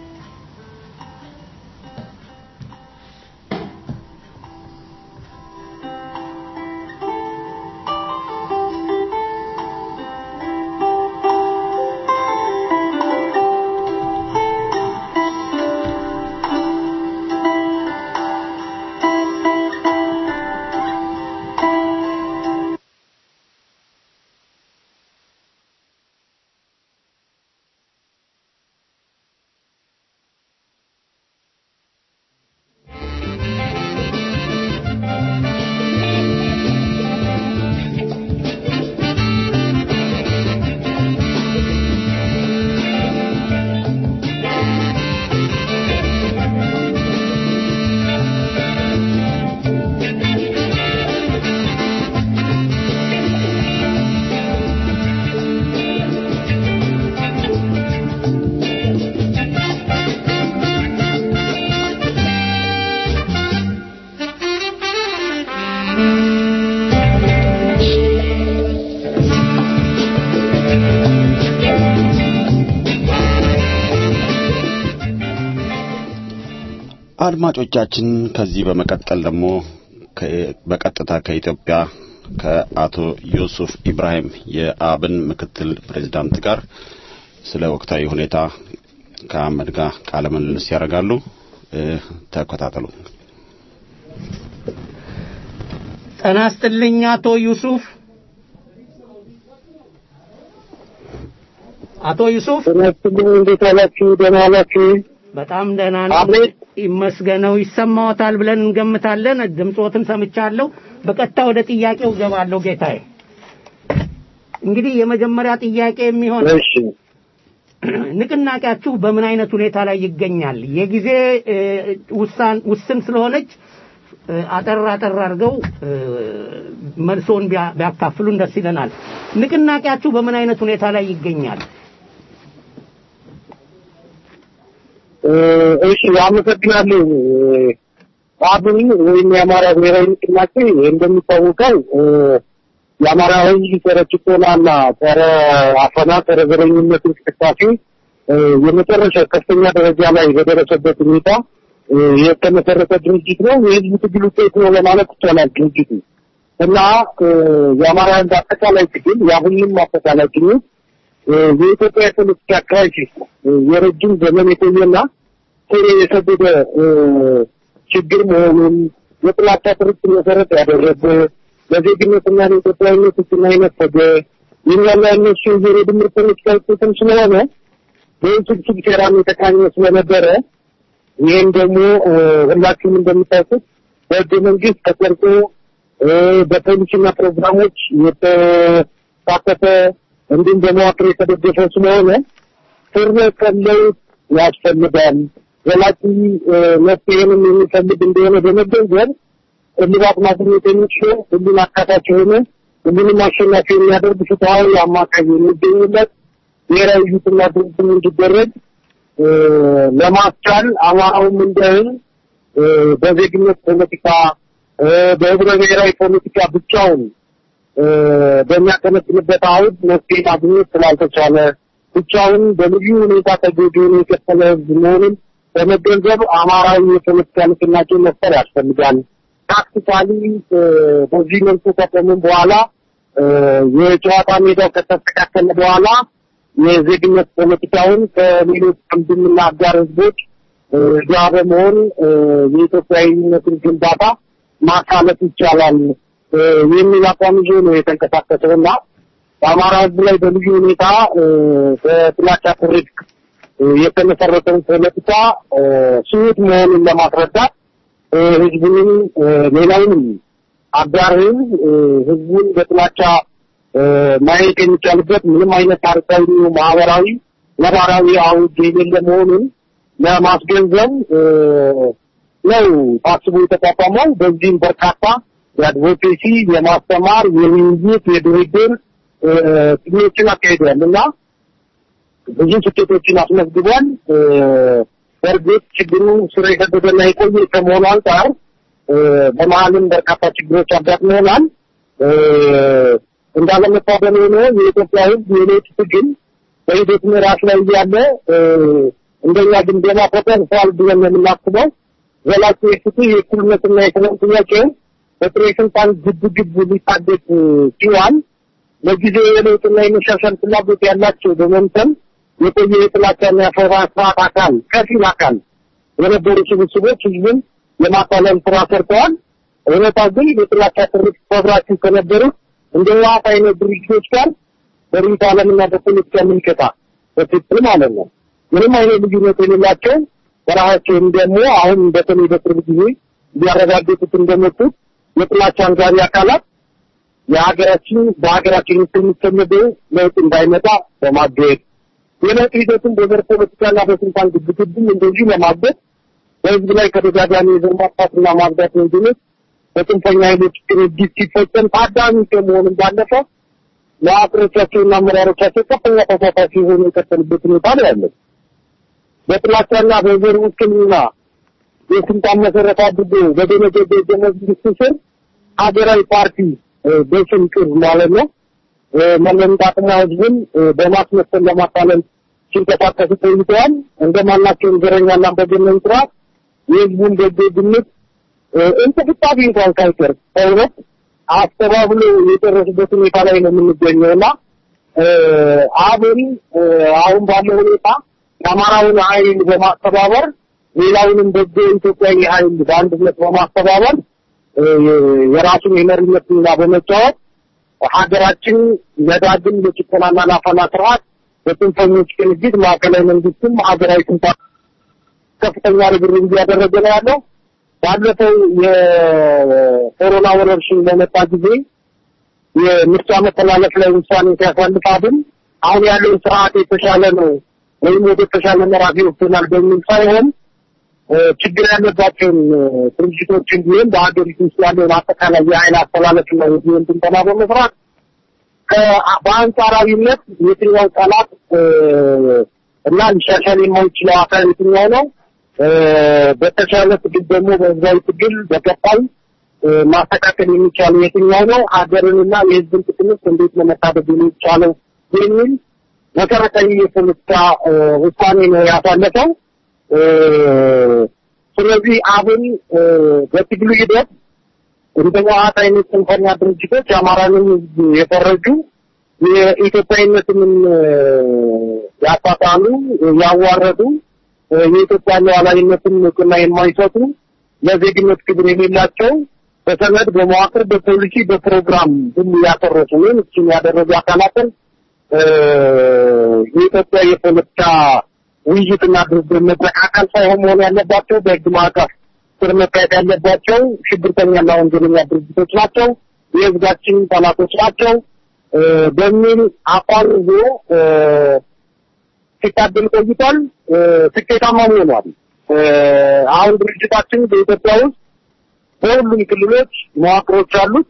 አድማጮቻችን ከዚህ በመቀጠል ደግሞ በቀጥታ ከኢትዮጵያ ከአቶ ዩሱፍ ኢብራሂም የአብን ምክትል ፕሬዝዳንት ጋር ስለ ወቅታዊ ሁኔታ ከአህመድ ጋር ቃለ ምልልስ ያደርጋሉ። ተከታተሉ። ጤና ይስጥልኝ አቶ ዩሱፍ። አቶ ዩሱፍ ጤና ይስጥልኝ። እንዴት አላችሁ? ደህና ናችሁ? በጣም ደህና ነኝ ይመስገነው። ይሰማዎታል ብለን እንገምታለን። ድምጾትን ሰምቻለሁ። በቀጥታ ወደ ጥያቄው ገባለሁ ጌታዬ። እንግዲህ የመጀመሪያ ጥያቄ የሚሆነው እሺ ንቅናቄያችሁ በምን አይነት ሁኔታ ላይ ይገኛል? የጊዜ ውሳን ውስን ስለሆነች አጠር አጠር አድርገው መልሶን ቢያካፍሉን ደስ ይለናል። ንቅናቄያችሁ በምን አይነት ሁኔታ ላይ ይገኛል? እሺ አመሰግናለሁ። አብን ወይም የአማራ ብሔራዊ ንቅናቄ እንደሚታወቀው የአማራ ህዝብ ጸረ ጭቆናና ጸረ አፈና ጸረ ዘረኝነት እንቅስቃሴ የመጨረሻ ከፍተኛ ደረጃ ላይ በደረሰበት ሁኔታ የተመሰረተ ድርጅት ነው። የህዝብ ትግል ውጤት ነው ለማለት ይቻላል ድርጅቱ እና የአማራ ህዝብ አጠቃላይ ትግል የአሁንም አጠቃላይ ትግል የኢትዮጵያ ፖለቲካ ክራይሲስ የረጅም ዘመን የቆየና ስር የሰደደ ችግር መሆኑን የጥላቻ ትርክት መሰረት ያደረገ ለዜግነትና ለኢትዮጵያዊነት እና የነፈገ የኛና የነሱ ዜሮ ድምር ፖለቲካ ውጤትም ስለሆነ በውስብስብ ሴራም የተቃኘ ስለነበረ ይህም ደግሞ ሁላችሁም እንደምታውቁት በህገ መንግስት ተቀርጾ በፖሊሲና ፕሮግራሞች የተሳተፈ እንዲሁም በመዋቅር የተደገፈ ስለሆነ ስር ነቀል ለውጥ ያስፈልጋል። ዘላቂ መፍትሄንም የሚፈልግ እንደሆነ በመገንዘብ እልባት ማግኘት የሚችለው ሁሉን አካታች የሆነ ሁሉንም አሸናፊ የሚያደርግ ፍትሃዊ አማካይ የሚገኝለት ብሔራዊ ውይይትና ድርድር እንዲደረግ ለማስቻል አማራውም እንደህን በዜግነት ፖለቲካ በህብረ ብሔራዊ ፖለቲካ ብቻውን በሚያከነክንበት አውድ መፍትሄ ማግኘት ስላልተቻለ ብቻውን በልዩ ሁኔታ ተጎጂውን የከፈለ ህዝብ መሆኑን በመገንዘብ አማራዊ የፖለቲካ ንቅናቄ መፍጠር ያስፈልጋል። ታክቲካሊ በዚህ መልኩ ከቆምን በኋላ የጨዋታ ሜዳው ከተስተካከለ በኋላ የዜግነት ፖለቲካውን ከሌሎች አንድምና አጋር ህዝቦች ጋር በመሆን የኢትዮጵያዊነትን ግንባታ ማሳለፍ ይቻላል የሚል አቋም ይዞ ነው የተንቀሳቀሰውና በአማራ ህዝብ ላይ በልዩ ሁኔታ በጥላቻ ትርክት የተመሰረተውን ፖለቲካ ስውት መሆኑን ለማስረዳት ህዝቡን ሌላውንም አጋርን ህዝቡን በጥላቻ ማየት የሚቻልበት ምንም አይነት ታሪካዊ ማህበራዊ ነባራዊ አውድ የሌለ መሆኑን ለማስገንዘብ ነው ታስቦ የተቋቋመው። በዚህም በርካታ የአድቮኬሲ የማስተማር የውይይት የድርድር ጥናቶችን አካሂዷል እና ብዙ ስኬቶችን አስመዝግቧል። በእርግጥ ችግሩ ስር የሰደደና የቆየ ከመሆኑ አንጻር በመሀልም በርካታ ችግሮች አጋጥመውናል። እንዳለመታደል ሆኖ የኢትዮጵያ ህዝብ የለውጥ ትግል በሂደት ምዕራፍ ላይ ያለ እንደኛ ግምገማ ፖቴንሻል ብለን የምናስበው ዘላቂ የፍትህ የእኩልነትና የሰላም ጥያቄ በጥሬ ስልጣን ግብግብ ሊታደግ ሲሆን ለጊዜው የለውጥና የመሻሻል ፍላጎት ያላቸው በመምሰል የቆየ የጥላቻና የአፈና ስርዓት አካል ከፊል አካል የነበሩ ስብስቦች ህዝብን የማታለል ስራ ሰርተዋል። እውነታ ግን የጥላቻ ትርክት ፈብራችሁ ከነበሩት እንደ ዋት አይነት ድርጅቶች ጋር በሪታ ዓለምና በፖለቲካ ምልከታ በትክክል ማለት ነው ምንም አይነት ልዩነት የሌላቸው በራሳቸውም ደግሞ አሁን በተለይ በቅርብ ጊዜ ሊያረጋግጡት እንደመጡት የጥላቻ አንጋሪ አካላት የሀገራችን በሀገራችን ውስጥ የሚሰመደው ለውጥ እንዳይመጣ በማገድ የለውጥ ሂደቱን በዘር ፖለቲካና በስልጣን ግብግብም እንደዚህ ለማገድ በህዝብ ላይ ከተጋጋሚ የዘር ማጥፋትና ማጽዳት ወንጀሎች በጥንፈኛ ኃይሎች ድርጊት ሲፈጸም ታዳሚ ከመሆንም ባለፈ ለአጥሮቻቸውና አመራሮቻቸው ከፍተኛ ተሳታፊ ሆኖ የቀጠሉበት ሁኔታ ነው ያለው። በጥላቻና በዘር ውክልና የስልጣን መሰረት አድርጎ በደነገገ የመንግስት ስር ሀገራዊ ፓርቲ በስም ቅር ማለት ነው መለምጣትና ህዝብን በማስመሰል ለማታለል ሲንቀሳቀሱ ቆይተዋል። እንደማናቸውም ዘረኛና በገነን ስርዓት የህዝቡን በጎ ግምት እንቅስቃሴ እንኳን ሳይቀር ተውረት አስተባብሎ የጨረሱበት ሁኔታ ላይ ነው የምንገኘውና አሁን አሁን ባለው ሁኔታ የአማራውን ኃይል በማስተባበር ሌላውንም በጎ ኢትዮጵያዊ ኃይል በአንድነት በማስተባበር የራሱን የመሪነት ሚና በመጫወት ሀገራችን ለዳግም ለጭቆናና ለአፈና ስርዓት በጥንፈኞች ቅንጅት ማዕከላዊ መንግስትም ሀገራዊ ስልጣን ከፍተኛ ርብርብ እያደረገ ነው ያለው። ባለፈው የኮሮና ወረርሽኝ በመጣ ጊዜ የምርጫ መተላለፍ ላይ ውሳኔ ሲያሳልፍ አብን አሁን ያለው ስርዓት የተሻለ ነው ወይም ወደ ተሻለ ምዕራፍ ይወስዳል በሚል ሳይሆን ችግር ያለባቸውን ድርጅቶችን ቢሆን በሀገሪቱ ውስጥ ያለውን አጠቃላይ የኃይል አስተላለፍና የዚህን ትንተና በመስራት በአንጻራዊነት የትኛው ጠላት እና ሊሻሻል የማይችለው አካል የትኛው ነው በተሻለ ትግል ደግሞ በህዝባዊ ትግል በቀጣይ ማስተካከል የሚቻለው የትኛው ነው ሀገርንና የህዝብን ጥቅምስ እንዴት ለመታደግ የሚቻለው የሚል መሰረታዊ የፖለቲካ ውሳኔ ነው ያሳለፈው። ስለዚህ አሁን በትግሉ ሂደት እንደ ህወሓት አይነት ጽንፈኛ ድርጅቶች የአማራንን ህዝብ የፈረጁ የኢትዮጵያዊነትን ያጣጣሉ ያዋረዱ የኢትዮጵያ ሉዓላዊነትን እውቅና የማይሰጡ ለዜግነት ክብር የሌላቸው በሰነድ በመዋቅር በፖሊሲ በፕሮግራም ሁሉ ያፈረሱ ነው እሱን ያደረጉ አካላትን የኢትዮጵያ የፖለቲካ ውይይትና ድርድር መድረክ አካል ሳይሆን መሆን ያለባቸው በህግ ማዕቀፍ ስር መታየት ያለባቸው ሽብርተኛና ወንጀለኛ ድርጅቶች ናቸው፣ የህዝባችን ጠላቶች ናቸው በሚል አቋም ይዞ ሲታገል ቆይቷል። ስኬታማ ሆኗል። አሁን ድርጅታችን በኢትዮጵያ ውስጥ በሁሉም ክልሎች መዋቅሮች አሉት።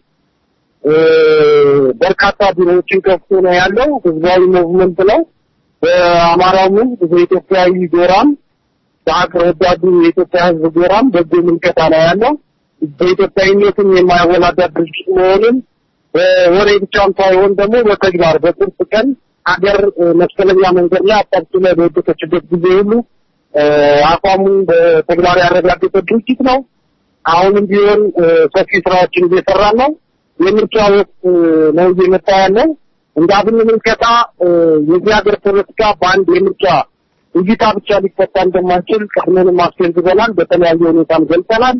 በርካታ ቢሮዎችን ከፍቶ ነው ያለው። ህዝባዊ ሙቭመንት ነው። በአማራው ህዝብ በኢትዮጵያዊ ጎራም በአገር ወዳዱ የኢትዮጵያ ህዝብ ጎራም በጎ ምልከታ ነው ያለው። በኢትዮጵያዊነትም የማይወላዳ ድርጅት መሆኑን በወሬ ብቻም ሳይሆን ደግሞ በተግባር በቁርጥ ቀን አገር መስቀለኛ መንገድ ላይ አጣጥቶ ላይ በወደቀችበት ጊዜ ሁሉ አቋሙን በተግባር ያረጋገጠ ድርጅት ነው። አሁንም ቢሆን ሰፊ ስራዎችን እየሰራ ነው። የምርጫ ወቅት ነው እየመጣ ያለው። እንደ አብን ምልከታ የዚህ ሀገር ፖለቲካ በአንድ የምርጫ እይታ ብቻ ሊፈታ እንደማይችል ቀድመንም አስገንዝበናል። በተለያየ ሁኔታም ገልጸናል።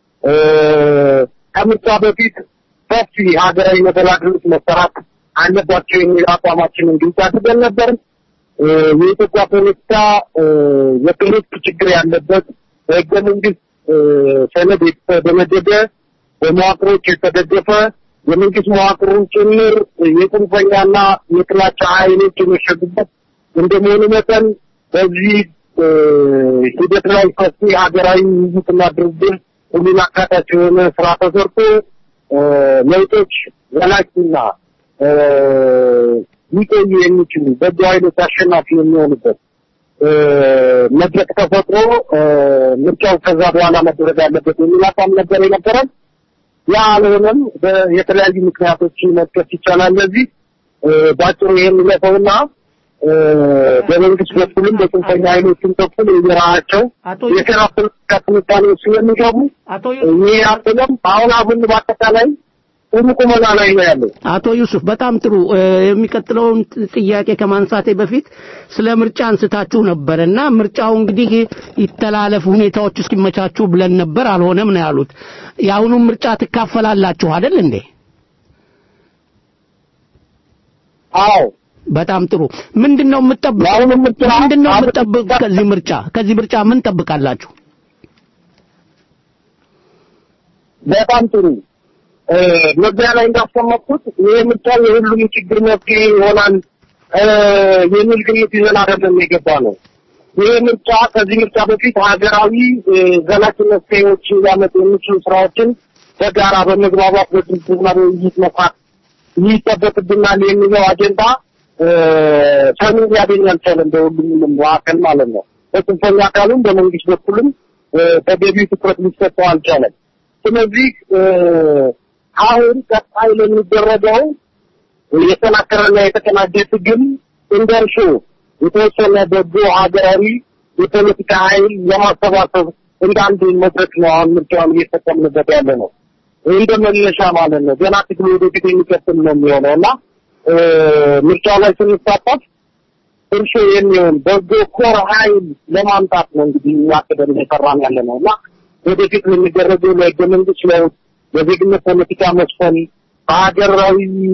ከምርጫ በፊት ሰፊ ሀገራዊ መደላድሎች መሰራት አለባቸው የሚል አቋማችንን ግልጽ አድርገን ነበር። የኢትዮጵያ ፖለቲካ የፖለቲካ ችግር ያለበት በህገ መንግስት ሰነድ የተደነገገ በመዋቅሮች የተደገፈ የመንግስት መዋቅሩን ጭምር የጽንፈኛና የጥላቻ ኃይሎች የሚሸጉበት እንደመሆኑ መጠን በዚህ ሂደት ላይ ሰፊ ሀገራዊ ውይይትና ድርድር ሁሉን አካታች የሆነ ስራ ተሰርቶ ለውጦች ዘላቂና ሊቆዩ የሚችሉ በጎ ኃይሎች አሸናፊ የሚሆኑበት መድረክ ተፈጥሮ ምርጫው ከዛ በኋላ መደረግ አለበት የሚል አቋም ነበር የነበረን። ያ አልሆነም። የተለያዩ ምክንያቶችን መጥቀስ ይቻላል። ለዚህ ባጭሩ ይሄን ለፈውና በመንግስት በኩልም በጽንፈኛ ኃይሎችም በኩል የራሳቸው የሥራ ከትንታኔዎች ስለሚገቡ ይሄ አጥለም አሁን አሁን በአጠቃላይ ቁመና ላይ ነው ያለው። አቶ ዩሱፍ በጣም ጥሩ። የሚቀጥለውን ጥያቄ ከማንሳቴ በፊት ስለ ምርጫ አንስታችሁ ነበርና ምርጫው እንግዲህ ይተላለፍ ሁኔታዎች እስኪመቻቹ ብለን ነበር፣ አልሆነም ነው ያሉት። ያሁኑ ምርጫ ትካፈላላችሁ አይደል እንዴ? አዎ። በጣም ጥሩ። ምንድነው የምትጠብቁት? ምንድነው የምትጠብቁት ከዚህ ምርጫ? ከዚህ ምርጫ ምን ጠብቃላችሁ? በጣም ጥሩ። መግቢያ ላይ እንዳስቀመጥኩት ይሄ ምርጫ የሁሉም ችግር መፍትሄ ይሆናል የሚል ግምት ይዘን አይደለም የገባ ነው። ይሄ ምርጫ ከዚህ ምርጫ በፊት ሀገራዊ ዘላቂ መፍትሄዎችን ሊያመጡ የሚችሉ ስራዎችን በጋራ በመግባባት በድርድርና በውይይት መስራት ይጠበቅብናል የሚለው አጀንዳ ሰሚ ሊያገኝ አልቻለም። በሁሉም ዋከል ማለት ነው። በጽንፈኛ አካሉም በመንግስት በኩልም ተገቢው ትኩረት ሊሰጠው አልቻለም። ስለዚህ አሁን ቀጣይ ለሚደረገው የተናከረና የተቀናጀ ትግል እንደርሱ የተወሰነ በጎ ሀገራዊ የፖለቲካ ኃይል ለማሰባሰብ እንደ አንድ መድረክ ነው አሁን ምርጫውን እየተጠቀምንበት ያለ ነው። እንደ መነሻ ማለት ነው። ገና ትግሉ ወደፊት የሚቀጥል ነው የሚሆነውና ምርጫው ላይ ስንሳተፍ እርሱ የሚሆን በጎ ኮር ኃይል ለማምጣት ነው እንግዲህ ያቀደን እየሰራን ያለ ነውና ወደፊት የሚደረገው ለህገ መንግስት ለውጥ የዜግነት ፖለቲካ መስፈን በሀገራዊ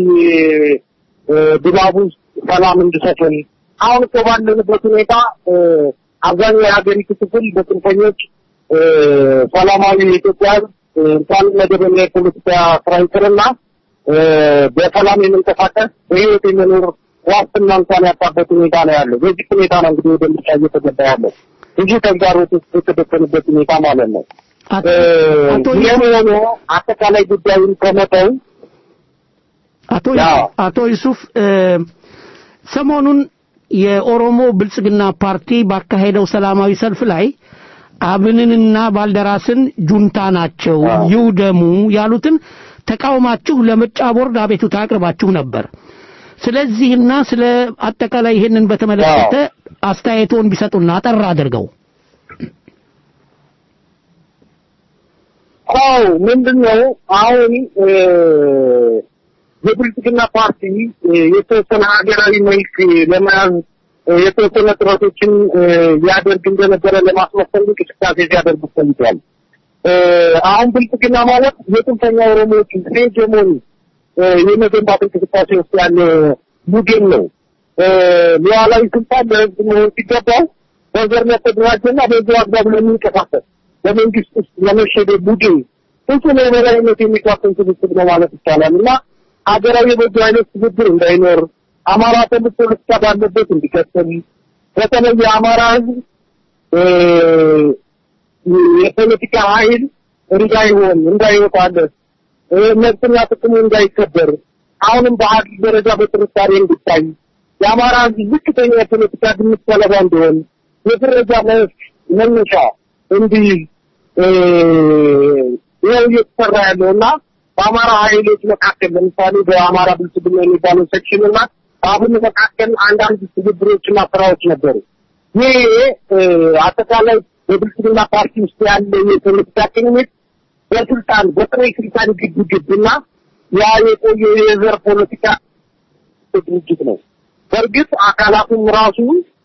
ድባብ ውስጥ ሰላም እንዲሰፍን አሁን ባለንበት ሁኔታ አብዛኛው የሀገሪቱ ክፍል በጽንፈኞች ሰላማዊ የኢትዮጵያ እንኳን መደበኛ የፖለቲካ ስራ ይቅርና በሰላም የመንቀሳቀስ በህይወት የመኖር ዋስትና እንኳን ያጣበት ሁኔታ ነው ያለው። በዚህ ሁኔታ ነው እንግዲህ ወደ ምርጫ እየተገባ ያለው ብዙ ተግዳሮት ውስጥ የተደቀኑበት ሁኔታ ማለት ነው። አቶ የሆነ አጠቃላይ ጉዳዩን ከመተው አቶ አቶ ዩሱፍ ሰሞኑን የኦሮሞ ብልጽግና ፓርቲ ባካሄደው ሰላማዊ ሰልፍ ላይ አብንንና ባልደራስን ጁንታ ናቸው ይውደሙ ያሉትን ተቃውማችሁ ለምርጫ ቦርድ አቤቱታ አቅርባችሁ ነበር። ስለዚህና ስለ አጠቃላይ ይሄንን በተመለከተ አስተያየቶን ቢሰጡና አጠር አድርገው። አው ምንድነው አሁን የብልጽግና ፓርቲ የተወሰነ ሀገራዊ መልክ ለመያዝ የተወሰነ ጥረቶችን ያደርግ እንደነበረ ለማስመሰል እንቅስቃሴ ሲያደርግ ቆይቷል። አሁን ብልጽግና ማለት የጥንተኛ ኦሮሞዎች ሄጀሞኒ የመገንባት እንቅስቃሴ ውስጥ ያለ ቡድን ነው። ሉዓላዊ ስልጣን ለህዝብ መሆን ሲገባው በዘር ተደራጀና በዚያው አግባብ ለሚንቀሳቀስ በመንግስት ውስጥ ለመሸደ ቡድን ፍጹም የበላይነት የሚቋቋም ስብስብ ነው ማለት ይቻላል እና ሀገራዊ የበጎ አይነት ትብብር እንዳይኖር አማራ ተልቆ ልስታ ባለበት እንዲቀጥል በተለይ የአማራ ህዝብ የፖለቲካ ኃይል እንዳይሆን እንዳይወጣለት መብትና ጥቅሙ እንዳይከበር አሁንም በሀገር ደረጃ በጥርጣሬ እንዲታይ የአማራ ህዝብ ዝቅተኛ የፖለቲካ ድምፅ ሰለባ እንዲሆን የፍረጃ መነሻ እንዲህ ነው እየተሰራ ያለውና በአማራ ኃይሎች መካከል ለምሳሌ በአማራ ብልጽግና የሚባለው ሴክሽንና አሁን መካከል አንዳንድ ትብብሮችና ስራዎች ነበሩ። ይሄ አጠቃላይ በብልጽግና ፓርቲ ውስጥ ያለ የፖለቲካ ቅኝት በስልጣን በጥሬ ስልጣን ግድግድና ያ የቆየ የዘር ፖለቲካ ድርጅት ነው። በእርግጥ አካላቱም ራሱ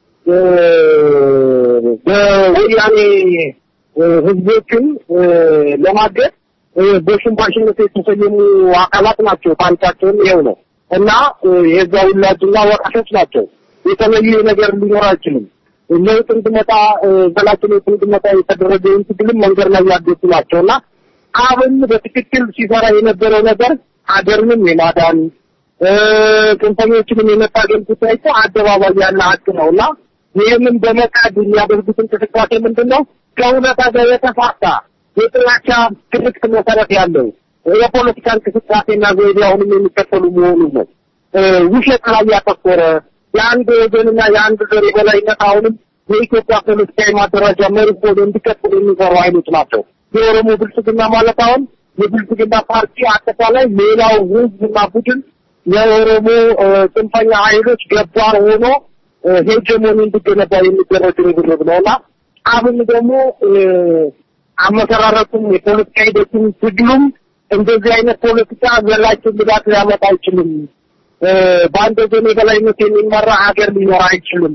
በወያኔ ህዝቦችን ለማገድ በሽምባሽነት የተሰየሙ አካላት ናቸው። ታሪካቸውን ይሄው ነው እና የዛው ሁላችንና ወራሾች ናቸው። የተለየ ነገር ሊኖር አይችልም። ለውጥ እንድመጣ ዘላቂ ለውጥ እንድመጣ የተደረገውን ትግልም መንገድ ላይ ያደረጉ ናቸውና አሁን በትክክል ሲሰራ የነበረው ነገር ሀገርንም የማዳን ኮምፓኒዎችንም የመታገል ጉዳይ እኮ አደባባይ ያለ ሀቅ ነውና ይህንን በመካድ የሚያደርጉት እንቅስቃሴ ምንድነው? ከእውነታ ጋር የተፋታ የጥላቻ ትርክት መሰረት ያለው የፖለቲካ እንቅስቃሴና ዘይቤውን የሚከተሉ መሆኑ ነው። ውሸት ላይ ያተኮረ የአንድ ወገንና የአንድ ዘር የበላይነት አሁንም የኢትዮጵያ ፖለቲካዊ ማደራጃ መርህ ሆኖ እንዲቀጥል የሚሰሩ ኃይሎች ናቸው። የኦሮሞ ብልጽግና ማለት አሁን የብልጽግና ፓርቲ አጠቃላይ ሌላው ህዝብና ቡድን የኦሮሞ ጽንፈኛ ኃይሎች ገባር ሆኖ ሄጀሞኒ እንዲገነባ የሚደረግ ርብርብ ነውና አሁን ደግሞ አመሰራረቱም የፖለቲካ ሂደቱም ትግሉም እንደዚህ አይነት ፖለቲካ ዘላቂ ጉዳት ሊያመጣ አይችልም። በአንድ ወገን የበላይነት የሚመራ ሀገር ሊኖር አይችልም።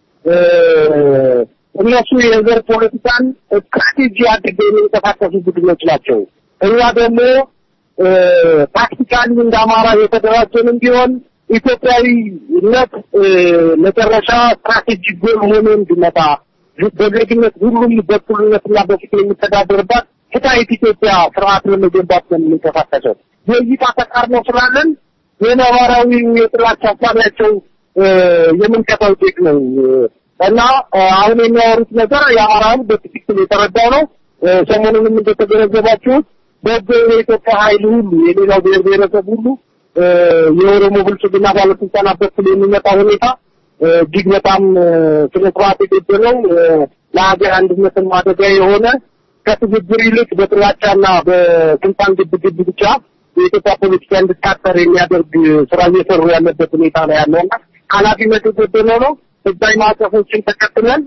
እነሱ የዘር ፖለቲካን ስትራቴጂ አድርገው የሚንቀሳቀሱ ቡድኖች ናቸው። እኛ ደግሞ ፕራክቲካሊ እንደ አማራ የተደራጀንም ቢሆን ኢትዮጵያዊነት መጨረሻ ስትራቴጂ ጎል ሆኖ እንዲመጣ በዜግነት ሁሉም በኩልነትና በፍትህ የሚተዳደርባት ፍትሃዊት ኢትዮጵያ ስርዓት ለመገንባት ነው የምንቀሳቀሰው። የይታ ተቃርኖ ስላለን የነባራዊ የጥላቻ ሀሳባቸው የምንከታው ቴክ ነው እና አሁን የሚያወሩት ነገር የአማራን በትክክል የተረዳው ነው። ሰሞኑንም እንደተገነዘባችሁት በኢትዮጵያ ኃይል ሁሉ የሌላው ብሔር ብሔረሰብ ሁሉ የኦሮሞ ብልጽግና ባለስልጣናት በኩል የሚመጣ ሁኔታ እጅግ በጣም ስነስርዓት የጎደለው ለሀገር አንድነትን ማደጋ የሆነ ከትብብር ይልቅ በጥላቻና በስልጣን ግብግብ ብቻ የኢትዮጵያ ፖለቲካ እንድታጠር የሚያደርግ ስራ እየሰሩ ያለበት ሁኔታ ነው ያለውና ኃላፊነት የጎደለው ነው። ህዝባዊ ማዕቀፎችን ተከትለን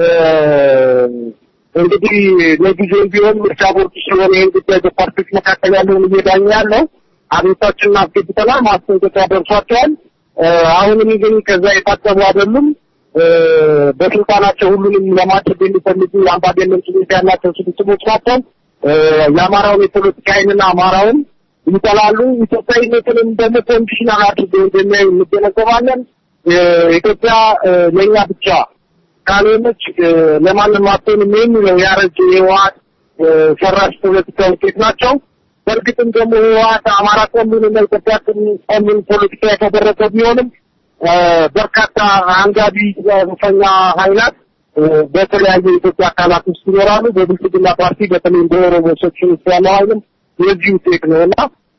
እንግዲህ ለጊዜው ቢሆን ምርጫ ቦርድ ስለሆነ ይህን ጉዳይ በፓርቲዎች መካከል ያለውን እየዳኘ ያለው አቤቱታችንን አስገብተናል። ማስጠንቀቂያ ደርሷቸዋል። አሁንም ግን ከዛ የታጠቡ አይደሉም። በስልጣናቸው ሁሉንም ለማድረግ የሚፈልጉ አምባገነን ስሜት ያላቸው ስብስቦች ናቸው። የአማራውን የፖለቲካ ኃይልና አማራውን ይጠላሉ። ኢትዮጵያዊነትንም ደግሞ ኮንዲሽናል አድርገው እንደሚያዩ እንገነዘባለን። ኢትዮጵያ ለእኛ ብቻ ካልሆነች ለማንም አትሆንም የሚለው ያረጀ የህወሓት ሰራሽ ፖለቲካ ውጤት ናቸው። በእርግጥም ደግሞ ህወሓት አማራ ቆምንና ኢትዮጵያ ቆምን ፖለቲካ የተደረገ ቢሆንም በርካታ አንጋቢ ጽንፈኛ ኃይላት በተለያዩ የኢትዮጵያ አካላት ውስጥ ይኖራሉ። በብልጽግና ፓርቲ በተለይ በኦሮሞ ሴክሽን ውስጥ ያለው ኃይልም የዚህ ውጤት ነውና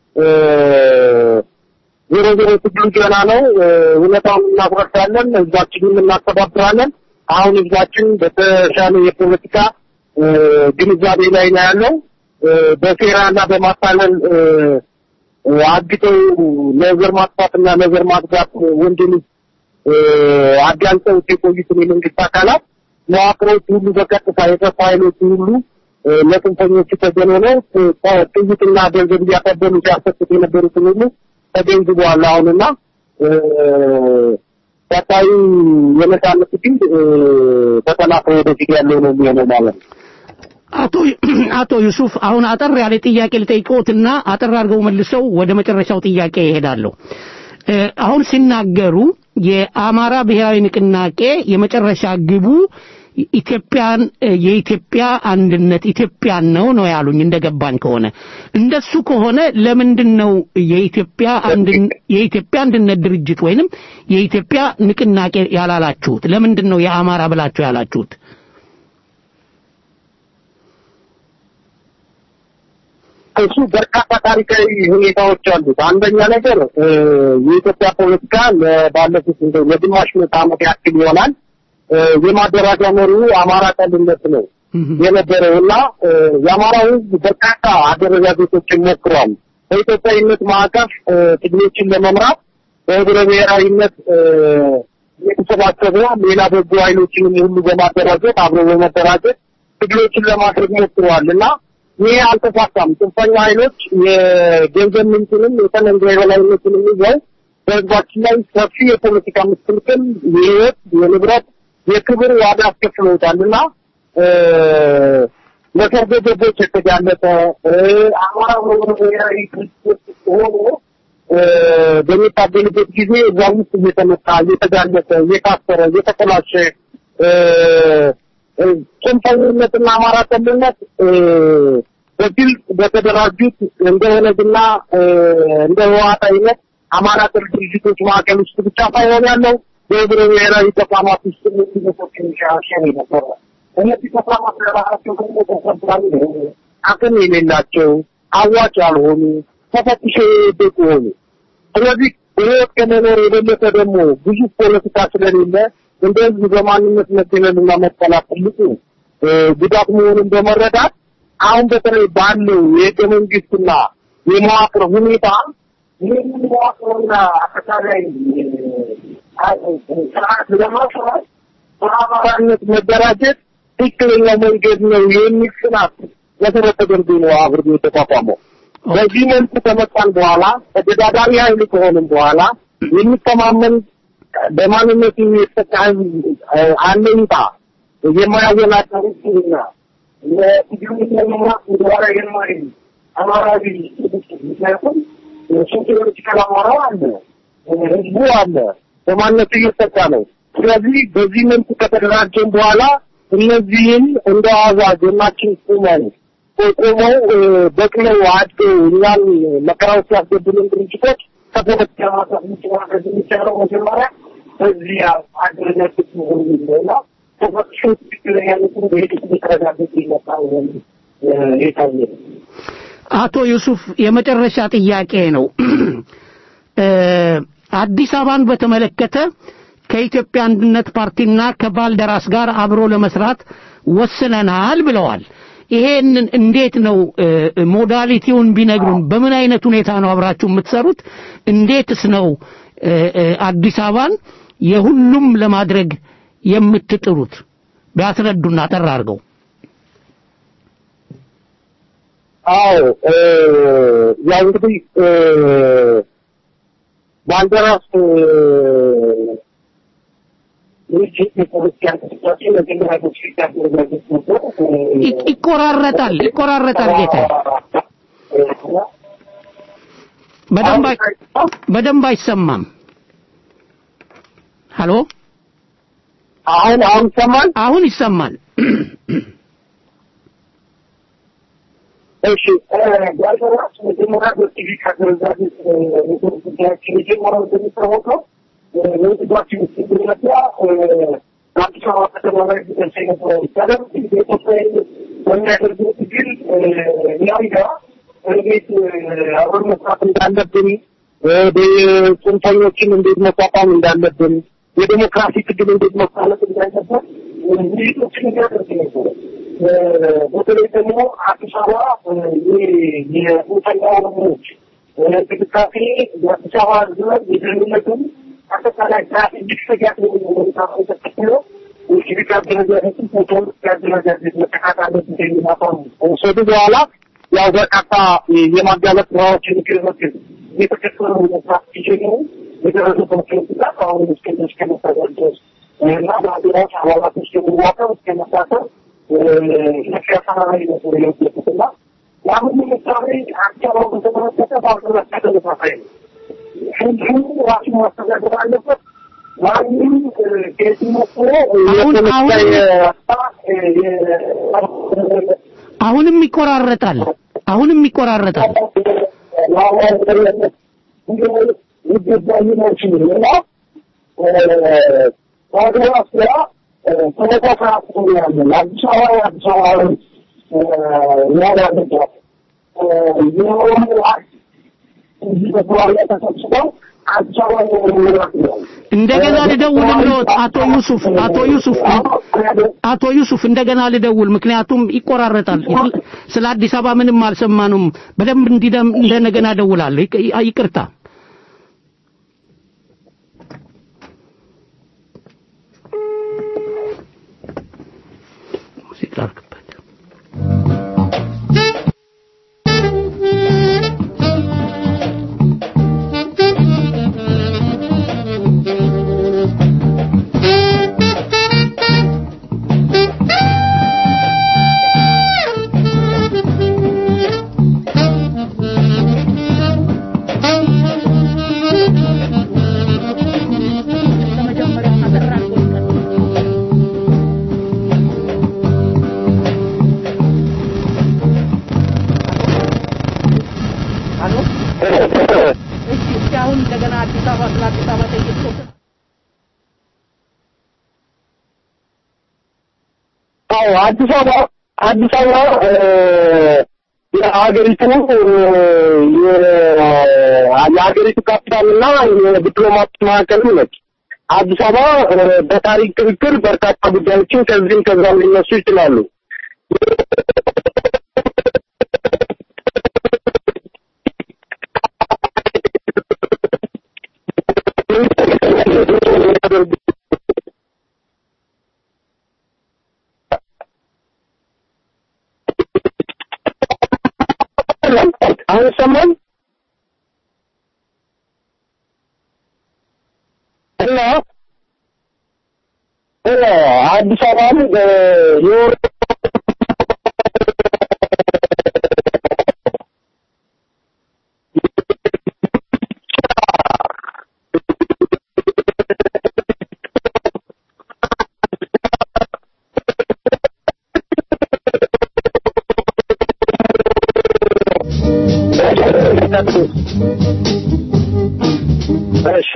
ዞሮ ዞሮ ትግሉ ገና ነው። እውነታውን እናስረዳለን፣ ህዝባችንን እናስተባብራለን። አሁን ህዝባችን በተሻለ የፖለቲካ ግንዛቤ ላይ ነው ያለው። በሴራና በማታለል አግተው ለዘር ማጥፋትና ለዘር ማጥፋት ወንጀል አጋልጠው የቆዩትን የመንግስት አካላት መዋቅሮች ሁሉ በቀጥታ የጸጥታ ኃይሎች ሁሉ ለጥንፈኞቹ ተገነው ጥይትና ገንዘብ እያቀበሉ ሲያሰጡት የነበሩትን ሁሉ ተገንዝበዋል አሁንና ታታይ የነጻነት ግን ተጠናክሮ ወደፊት ያለው ነው የሚሆነው ማለት ነው። አቶ አቶ ዩሱፍ አሁን አጠር ያለ ጥያቄ ልጠይቅዎትና አጠር አድርገው መልሰው ወደ መጨረሻው ጥያቄ ይሄዳለሁ። አሁን ሲናገሩ የአማራ ብሔራዊ ንቅናቄ የመጨረሻ ግቡ ኢትዮጵያን የኢትዮጵያ አንድነት ኢትዮጵያን ነው ነው ያሉኝ እንደገባኝ ከሆነ እንደሱ ከሆነ ለምንድነው የኢትዮጵያ አንድነት የኢትዮጵያ አንድነት ድርጅት ወይንም የኢትዮጵያ ንቅናቄ ያላላችሁት? ለምንድነው የአማራ ብላችሁ ያላችሁት? እሱ በርካታ ታሪካዊ ሁኔታዎች አሉት። አንደኛ ነገር የኢትዮጵያ ፖለቲካ ባለፉት እንደው ለግማሽ ምዕተ ዓመት ያክል ይሆናል የማደራጃ መሪው አማራ ጠልነት ነው የነበረውና የአማራው ሕዝብ በርካታ አደረጃጀቶችን ሞክሯል። በኢትዮጵያዊነት ማዕቀፍ ትግሎችን ለመምራት በህብረ ብሔራዊነት የተሰባሰበ ሌላ በጎ ኃይሎችንም ሁሉ በማደራጀት አብሮ በመደራጀት ትግሎችን ለማድረግ ሞክረዋልና ይህ አልተሳካም። ጽንፈኛ ኃይሎች የገንዘብ ምንጭንም የተለንገ የበላይነትንም ይዘው በህዝባችን ላይ ሰፊ የፖለቲካ ምስቅልቅል የህይወት የንብረት የክብር ዋጋ አስከፍለውታልና ለሰርጎ ገቦች የተጋለጠ አማራ ብሔራዊ ድርጅት ሆኖ በሚታገልበት ጊዜ እዛ ውስጥ እየተመታ እየተጋለጠ እየታሰረ እየተኮላሸ ጽንፈኝነትና አማራ ጠልነት በግልጽ በተደራጁት እንደሆነና እንደ ህወሓት አይነት አማራ ጠል ድርጅቶች ማዕከል ውስጥ ብቻ ሳይሆን ያለው በህብረ ብሔራዊ ተቋማት ውስጥ የሚሰጡትን ሻሽን ነበር። እነዚህ ተቋማት ለራሳቸው ደግሞ ተሰብራሪ አቅም የሌላቸው አዋጭ ያልሆኑ ተፈትሸው የደቁ ሆኑ። ስለዚህ በህይወት ከመኖር የበለጠ ደግሞ ብዙ ፖለቲካ ስለሌለ እንደዚህ በማንነት መገለልና መጠላት ትልቁ ጉዳት መሆኑን በመረዳት አሁን በተለይ ባለው የህገ መንግስትና የመዋቅር ሁኔታ ይህንን መዋቅርና አጠቃላይ ስርዓት ለማስራት በአማራነት መደራጀት ትክክለኛ መንገድ ነው የሚል ጽናት መሰረት ተደርጎ ነው አብሮ የተቋቋመው። በዚህ መልኩ ከመጣን በኋላ ተገዳዳሪ ኃይል ከሆንን በኋላ የሚተማመን በማንነቱ የተሰጣን አለኝታ የማያወላዳውና ለትግሉና ለማስ ወደኋላ የማይል አማራዊ ምክንያቱም ፖለቲካል አማራ አለ፣ ህዝቡ አለ፣ በማንነቱ እየተሰጣ ነው። ስለዚህ በዚህ መልኩ ከተደራጀን በኋላ እነዚህን እንደ ዋዛ ጎናችን ቆመን ቆመው በቅለው አድገው እኛን መከራው ሲያስገቡልን ድርጅቶች ከፖለቲካ ማሳት ምጭማገዝ የሚቻለው መጀመሪያ በዚህ አገርነት ነው። ተፈቅሾ ትክክለኛነቱን በሂደት ሊተረጋገጥ ይመጣል የታየ። አቶ ዩሱፍ የመጨረሻ ጥያቄ ነው። አዲስ አበባን በተመለከተ ከኢትዮጵያ አንድነት ፓርቲና ከባልደራስ ጋር አብሮ ለመስራት ወስነናል ብለዋል። ይሄንን እንዴት ነው ሞዳሊቲውን ቢነግሩን? በምን አይነት ሁኔታ ነው አብራችሁ የምትሰሩት? እንዴትስ ነው አዲስ አበባን የሁሉም ለማድረግ የምትጥሩት? ቢያስረዱና አጠር አድርገው። አዎ ያው እንግዲህ ባልደራስ ይቆራረጣል ይቆራረጣል ጌታ በደንብ በደንብ አይሰማም። ሄሎ አሁን አሁን ይሰማል አሁን ይሰማል። እሺ ባልደራስ መጀመሪያ በቲቪ ካገዛዝ ሪፖርተሮችን ጀምረው እንደሚታወቀው ለውጥባችን ሲደረጋ አዲስ አበባ ከተማ ላይ ተሰይመው ይታደር ኢትዮጵያ በሚያደርጉት ግን ያይጋ እንዴት አብረን መስራት እንዳለብን በጽንፈኞችን እንዴት መቋቋም እንዳለብን የዲሞክራሲ ትግል እንዴት መሳለጥ እንዳለበት ውይይቶች የሚያደርግ ነበር። በተለይ ደግሞ አዲስ አበባ የሙተኛ ኦሮሞዎች እንቅስቃሴ የአዲስ አበባ ህዝብ የደህንነቱን አጠቃላይ ስትራቴጂክ ስጋት የሚሆነው ተከትሎ የሲቪክ አደረጃጀትን ፎቶን ያደረጃጀት መጠቃቃለት እንደሚናፋው ወሰዱ በኋላ ያው በርካታ የማጋለጥ ስራዎች የሚከናወኑ የተከተሉ መስራት ሲጀምሩ የደረሱባቸው ስጋት አሁን እስከነስ ከመሰረት እና በአገራች አባላቶች የሚዋቀው እስከመሳተፍ ለከፋራይ ነው የሚወጡትና ያሁን ምሳሌ አካባቢ በተመለከተ ባልተመሰለ ተመሳሳይ ነው። ሁሉም ራሱ ማስተዳደር አለበት። ማንም አሁንም ይቆራረጣል አሁንም ይቆራረጣል እንደገና ልደውልልዎት አቶ ዩሱፍ አቶ ዩሱፍ አቶ ዩሱፍ እንደገና ልደውል ምክንያቱም ይቆራረጣል ስለ አዲስ አበባ ምንም አልሰማንም በደንብ እንዲደም እንደገና ደውላለሁ ይቅርታ ሙዚቃ አዲስ አበባ አዲስ አበባ የሀገሪቱ የሀገሪቱ ካፒታልና የዲፕሎማት ማዕከል ነች። አዲስ አበባ በታሪክ ክርክር በርካታ ጉዳዮችን ከዚህም ከዛም ሊነሱ ይችላሉ። አሁን ሰሞን እና እና አዲስ አበባ የወር እሺ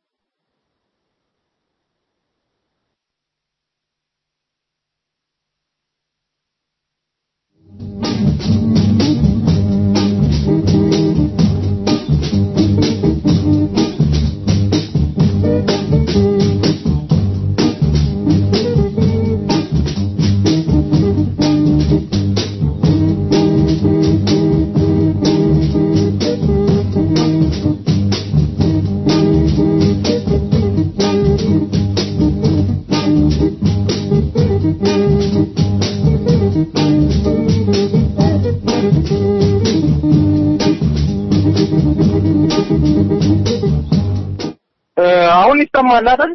አሁን ይሰማል አይደል?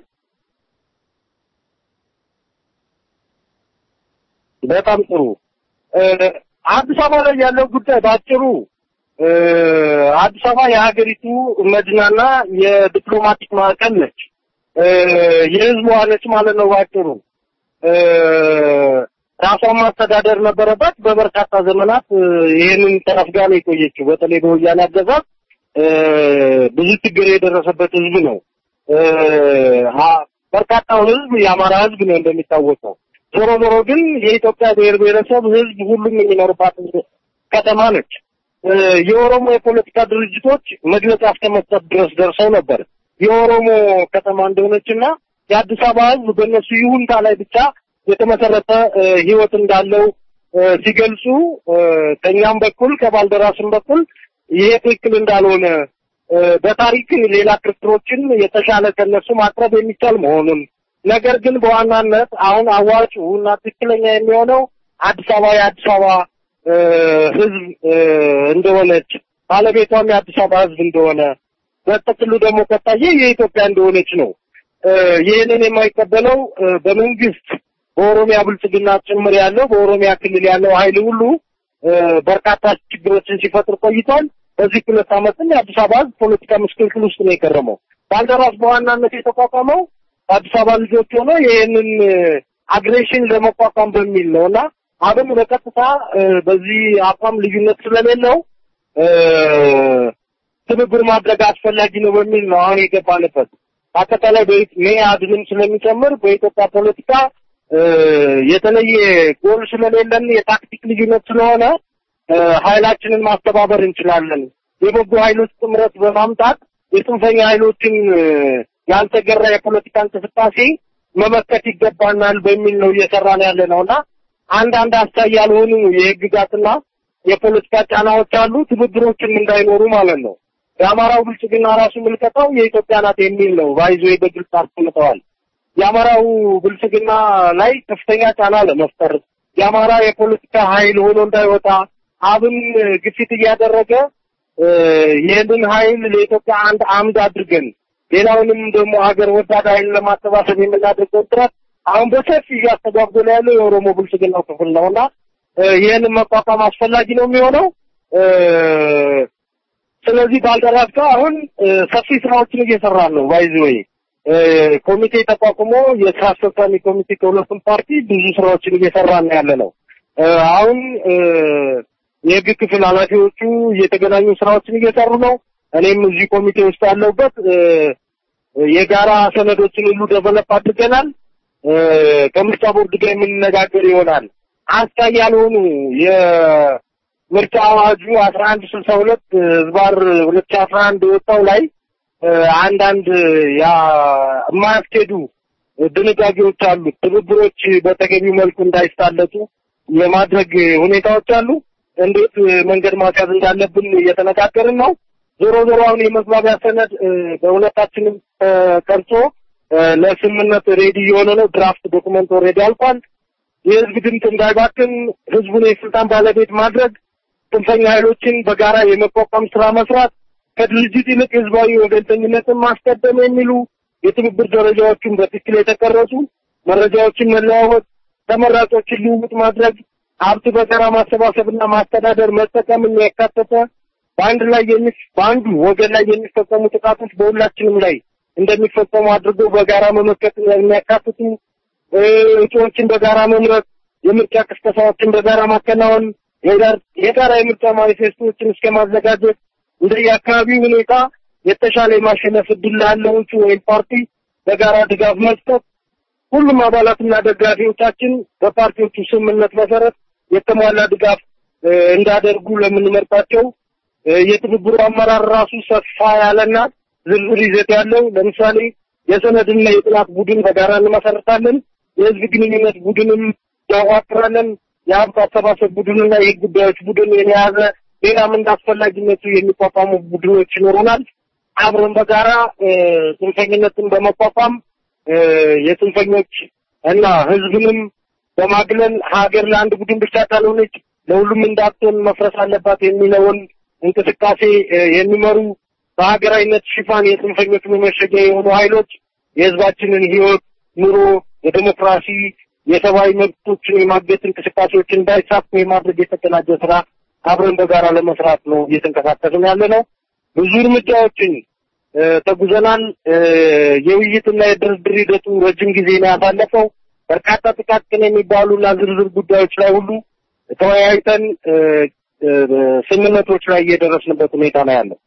በጣም ጥሩ። አዲስ አበባ ላይ ያለው ጉዳይ ባጭሩ አዲስ አበባ የሀገሪቱ መዲናና የዲፕሎማቲክ ማዕከል ነች። የህዝቧ ነች ማለት ነው ባጭሩ። ራሷን ማስተዳደር ነበረበት። በበርካታ ዘመናት ይሄንን ተነፍጋ ነው የቆየችው። በተለይ በወያኔ አገዛዝ ብዙ ችግር የደረሰበት ህዝብ ነው። በርካታው ህዝብ የአማራ ህዝብ ነው እንደሚታወቀው። ዞሮ ዞሮ ግን የኢትዮጵያ ብሔር ብሔረሰብ ህዝብ ሁሉም የሚኖርባት ከተማ ነች። የኦሮሞ የፖለቲካ ድርጅቶች መግለጫ እስከመስጠት ድረስ ደርሰው ነበር የኦሮሞ ከተማ እንደሆነችና የአዲስ አበባ ህዝብ በእነሱ ይሁንታ ላይ ብቻ የተመሰረተ ህይወት እንዳለው ሲገልጹ ከኛም በኩል ከባልደራስም በኩል ይሄ ትክክል እንዳልሆነ በታሪክ ሌላ ክርክሮችን የተሻለ ከነሱ ማቅረብ የሚቻል መሆኑን ነገር ግን በዋናነት አሁን አዋጭውና ትክክለኛ የሚሆነው አዲስ አበባ የአዲስ አበባ ህዝብ እንደሆነች ባለቤቷም የአዲስ አበባ ህዝብ እንደሆነ በጥቅሉ ደግሞ ከታየ የኢትዮጵያ እንደሆነች ነው ይሄንን የማይቀበለው በመንግስት በኦሮሚያ ብልጽግና ጭምር ያለው በኦሮሚያ ክልል ያለው ኃይል ሁሉ በርካታ ችግሮችን ሲፈጥር ቆይቷል በዚህ ሁለት ዓመትም የአዲስ አበባ ፖለቲካ ምስቅልቅል ውስጥ ነው የከረመው ባልደራስ በዋናነት የተቋቋመው አዲስ አበባ ልጆች ሆኖ ይሄንን አግሬሽን ለመቋቋም በሚል ነውና አሁን በቀጥታ በዚህ አቋም ልዩነት ስለሌለው ትብብር ማድረግ አስፈላጊ ነው በሚል ነው አሁን የገባንበት አጠቃላይ በሜአድንም ስለሚጨምር በኢትዮጵያ ፖለቲካ የተለየ ጎል ስለሌለን የታክቲክ ልዩነት ስለሆነ ኃይላችንን ማስተባበር እንችላለን የበጎ ኃይሎች ጥምረት በማምጣት የጽንፈኛ ኃይሎችን ያልተገራ የፖለቲካ እንቅስቃሴ መመከት ይገባናል በሚል ነው እየሰራን ያለነውና አንድ አንድ አስተያየት ያልሆኑ የህግጋትና የፖለቲካ ጫናዎች አሉ ትብብሮችን እንዳይኖሩ ማለት ነው የአማራው ብልጽግና ራሱ ምልከታው የኢትዮጵያ ናት የሚል ነው ባይዞ የግልጽ አስቀምጠዋል የአማራው ብልጽግና ላይ ከፍተኛ ጫና ለመፍጠር የአማራ የፖለቲካ ኃይል ሆኖ እንዳይወጣ አብን ግፊት እያደረገ ይህንን ኃይል ለኢትዮጵያ አንድ አምድ አድርገን ሌላውንም ደግሞ ሀገር ወዳድ ኃይል ለማሰባሰብ የምናደርገው ጥረት አሁን በሰፊ እያስተጓጎለ ያለው የኦሮሞ ብልጽግናው ክፍል ነውና ይህንን መቋቋም አስፈላጊ ነው የሚሆነው ስለዚህ ባልደራስ ጋር አሁን ሰፊ ስራዎችን እየሰራን ነው ባይዘይ ኮሚቴ ተቋቁሞ የስራ አስፈጻሚ ኮሚቴ ከሁለቱም ፓርቲ ብዙ ስራዎችን እየሰራን ያለነው አሁን የህግ ክፍል ኃላፊዎቹ እየተገናኙ ስራዎችን እየሰሩ ነው እኔም እዚህ ኮሚቴ ውስጥ ያለሁበት የጋራ ሰነዶችን ሁሉ ዴቨሎፕ አድርገናል ከምርጫ ቦርድ ጋር የምንነጋገር ይሆናል አስታይ ያልሆኑ የምርጫ አዋጁ አስራ አንድ ስልሳ ሁለት ዝባር ሁለት ሺህ አስራ አንድ ወጣው ላይ አንዳንድ ያ ማስኬዱ ድንጋጌዎች አሉ ትብብሮች በተገቢው መልኩ እንዳይሳለጡ የማድረግ ሁኔታዎች አሉ እንዴት መንገድ ማስያዝ እንዳለብን እየተነጋገርን ነው ዞሮ ዞሮ አሁን የመግባቢያ ሰነድ በሁለታችንም ቀርጾ ለስምምነት ሬዲ የሆነ ነው ድራፍት ዶክመንት ኦሬዲ አልቋል የህዝብ ድምጽ እንዳይባክን ህዝቡን የስልጣን ባለቤት ማድረግ ጽንፈኛ ኃይሎችን በጋራ የመቋቋም ስራ መስራት ከድርጅት ይልቅ ህዝባዊ ወገንተኝነትን ማስቀደም የሚሉ የትብብር ደረጃዎችን በትክክል የተቀረጹ መረጃዎችን መለዋወጥ ተመራጮችን ልውውጥ ማድረግ ሀብት በጋራ ማሰባሰብና ማስተዳደር መጠቀምን ያካተተ በአንድ ላይ የሚፍ በአንዱ ወገን ላይ የሚፈጸሙ ጥቃቶች በሁላችንም ላይ እንደሚፈጸሙ አድርገው በጋራ መመከት የሚያካትቱ እጩዎችን በጋራ መምረጥ የምርጫ ቅስቀሳዎችን በጋራ ማከናወን የጋራ የምርጫ ማኒፌስቶችን እስከ ማዘጋጀት እንደየአካባቢው ሁኔታ የተሻለ ማሸነፍ ዕድል ላለው እጩ ወይም ፓርቲ በጋራ ድጋፍ መስጠት ሁሉም አባላትና ደጋፊዎቻችን በፓርቲዎቹ ስምምነት መሰረት የተሟላ ድጋፍ እንዳደርጉ ለምንመርጣቸው የትብብሩ አመራር ራሱ ሰፋ ያለና ዝርዝር ይዘት ያለው ለምሳሌ የሰነድና የጥናት ቡድን በጋራ እንመሰርታለን የህዝብ ግንኙነት ቡድንም ያዋቅራለን የሀብት አሰባሰብ ቡድንና የህግ ጉዳዮች ቡድን የያዘ ሌላም እንዳስፈላጊነቱ የሚቋቋሙ ቡድኖች ይኖሩናል አብረን በጋራ ጽንፈኝነትን በመቋቋም የጽንፈኞች እና ህዝብንም በማግለል ሀገር ለአንድ ቡድን ብቻ ካልሆነች ለሁሉም እንዳትሆን መፍረስ አለባት የሚለውን እንቅስቃሴ የሚመሩ በሀገራዊነት ሽፋን የጽንፈኞች መመሸጊያ የሆኑ ኃይሎች የህዝባችንን ህይወት ኑሮ የዲሞክራሲ የሰብአዊ መብቶችን የማገት እንቅስቃሴዎችን እንዳይሳኩ የማድረግ የተቀናጀ ስራ አብረን በጋራ ለመስራት ነው እየተንቀሳቀስን ያለነው ብዙ እርምጃዎችን ተጉዘናል የውይይትና የድርድር ሂደቱ ረጅም ጊዜ ነው ያሳለፈው በርካታ ጥቃቅን የሚባሉና ዝርዝር ጉዳዮች ላይ ሁሉ ተወያይተን ስምምነቶች ላይ እየደረስንበት ሁኔታ ነው ያለው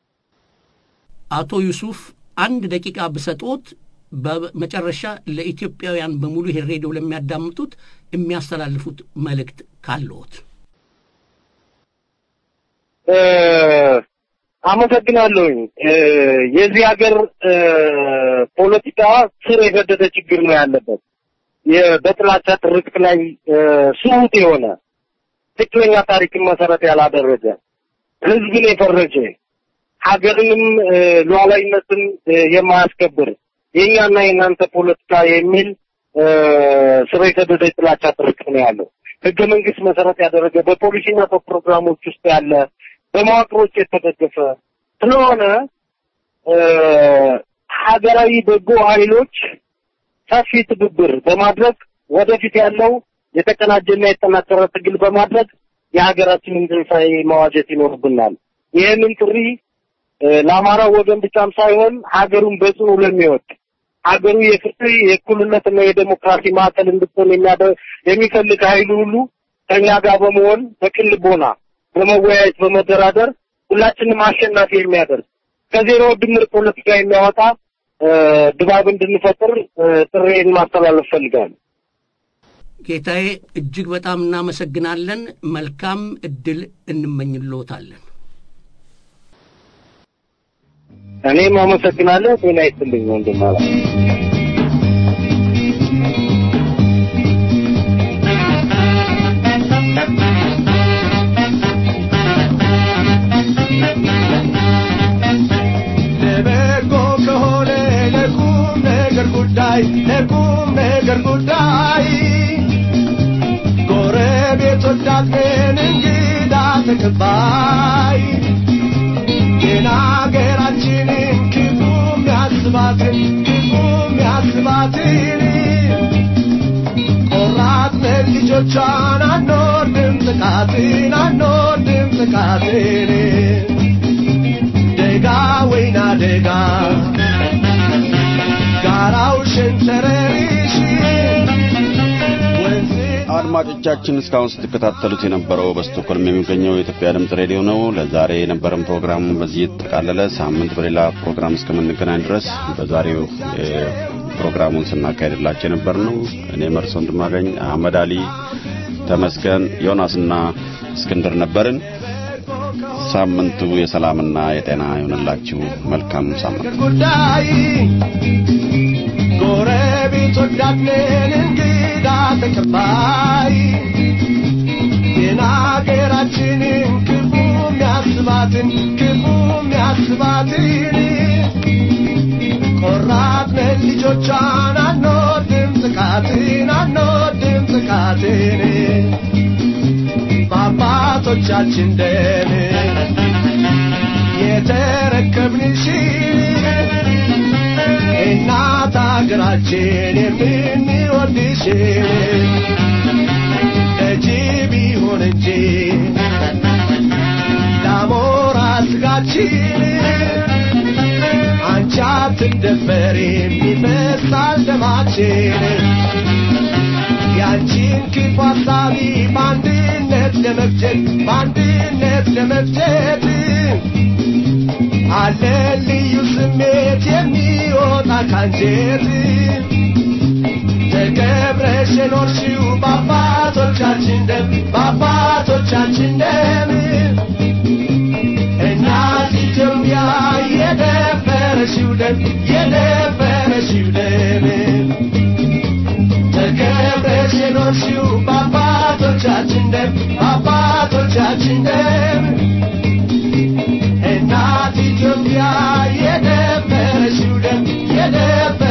አቶ ዩሱፍ አንድ ደቂቃ በሰጡት በመጨረሻ ለኢትዮጵያውያን በሙሉ ይሄ ሬዲዮ ለሚያዳምጡት የሚያስተላልፉት መልእክት ካለዎት አመሰግናለሁኝ። የዚህ ሀገር ፖለቲካ ስር የገደደ ችግር ነው ያለበት። የበጥላቻ ትርክት ላይ ስሁት የሆነ ትክክለኛ ታሪክን መሰረት ያላደረገ ህዝብን የፈረጀ ሀገርንም ሉዓላዊነትን የማያስከብር የኛና የናንተ ፖለቲካ የሚል ስር የገደደ ጥላቻ ትርክት ነው ያለው። ህገ መንግስት መሰረት ያደረገ በፖሊሲና በፕሮግራሞች ውስጥ ያለ በመዋቅሮች የተደገፈ ስለሆነ ሀገራዊ በጎ ኃይሎች ሰፊ ትብብር በማድረግ ወደፊት ያለው የተቀናጀና የተጠናከረ ትግል በማድረግ የሀገራችንን ትንሣኤ መዋጀት ይኖርብናል። ይህንን ጥሪ ለአማራ ወገን ብቻም ሳይሆን ሀገሩን በጽኑ ለሚወድ ሀገሩ የፍትህ የእኩልነትና የዲሞክራሲ ማዕከል እንድትሆን የሚፈልግ ኃይል ሁሉ ከኛ ጋር በመሆን በቅን ልቦና በመወያየት በመደራደር ሁላችንም አሸናፊ የሚያደርግ ከዜሮ ድምር ፖለቲካ የሚያወጣ ድባብ እንድንፈጥር ጥሪን ማስተላለፍ ፈልጋለሁ። ጌታዬ እጅግ በጣም እናመሰግናለን። መልካም እድል እንመኝልዎታለን። እኔም አመሰግናለሁ። ጤና ይስጥልኝ ወንድም ማለት ጉዳይ ለቁም ነገር ጉዳይ ጎረቤቶቻችን እንግዳ ተቀባይ የናገራችንን ክፉ የሚያስባትን ክፉ የሚያስባትን ቆራጥ ልጆቿን አንወድም ጥቃትን አንወድም ጥቃትን ደጋ ወይና ደጋ አድማጮቻችን እስካሁን ስትከታተሉት የነበረው በስቶክሆልም የሚገኘው የኢትዮጵያ ድምጽ ሬዲዮ ነው። ለዛሬ የነበረን ፕሮግራም በዚህ ተጠቃለለ። ሳምንት በሌላ ፕሮግራም እስከምንገናኝ ድረስ በዛሬው ፕሮግራሙን ስናካሄድላችሁ የነበርነው እኔ መርሶ እንደማገኝ አህመድ አሊ፣ ተመስገን፣ ዮናስና እስክንድር ነበርን። ሳምንቱ የሰላምና የጤና ይሁንላችሁ። መልካም ሳምንት። ጎረቤቶቻችን እንግዳ ተቀባይ የናገራችንን ክፉ የሚያስባትን ክፉ የሚያስባትን ቆራጥ ልጆቿን አንወድም ጥቃትን አንወድም ጥቃትን በአባቶቻችን ደም የተረከብንሽን እናት አገራችን የምንወድሽን ለጅብ ይሁን እንጂ ለአሞራ ስጋችን አንቺ አትደፈሪም ይፈሳል ደማችን ያንቺን ክፉ ሐሳቢ በአንድነት ለመፍጀት በአንድነት ለመፍጀት አለ ልዩ ስሜት የሚወጣ ካንጀት ተከብረሽ የኖርሽው በአባቶቻችን ደም በአባቶቻችን ደም እናት ኢትዮጵያ የደፈረሽው ደም የደፈረሽው ደም ተከብረሽ የኖርሽው በአባቶቻችን ደም በአባቶቻችን ደም እናት ኢትዮጵያ የደፈረሽው ደም የደፈ